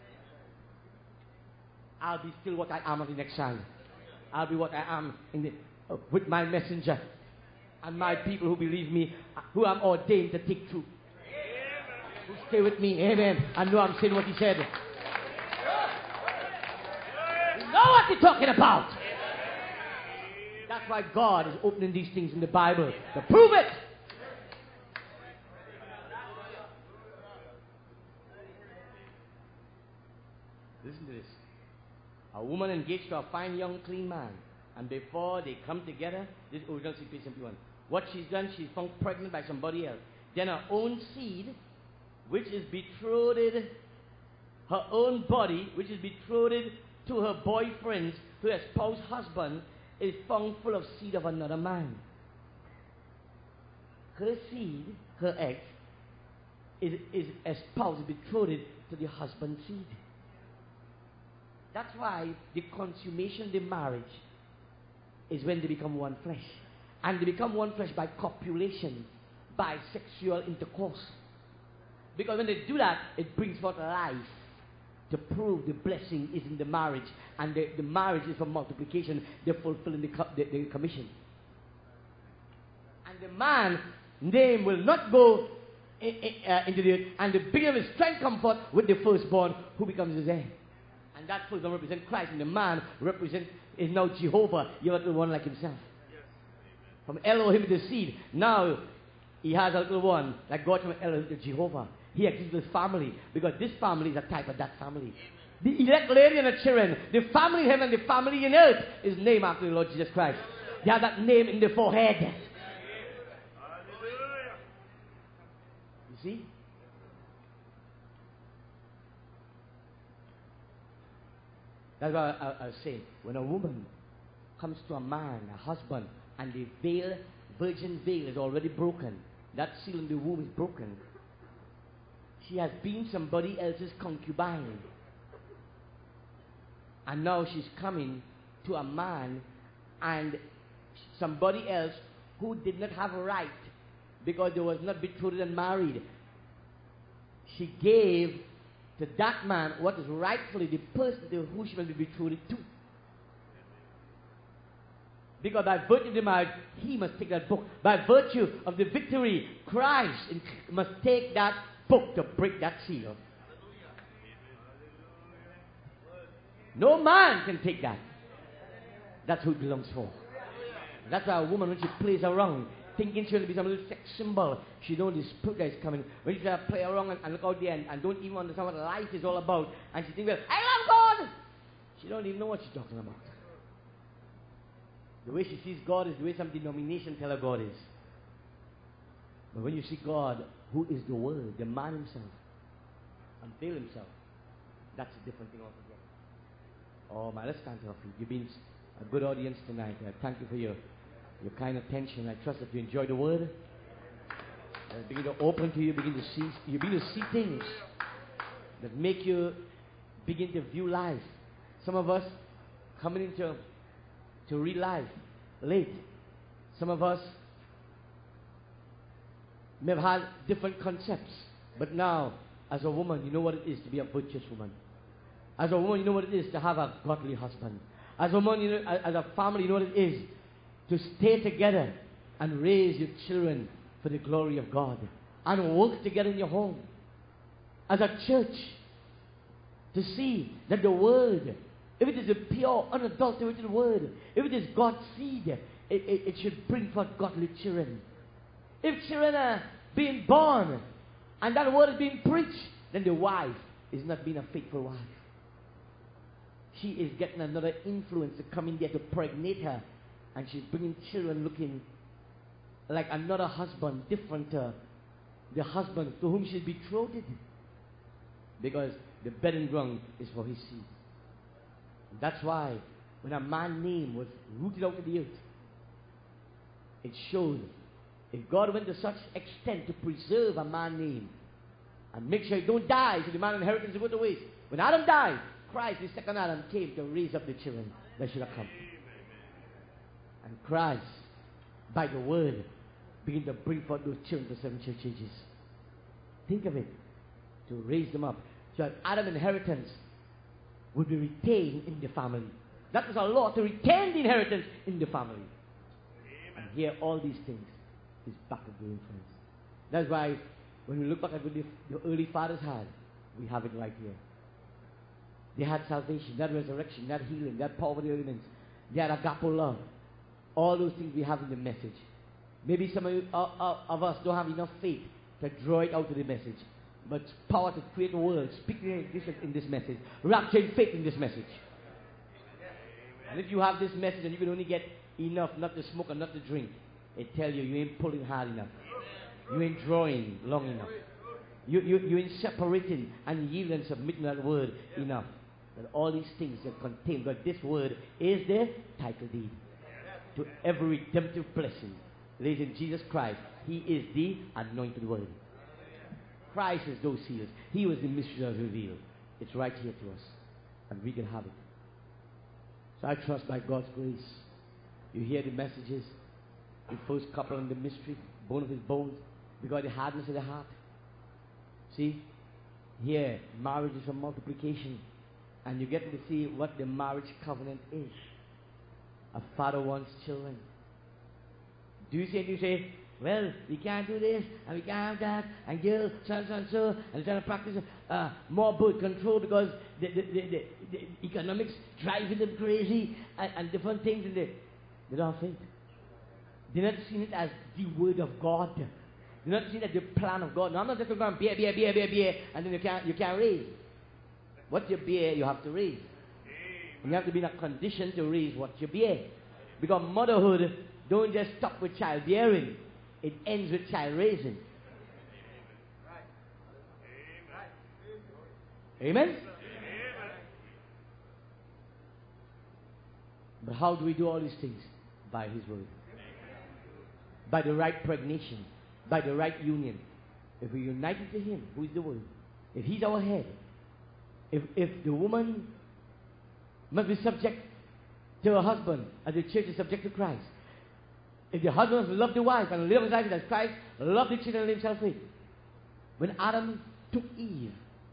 Speaker 2: I'll be still what I am on the next side. I'll be what I am with my messenger and my people who believe me, who I'm ordained to take truth. Who stay with me, amen. I know I'm saying what he said. You know what he's talking about. That's why God is opening these things in the Bible to prove it. Listen to this. A woman engaged to a fine young clean man, and before they come together, this original CP simply one. What she's done, she's found pregnant by somebody else. Then her own seed, which is betrothed, her own body, which is betrothed to her boyfriend's, to her spouse husband, is found full of seed of another man. Her seed, her egg, is espoused, betrothed to the husband's seed. That's why the consummation of the marriage is when they become one flesh. And they become one flesh by copulation, by sexual intercourse. Because when they do that, it brings forth life to prove the blessing is in the marriage. And the marriage is for multiplication. They're fulfilling the commission. And the man's name will not go into the earth. And the beginning of his strength comes forth with the firstborn who becomes his heir. And that firstborn represents Christ. And the man is now Jehovah. You have one like himself. From Elohim the seed. Now he has a little one like God from Elohim to Jehovah. He exists with family because this family is a type of that family. The elect lady and the children, the family in heaven, the family in earth is named after the Lord Jesus Christ. They have that name in the forehead. You see? That's why I was saying, when a woman comes to a man, a husband, and the veil, virgin veil is already broken, that seal in the womb is broken, she has been somebody else's concubine. And now she's coming to a man and somebody else who did not have a right because they was not betrothed and married. She gave to that man what is rightfully the person to who she must be betrothed to. Because by virtue of the marriage, he must take that book. By virtue of the victory, Christ must take that book to break that seal. No man can take that. That's who it belongs for. That's why a woman, when she plays around, thinking she'll be some little sex symbol, she knows the spirit that is coming. When she play around and look out there and don't even understand what life is all about, and she thinks, well, I love God! She don't even know what she's talking about. The way she sees God is the way some denomination tell her God is. But when you see God, who is the Word, the man himself, unveil himself, that's a different thing altogether. Oh man, let's stand to our feet. You've been a good audience tonight. Thank you for your kind attention. I trust that you enjoy the Word. Begin to open to you, you begin to see things that make you begin to view life. Some of us coming into to read life late. Some of us may have had different concepts, but now, as a woman, you know what it is to be a virtuous woman. As a woman, you know what it is to have a godly husband. As a woman, you know, as a family, you know what it is to stay together and raise your children for the glory of God and work together in your home. As a church, to see that the Word, if it is a pure, unadulterated Word, if it is God's seed, it should bring forth godly children. If children are being born and that Word is being preached, then the wife is not being a faithful wife. She is getting another influence to come in there to pregnate her, and she's bringing children looking like another husband, different to the husband to whom she's betrothed, because the bedding ground is for his seed. That's why when a man's name was rooted out of the earth, it showed if God went to such extent to preserve a man's name and make sure he don't die so the man's inheritance will go to waste. When Adam died, Christ, the second Adam, came to raise up the children that should have come. And Christ, by the Word, began to bring forth those children to 7 church ages. Think of it. To raise them up. So that Adam's inheritance would be retained in the family. That was our law, to retain the inheritance in the family. Amen. And here, all these things is back of the influence. That's why, when we look back at what the early fathers had, we have it right here. They had salvation, that resurrection, that healing, that power of the elements. They had agape love. All those things we have in the message. Maybe some of us don't have enough faith to draw it out of the message. But power to create a world, speaking in this message, rapturing faith in this message. And if you have this message and you can only get enough not to smoke and not to drink, it tells you ain't pulling hard enough. You ain't drawing long enough. You ain't separating and yielding and submitting that word enough. That all these things are contained. But this word is the title deed to every redemptive blessing. Ladies in Jesus Christ, He is the anointed word. Christ is those seals. He was the mystery that was revealed. It's right here to us. And we can have it. So I trust by God's grace. You hear the messages. The first couple in the mystery. Bone of his bones. Because the hardness of the heart. See? Here, marriage is a multiplication. And you get to see what the marriage covenant is. A father wants children. Do you see it? You say, well, we can't do this, and we can't have that, and girl, so, and they're trying to practice more birth control because the economics driving them crazy, and different things, and they don't have faith. They're not seeing it as the word of God. They're not seeing it as the plan of God. No, I'm not just going beer, and then you can't raise. What you bear, you have to raise. And you have to be in a condition to raise what you bear. Because motherhood don't just stop with childbearing. It ends with child raising. Amen? But how do we do all these things? By His Word. By the right pregnation. By the right union. If we united to Him, who is the Word, if He's our head, if the woman must be subject to her husband, as the church is subject to Christ, if the husband must love the wife and live his life as Christ loved the church and lived himself with. When Adam took Eve,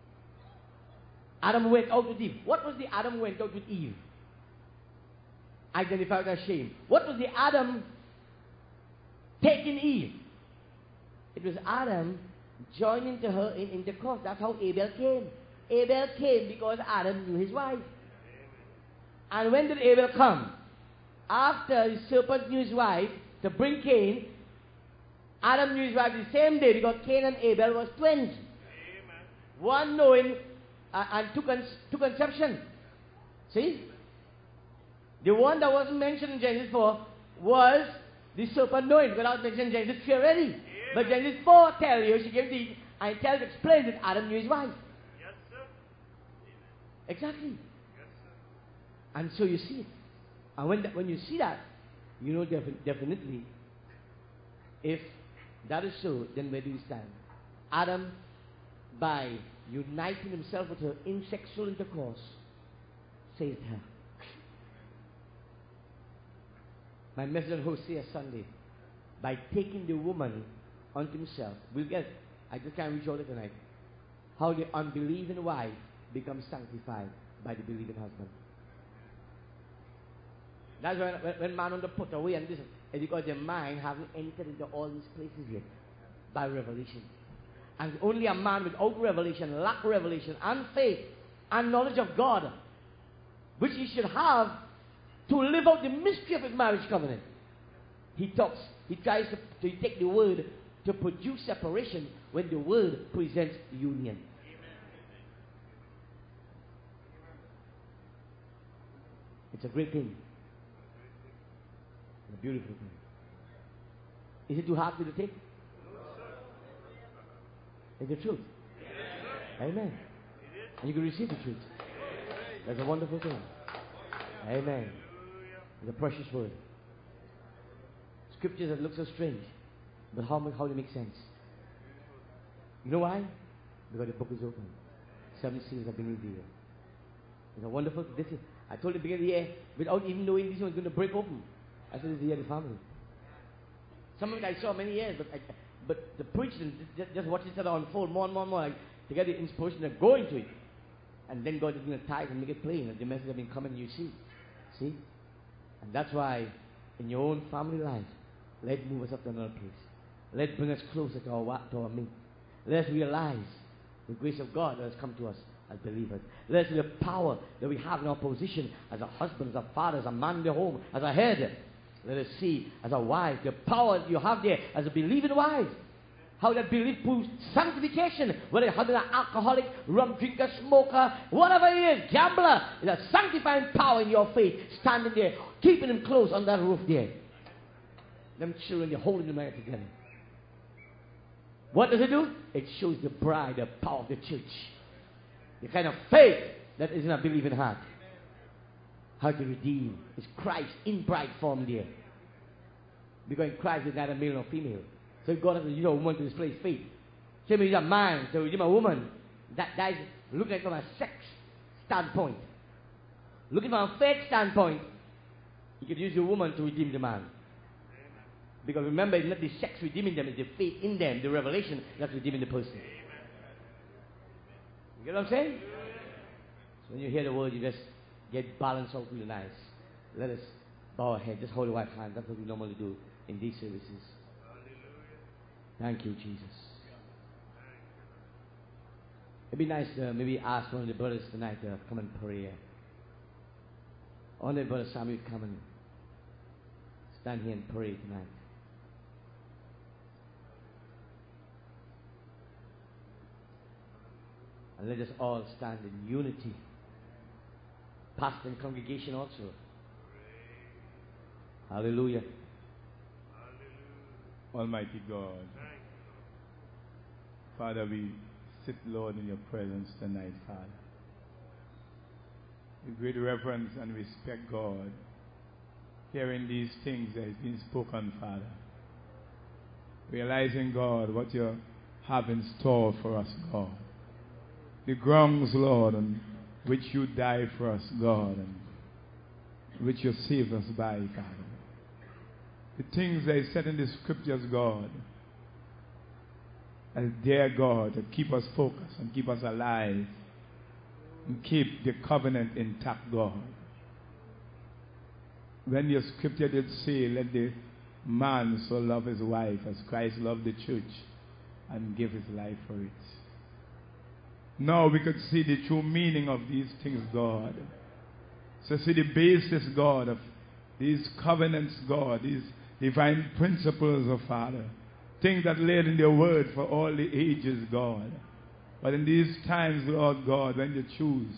Speaker 2: Adam went out with Eve. What was the Adam went out with Eve? Identified as shame. What was the Adam taking Eve? It was Adam joining to her in intercourse. That's how Abel came. Abel came because Adam knew his wife. And when did Abel come? After the serpent knew his wife to bring Cain, Adam knew his wife the same day because Cain and Abel was twins. Amen. One knowing and two conception. See? The one that wasn't mentioned in Genesis 4 was the serpent knowing, without mentioning Genesis 3 already. Amen. But Genesis 4 tells you, she gave the, and explains that Adam knew his wife.
Speaker 3: Yes, sir.
Speaker 2: Exactly.
Speaker 3: Yes, sir.
Speaker 2: And so you see it. And when you see that, you know definitely, if that is so, then where do you stand? Adam, by uniting himself with her in sexual intercourse, saved her. My message on Hosea Sunday, by taking the woman unto himself, we'll get, I just can't reach all it tonight, how the unbelieving wife becomes sanctified by the believing husband. That's when man on the put away and this, it's because the mind haven't entered into all these places yet by revelation. And only a man without revelation, lack revelation and faith and knowledge of God, which he should have to live out the mystery of his marriage covenant. He tries to take the word to produce separation when the word presents union. It's a great thing. A beautiful thing. Is it too hard for you to take? It's the truth. Amen. And you can receive the truth. That's a wonderful thing. Amen. It's a precious word. Scriptures that look so strange, but how they make sense. You know why? Because the book is open. 7 seals have been revealed. It's a wonderful. This is. I told you at the beginning of the year, without even knowing this one was going to break open. I said, this is the year of the family. Some of it I saw many years, but the preaching, just watch it unfold more and more and more, to get the inspiration to go into it. And then God is going to tie it and make it plain. And the message has been coming, you see. See? And that's why, in your own family life, let it move us up to another place. Let it bring us closer to our mate. Let us realize the grace of God that has come to us as believers. Let us see the power that we have in our position as a husband, as a father, as a man in the home, as a head. Let us see as a wife the power you have there as a believing wife. How that belief proves sanctification. Whether you're an alcoholic, rum drinker, smoker, whatever it is, gambler, there's a sanctifying power in your faith standing there, keeping them close on that roof there. Them children, they're holding them right together. What does it do? It shows the bride the power of the church. The kind of faith that is in a believing heart. How to redeem is Christ in bride form there. Because in Christ is neither male nor female. So God has to use a woman to display his faith. Same as a man to redeem a woman. That is looking at it from a sex standpoint. Looking from a faith standpoint, you can use a woman to redeem the man. Because remember, it's not the sex redeeming them, it's the faith in them, the revelation that's redeeming the person. You get what I'm saying? So when you hear the word, you just get balanced out really nice. Let us bow our head, just hold the right hand. That's what we normally do in these services. Thank you, Jesus. It'd be nice to maybe ask one of the brothers tonight to come and pray. Only Brother Samuel come and stand here and pray tonight. And let us all stand in unity. Pastor and congregation also. Hallelujah.
Speaker 3: Almighty God, Father, we sit, Lord, in your presence tonight, Father. With great reverence and respect, God, hearing these things that has been spoken, Father. Realizing, God, what you have in store for us, God. The grounds, Lord, on which you died for us, God, and which you saved us by, Father. The things that is said in the scriptures, God, as dear God, to keep us focused and keep us alive and keep the covenant intact, God. When your scripture did say, let the man so love his wife as Christ loved the church and give his life for it. Now we could see the true meaning of these things, God. So see the basis, God, of these covenants, God, these divine principles, of Father. Things that laid in your word for all the ages, God. But in these times, Lord God, when you choose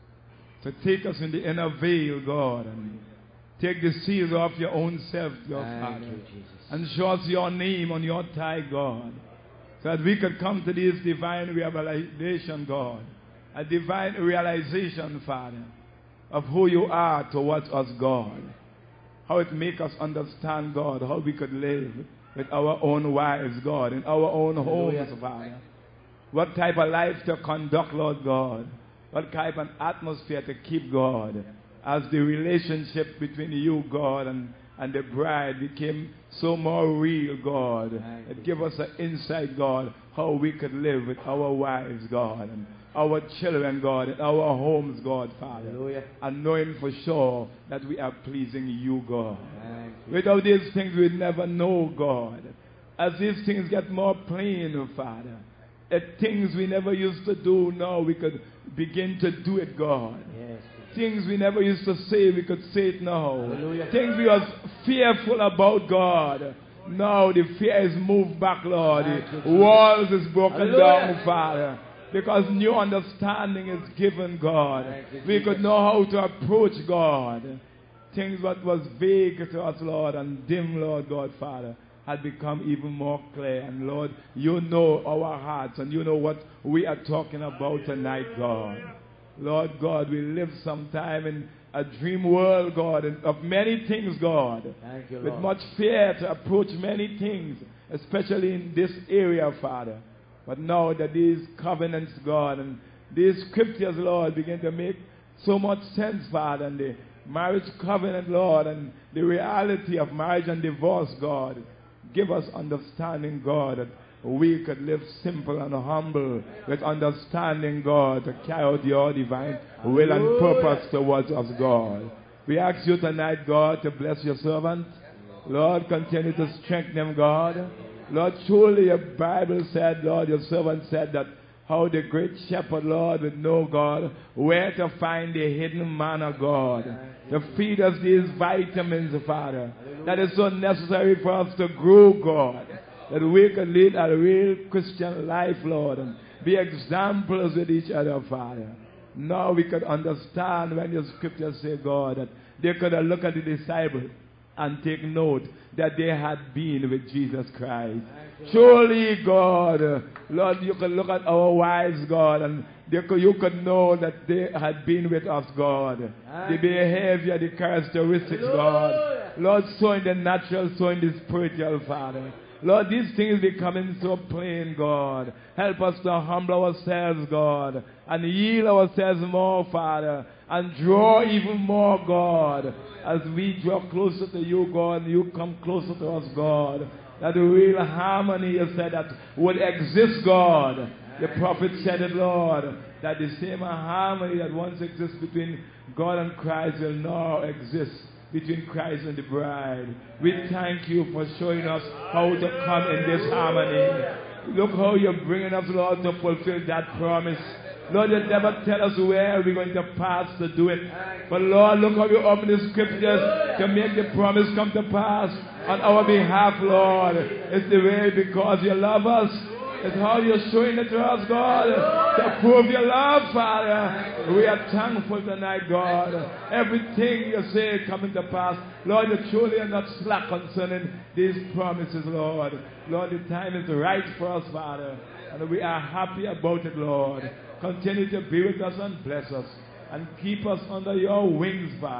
Speaker 3: to take us in the inner veil, God, and take the seals off your own self, your Father, and show us your name on your thigh, God, so that we could come to this divine revelation, God, a divine realization, Father, of who you are towards us, God, how it make us understand, God, how we could live with our own wives, God, in our own homes, Father. What type of life to conduct, Lord God. What type of atmosphere to keep, God, as the relationship between you, God, and the bride became so more real, God. It gave us an insight, God, how we could live with our wives, God, and our children, God, in our homes, God, Father. Hallelujah. And knowing for sure that we are pleasing you, God. Without these things, we'd never know, God. As these things get more plain, Father, things we never used to do, now we could begin to do it, God. Yes. Things we never used to say, we could say it now. Hallelujah. Things we was fearful about, God. Now the fear is moved back, Lord. The walls is broken down, Father. Because new understanding is given, God. We could know how to approach God. Things that was vague to us, Lord, and dim, Lord God, Father, had become even more clear. And Lord, you know our hearts and you know what we are talking about tonight, God. Lord God, we live sometime in a dream world, God, of many things, God. Thank you, Lord. With much fear to approach many things, especially in this area, Father. But now that these covenants, God, and these scriptures, Lord, begin to make so much sense, Father, and the marriage covenant, Lord, and the reality of marriage and divorce, God, give us understanding, God, that we could live simple and humble with understanding, God, to carry out your divine will and purpose towards us, God. We ask you tonight, God, to bless your servant. Lord, continue to strengthen him, God. Lord, truly your Bible said, Lord, your servant said that how the great shepherd, Lord, would know, God, where to find the hidden manna, God, to feed us these vitamins, Father, that is so necessary for us to grow, God, that we can lead a real Christian life, Lord, and be examples with each other, Father. Now we could understand when your scriptures say, God, that they could look at the disciples and take note that they had been with Jesus Christ. Surely, God, Lord, you could look at our wives, God, and you could know that they had been with us, God. The behavior, the characteristics, God. Lord, so in the natural, so in the spiritual, Father. Lord, these things becoming so plain, God. Help us to humble ourselves, God, and yield ourselves more, Father, and draw even more, God, as we draw closer to you, God, and you come closer to us, God. That the real harmony, you said, that would exist, God. The prophet said it, Lord, that the same harmony that once exists between God and Christ will now exist between Christ and the bride. We thank you for showing us how to come in this harmony. Look how you're bringing us, Lord, to fulfill that promise. Lord, you never tell us where we're going to pass to do it. But Lord, look how you open the scriptures to make the promise come to pass on our behalf, Lord. It's the way because you love us. It's how you're showing it to us, God, to prove your love, Father. We are thankful tonight, God. Everything you say coming to pass. Lord, you truly are not slack concerning these promises, Lord. Lord, the time is right for us, Father. And we are happy about it, Lord. Continue to be with us and bless us. And keep us under your wings, Father.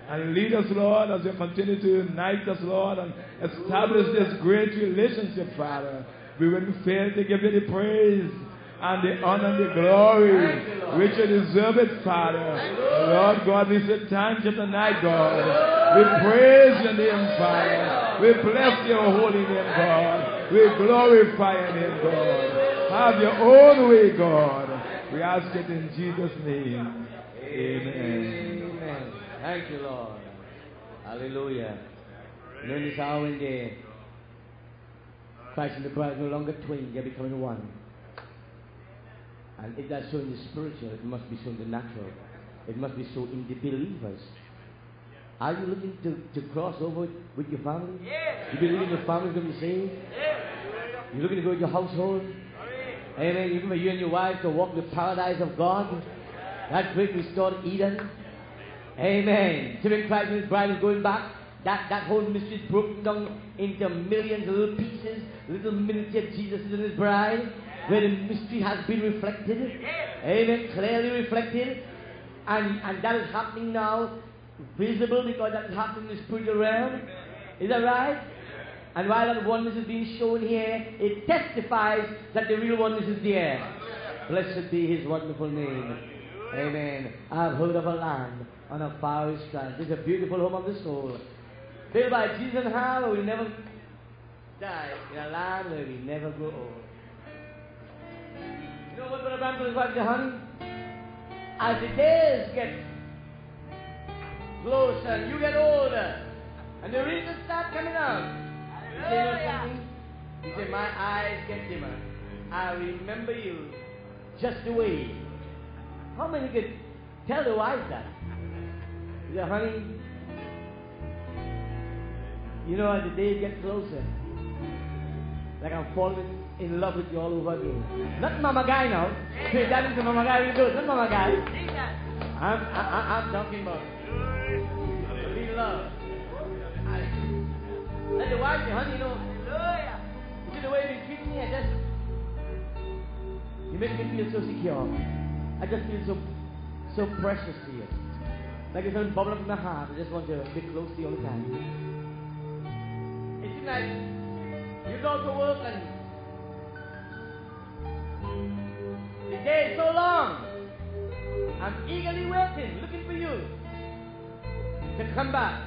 Speaker 3: And lead us, Lord, as you continue to unite us, Lord, and establish this great relationship, Father. We wouldn't fail to give you the praise and the honor and the glory which you deserve it, Father. Lord God, we say thank you tonight, God. We praise your name, Father. We bless your holy name, God. We glorify your name, God. Have your own way, God. We ask it in Jesus' name. Amen.
Speaker 2: Amen. Thank you, Lord. Hallelujah. You know, in this hour and day, Christ and the bride are no longer twain, they're becoming one. And if that's so in the spiritual, it must be so in the natural. It must be so in the believers. Are you looking to cross over with your family?
Speaker 4: Yes.
Speaker 2: You believe your family's going to be saved?
Speaker 4: Yes.
Speaker 2: You're looking to go to your household? Amen. You're looking for you and your wife to walk the paradise of God? That great restored Eden? Amen. So when Christ and his bride is going back, that whole mystery is broken down into millions of little pieces, little miniature Jesus and his bride, where the mystery has been reflected. Amen. Clearly reflected. And that is happening now, visible, because that is happening in the spiritual realm. Is that right? And while that oneness is being shown here, it testifies that the real oneness is there. Blessed be his wonderful name. Amen. I've heard of a land on a faraway strand. It's a beautiful home of the soul, built by Jesus and how we will never die, in a land where we never grow old. You know what Brother Bramble is like, honey? As the days get closer and you get older, and the reasons start coming out, you know something? He said, my eyes get dimmer. I remember you just the way. How many could tell the wife that? He said, honey, you know, as the days get closer, like I'm falling in love with you all over again. Not Mama Guy now. Say that is the Mama Guy we do. Not Mama Guy. I'm talking about be love. Let the wife say, honey, you know, you see the way you treat me, you make me feel so secure. I just feel so precious to you. Like it's something bubbling up in my heart. I just want to be close to you all the time. It seems like you go to work and the day is so long. I'm eagerly waiting, looking for you to come back.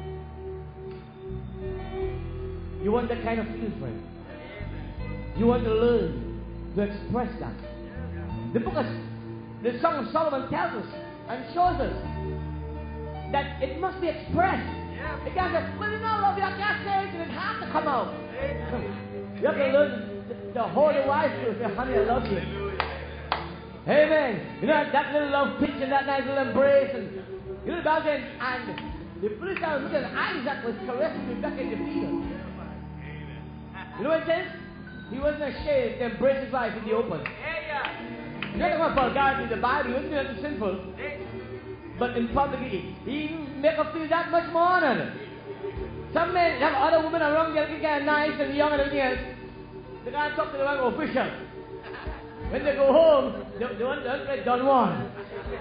Speaker 2: You want that kind of feeling, friend. You want to learn to express that. The Song of Solomon tells us and shows us that it must be expressed. It can't just, well, you know, love you, I can't say it, and it has to come out. You have to learn to hold the wife to say, honey, I love you. Amen. You know, that little love pitch and that nice little embrace, and you know, about it, and the Philistine was looking at Isaac was caressing Rebekah in the field. You know what it says? He wasn't ashamed to embrace his wife in the open. You're not talking about vulgarity in the Bible. He wasn't doing anything sinful. But in public, he make her feel that much more honored. Some men have other women around there looking kind of nice and young and everything else. They can't talk to the one official. When they go home, they want to get Don Juan.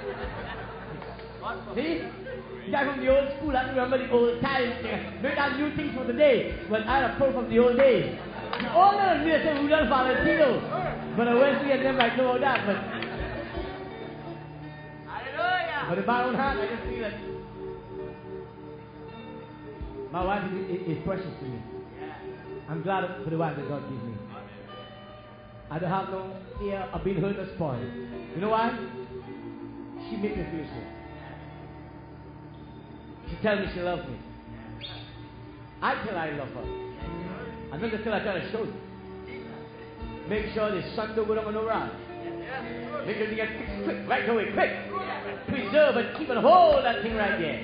Speaker 2: See? Guy from the old school, I remember the old times. They got new things for the day. But I had a pro from the old days. The older me, they say Rudolph Valentino. But I went to them like know all that. But in my own heart, I just feel that my wife is precious to me. I'm glad for the wife that God gives me. I don't have no fear of being hurt or spoiled. You know why? She makes me feel so. She tells me she loves me. I tell her I love her. And then until I try to show you. Make sure the sun don't go down on no rod. Make sure you get fixed quick, right away, quick. Preserve and keep and hold that thing right there.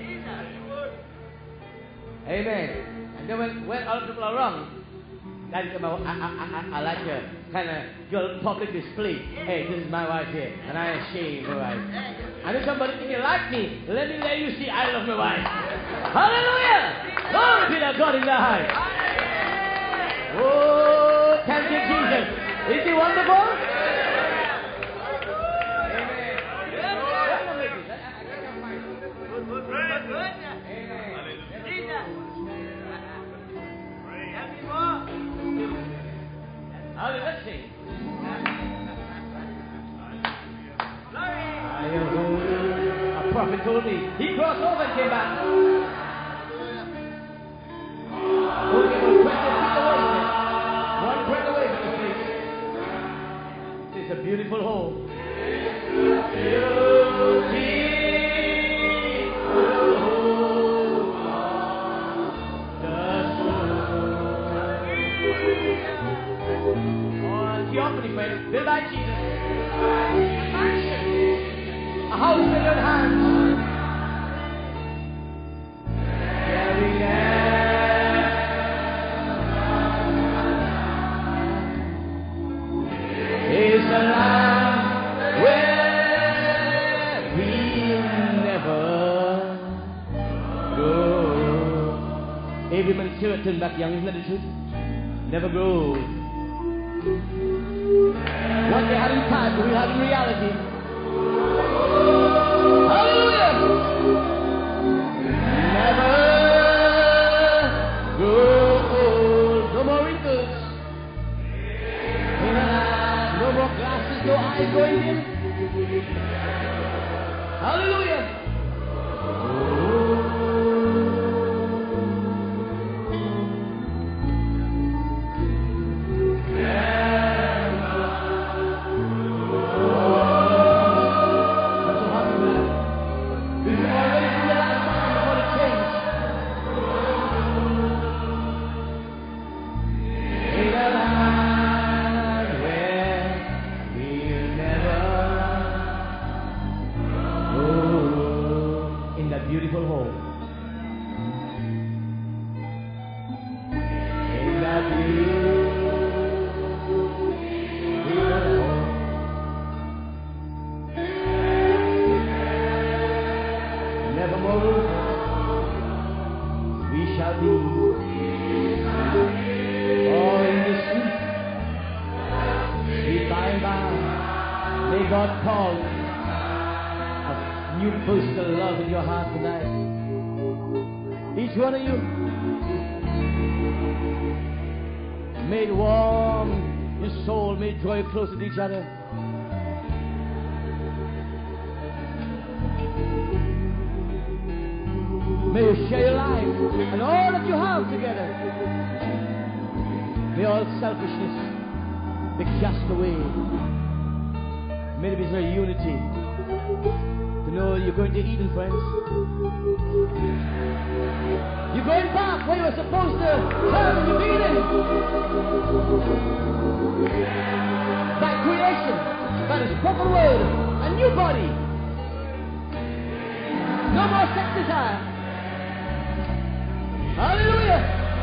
Speaker 2: Amen. And then when other people are wrong, I like to kind of do a public display. Hey, this is my wife here, and I am ashamed of my wife. And if somebody think you like me, let me let you see I love my wife. Hallelujah! Glory be to God in the high. Oh, thank you, Jesus. Is he wonderful? Amen. prophet told me. He crossed over and came back. Only about 20 feet away, he said. One breath away from the place. It's a beautiful home. Friends, built by Jesus. A mansion. A house in your hands. Carry is a land where we'll never go. Every man still turn back young, isn't that the truth? Never grow. What they had in time, we have in reality. Hallelujah! Never grow old. No more wrinkles. No more glasses, no eyes going dim. Hallelujah! Close to each other. May you share your life and all that you have together. May all selfishness be cast away. May there be some unity. To know you're going to Eden, friends. You're going back where you were supposed to turn in the beginning. By creation, by the spoken word, a new body. No more sex desire. Hallelujah.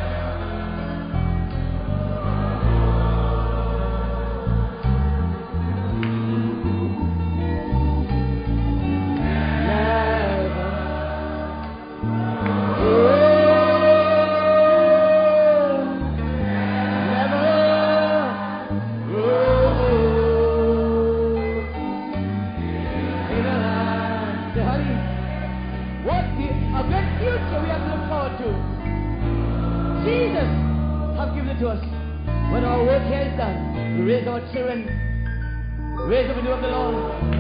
Speaker 2: Children, raise up in the name of the Lord.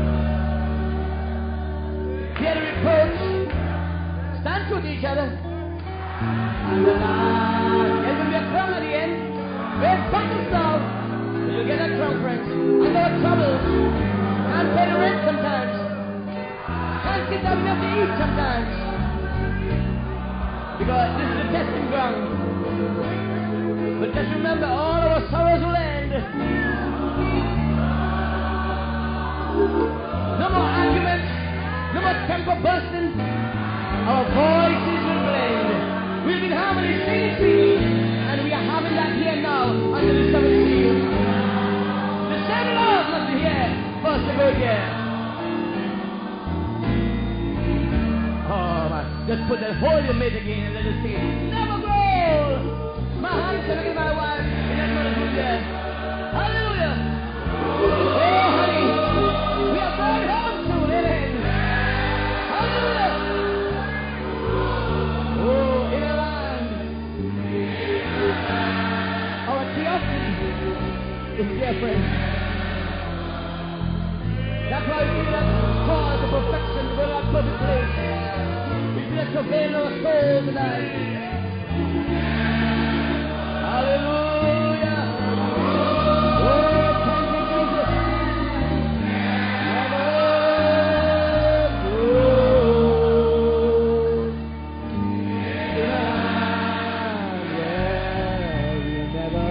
Speaker 2: Fear the reproach. Stand true to each other. And the Lord, there's going to be a crown at the end. Raise battles now. You'll get that crown, friends. And there are troubles. Can't pay the rent sometimes. Can't sit down enough to eat sometimes. Because this is the testing ground. But just remember, all our sorrows will end. No more arguments, no more temper bursting. Our voices will blend. We'll be in harmony, singing freely, and we are having that here now under the seventh seal. The same love must be here first to go here. Oh man, just put that whole you made again and let us sing it. Never grow. My hands are looking at my wife, and that's not a good there. Hallelujah. Oh honey. Going home soon, amen. Hallelujah. Oh, in a land. Our theophany is dear friends. That's why we feel that call to perfection. We're not over this place. We bless your veil of our soul tonight. Hallelujah. Oh, thank you, Jesus. Never go to the land where we never.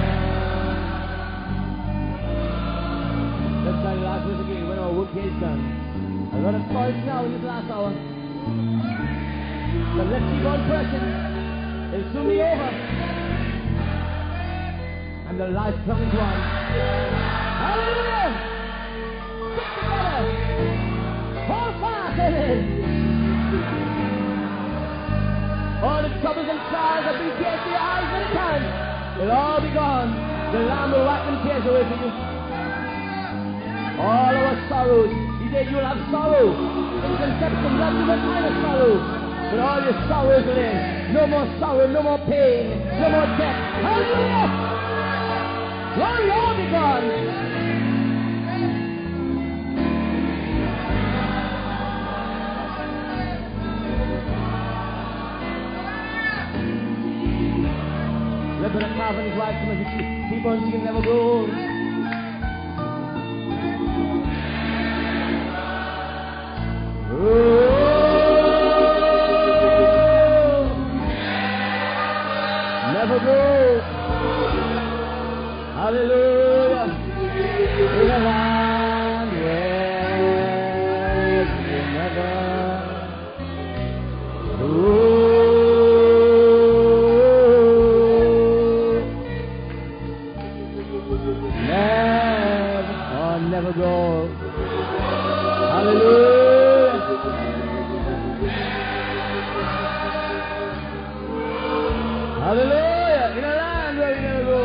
Speaker 2: Let's try the last verse again when our work here is done. A lot of choice now in this last hour. But let's keep on pressing. It'll soon be over. And the life comes one. Hallelujah! Stick together. Hold fast in it. All the troubles and trials that we get to your eyes many times, they'll all be gone. The Lamb will wipe them tears away for you. All our sorrows. He said you'll have sorrow. In conception, you'll have different kind of sorrow. But all your sorrows will end. No more sorrow, no more pain, no more death. Hallelujah! Glory, all be gone. Let the calf and his wife come and keep on singing, never grow old. Never grow. Hallelujah. In a land where we never grow. Never grow. Hallelujah. Hallelujah. In a land where we never go.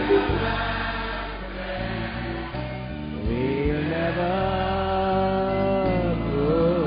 Speaker 2: We'll never grow.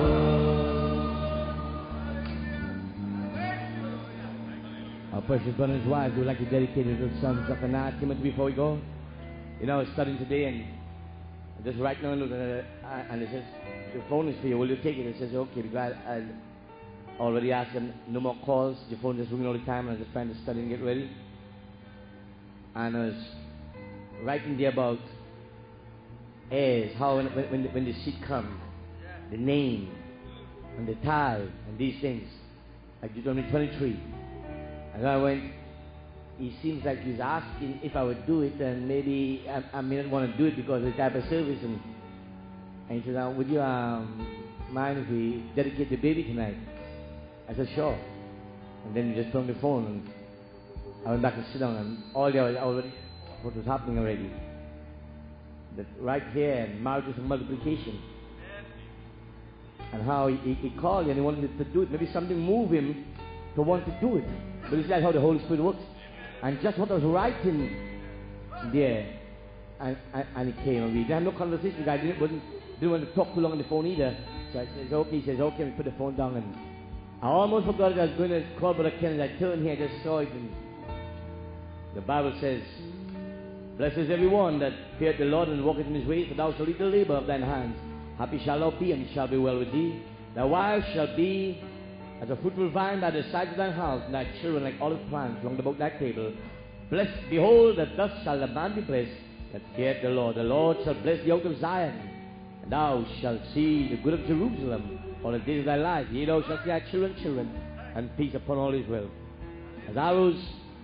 Speaker 2: Our precious brother and his wife would like to dedicate it to Son Zephaniah Timothy before we go. You know, I was studying today and just right now look at it, and it says, your phone is for you, will you take it? It says, okay, because I already asked them, no more calls, your phone is ringing all the time, and I was just trying to study and get ready. And I was writing there about heirs, how when the seed comes, the name, and the tithe, and these things, like Deuteronomy 23. And then I went, he seems like he's asking if I would do it, and maybe I may not want to do it because of the type of service. And he said, would you mind if we dedicate the baby tonight? I said, sure. And then he just turned the phone, and I went back to sit down, and all day I was already, what was happening already. That right here, marriages and multiplication. And how he called you and he wanted to do it. Maybe something moved him to want to do it. But it's like how the Holy Spirit works. And just what I was writing there, and he came, and we didn't have no conversation. I didn't want to talk too long on the phone either. So I said, okay. He says, okay, we put the phone down, and I almost forgot that I was going to call Brother Ken. I turned here, I just saw it, and the Bible says, blessed is everyone that feareth the Lord and walketh in his ways, for thou shalt eat the labor of thine hands. Happy shalt thou be, and it shall be well with thee. Thy wife shall be as a fruitful vine by the side of thine house, and thy children like olive plants round about thy table. Blessed, behold, that thus shall the man be blessed that feareth the Lord. The Lord shall bless thee out of Zion, and thou shalt see the good of Jerusalem all the days of thy life. Yea, thou shalt see thy children, and peace upon all Israel. As arrows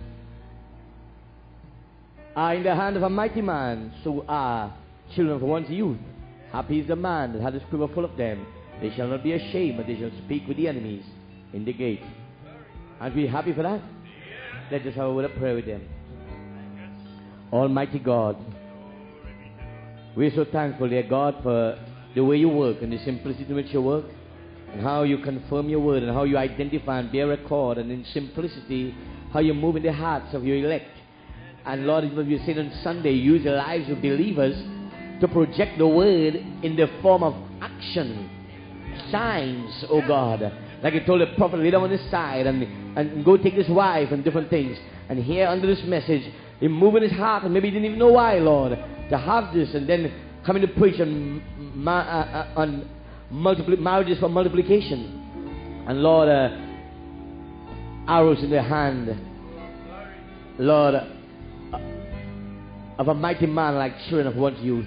Speaker 2: are in the hand of a mighty man, so are children for one's youth. Happy is the man that hath his quiver full of them. They shall not be ashamed, but they shall speak with the enemies in the gate. Aren't we happy for that? Let's just have a word of prayer with them. Almighty God, we're so thankful, dear God, for the way you work and the simplicity in which you work, and how you confirm your word, and how you identify and bear record, and in simplicity, how you move in the hearts of your elect. And Lord, as you said on Sunday, use the lives of believers to project the word in the form of action, signs, oh God. Like you told the prophet, lay down on his side and go take his wife and different things. And here under this message, he moved in his heart, and maybe he didn't even know why, Lord, to have this, and then coming to preach on marriages for multiplication. And Lord, arrows in their hand, Lord, of a mighty man like children of one's youth.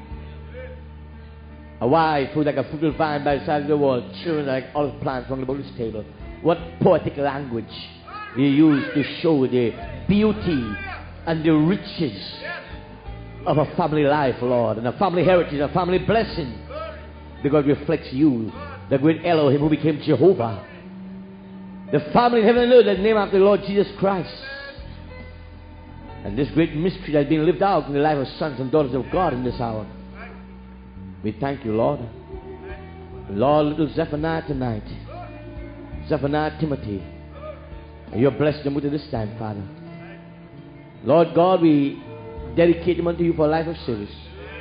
Speaker 2: A wife who's like a fruitful vine by the side of the wall, children like olive plants round about this table. What poetic language you use to show the beauty and the riches of a family life, Lord, and a family heritage, a family blessing, because it reflects you, the great Elohim who became Jehovah. The family in heaven and earth that is named after the Lord Jesus Christ. And this great mystery that has been lived out in the life of sons and daughters of God in this hour. We thank you, Lord. Lord, little Zephaniah tonight. Zephaniah Timothy. And you're blessed them with this time, Father. Lord God, we dedicate him unto you for a life of service.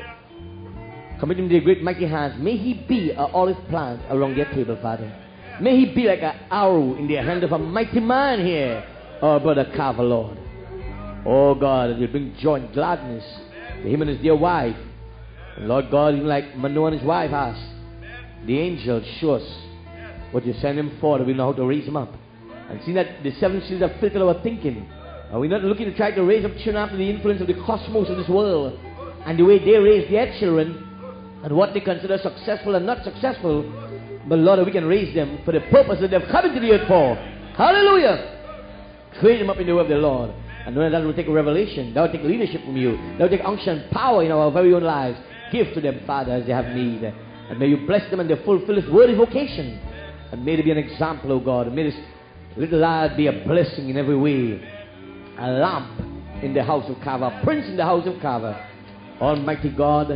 Speaker 2: Commit him to your great mighty hands. May he be an olive plant along their table, Father. May he be like an arrow in the hand of a mighty man here, our brother Carver, Lord. Oh God, that will bring joy and gladness to him and his dear wife. And Lord God, even like Manoah and his wife asked, the angel, show us what you send him for, that we know how to raise him up. And seeing that the 7 seals have filtered our thinking, are we not looking to try to raise up children after the influence of the cosmos of this world and the way they raise their children and what they consider successful and not successful? But Lord, we can raise them for the purpose that they've come into the earth for. Hallelujah! Train them up in the way of the Lord. And knowing that will take a revelation, that will take leadership from you, that will take unction and power in our very own lives. Give to them, Father, as they have need. And may you bless them and they fulfill this worthy vocation. And may they be an example, O God. And may this little lad be a blessing in every way. A lamp in the house of Carver, a prince in the house of Carver. Almighty God,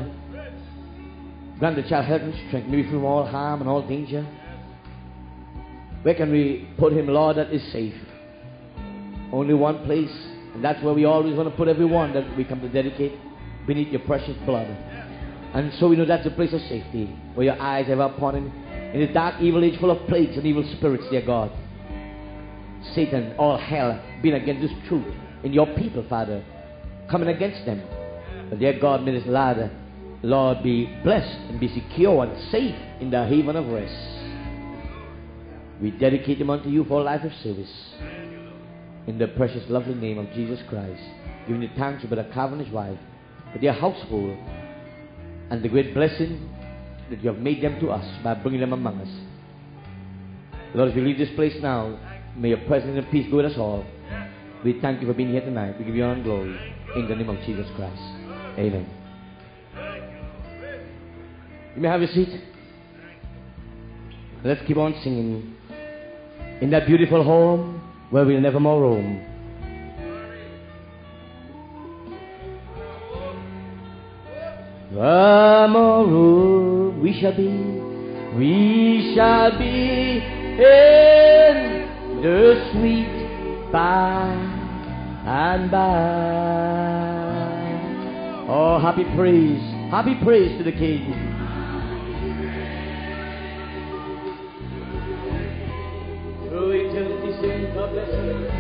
Speaker 2: grant the child health and strength, maybe from all harm and all danger. Where can we put him, Lord, that is safe? Only one place, and that's where we always want to put everyone that we come to dedicate, beneath your precious blood. And so we know that's a place of safety, where your eyes are ever upon him. In this dark, evil age full of plagues and evil spirits, dear God. Satan, all hell, being against this truth in your people, Father, coming against them. But dear God, may this lad, Lord, be blessed and be secure and safe in the haven of rest. We dedicate him unto you for a life of service. In the precious, lovely name of Jesus Christ, giving you thanks to Brother Carver and his wife, for their household, and the great blessing that you have made them to us by bringing them among us. Lord, as we leave this place now, may your presence and peace go with us all. We thank you for being here tonight. We give you honor and glory in the name of Jesus Christ. Amen. You may have a seat. Let's keep on singing in that beautiful home where we'll never more roam. Tomorrow we shall be in the sweet by and by. Oh, happy praise to the King. Through eternity sing, God bless you.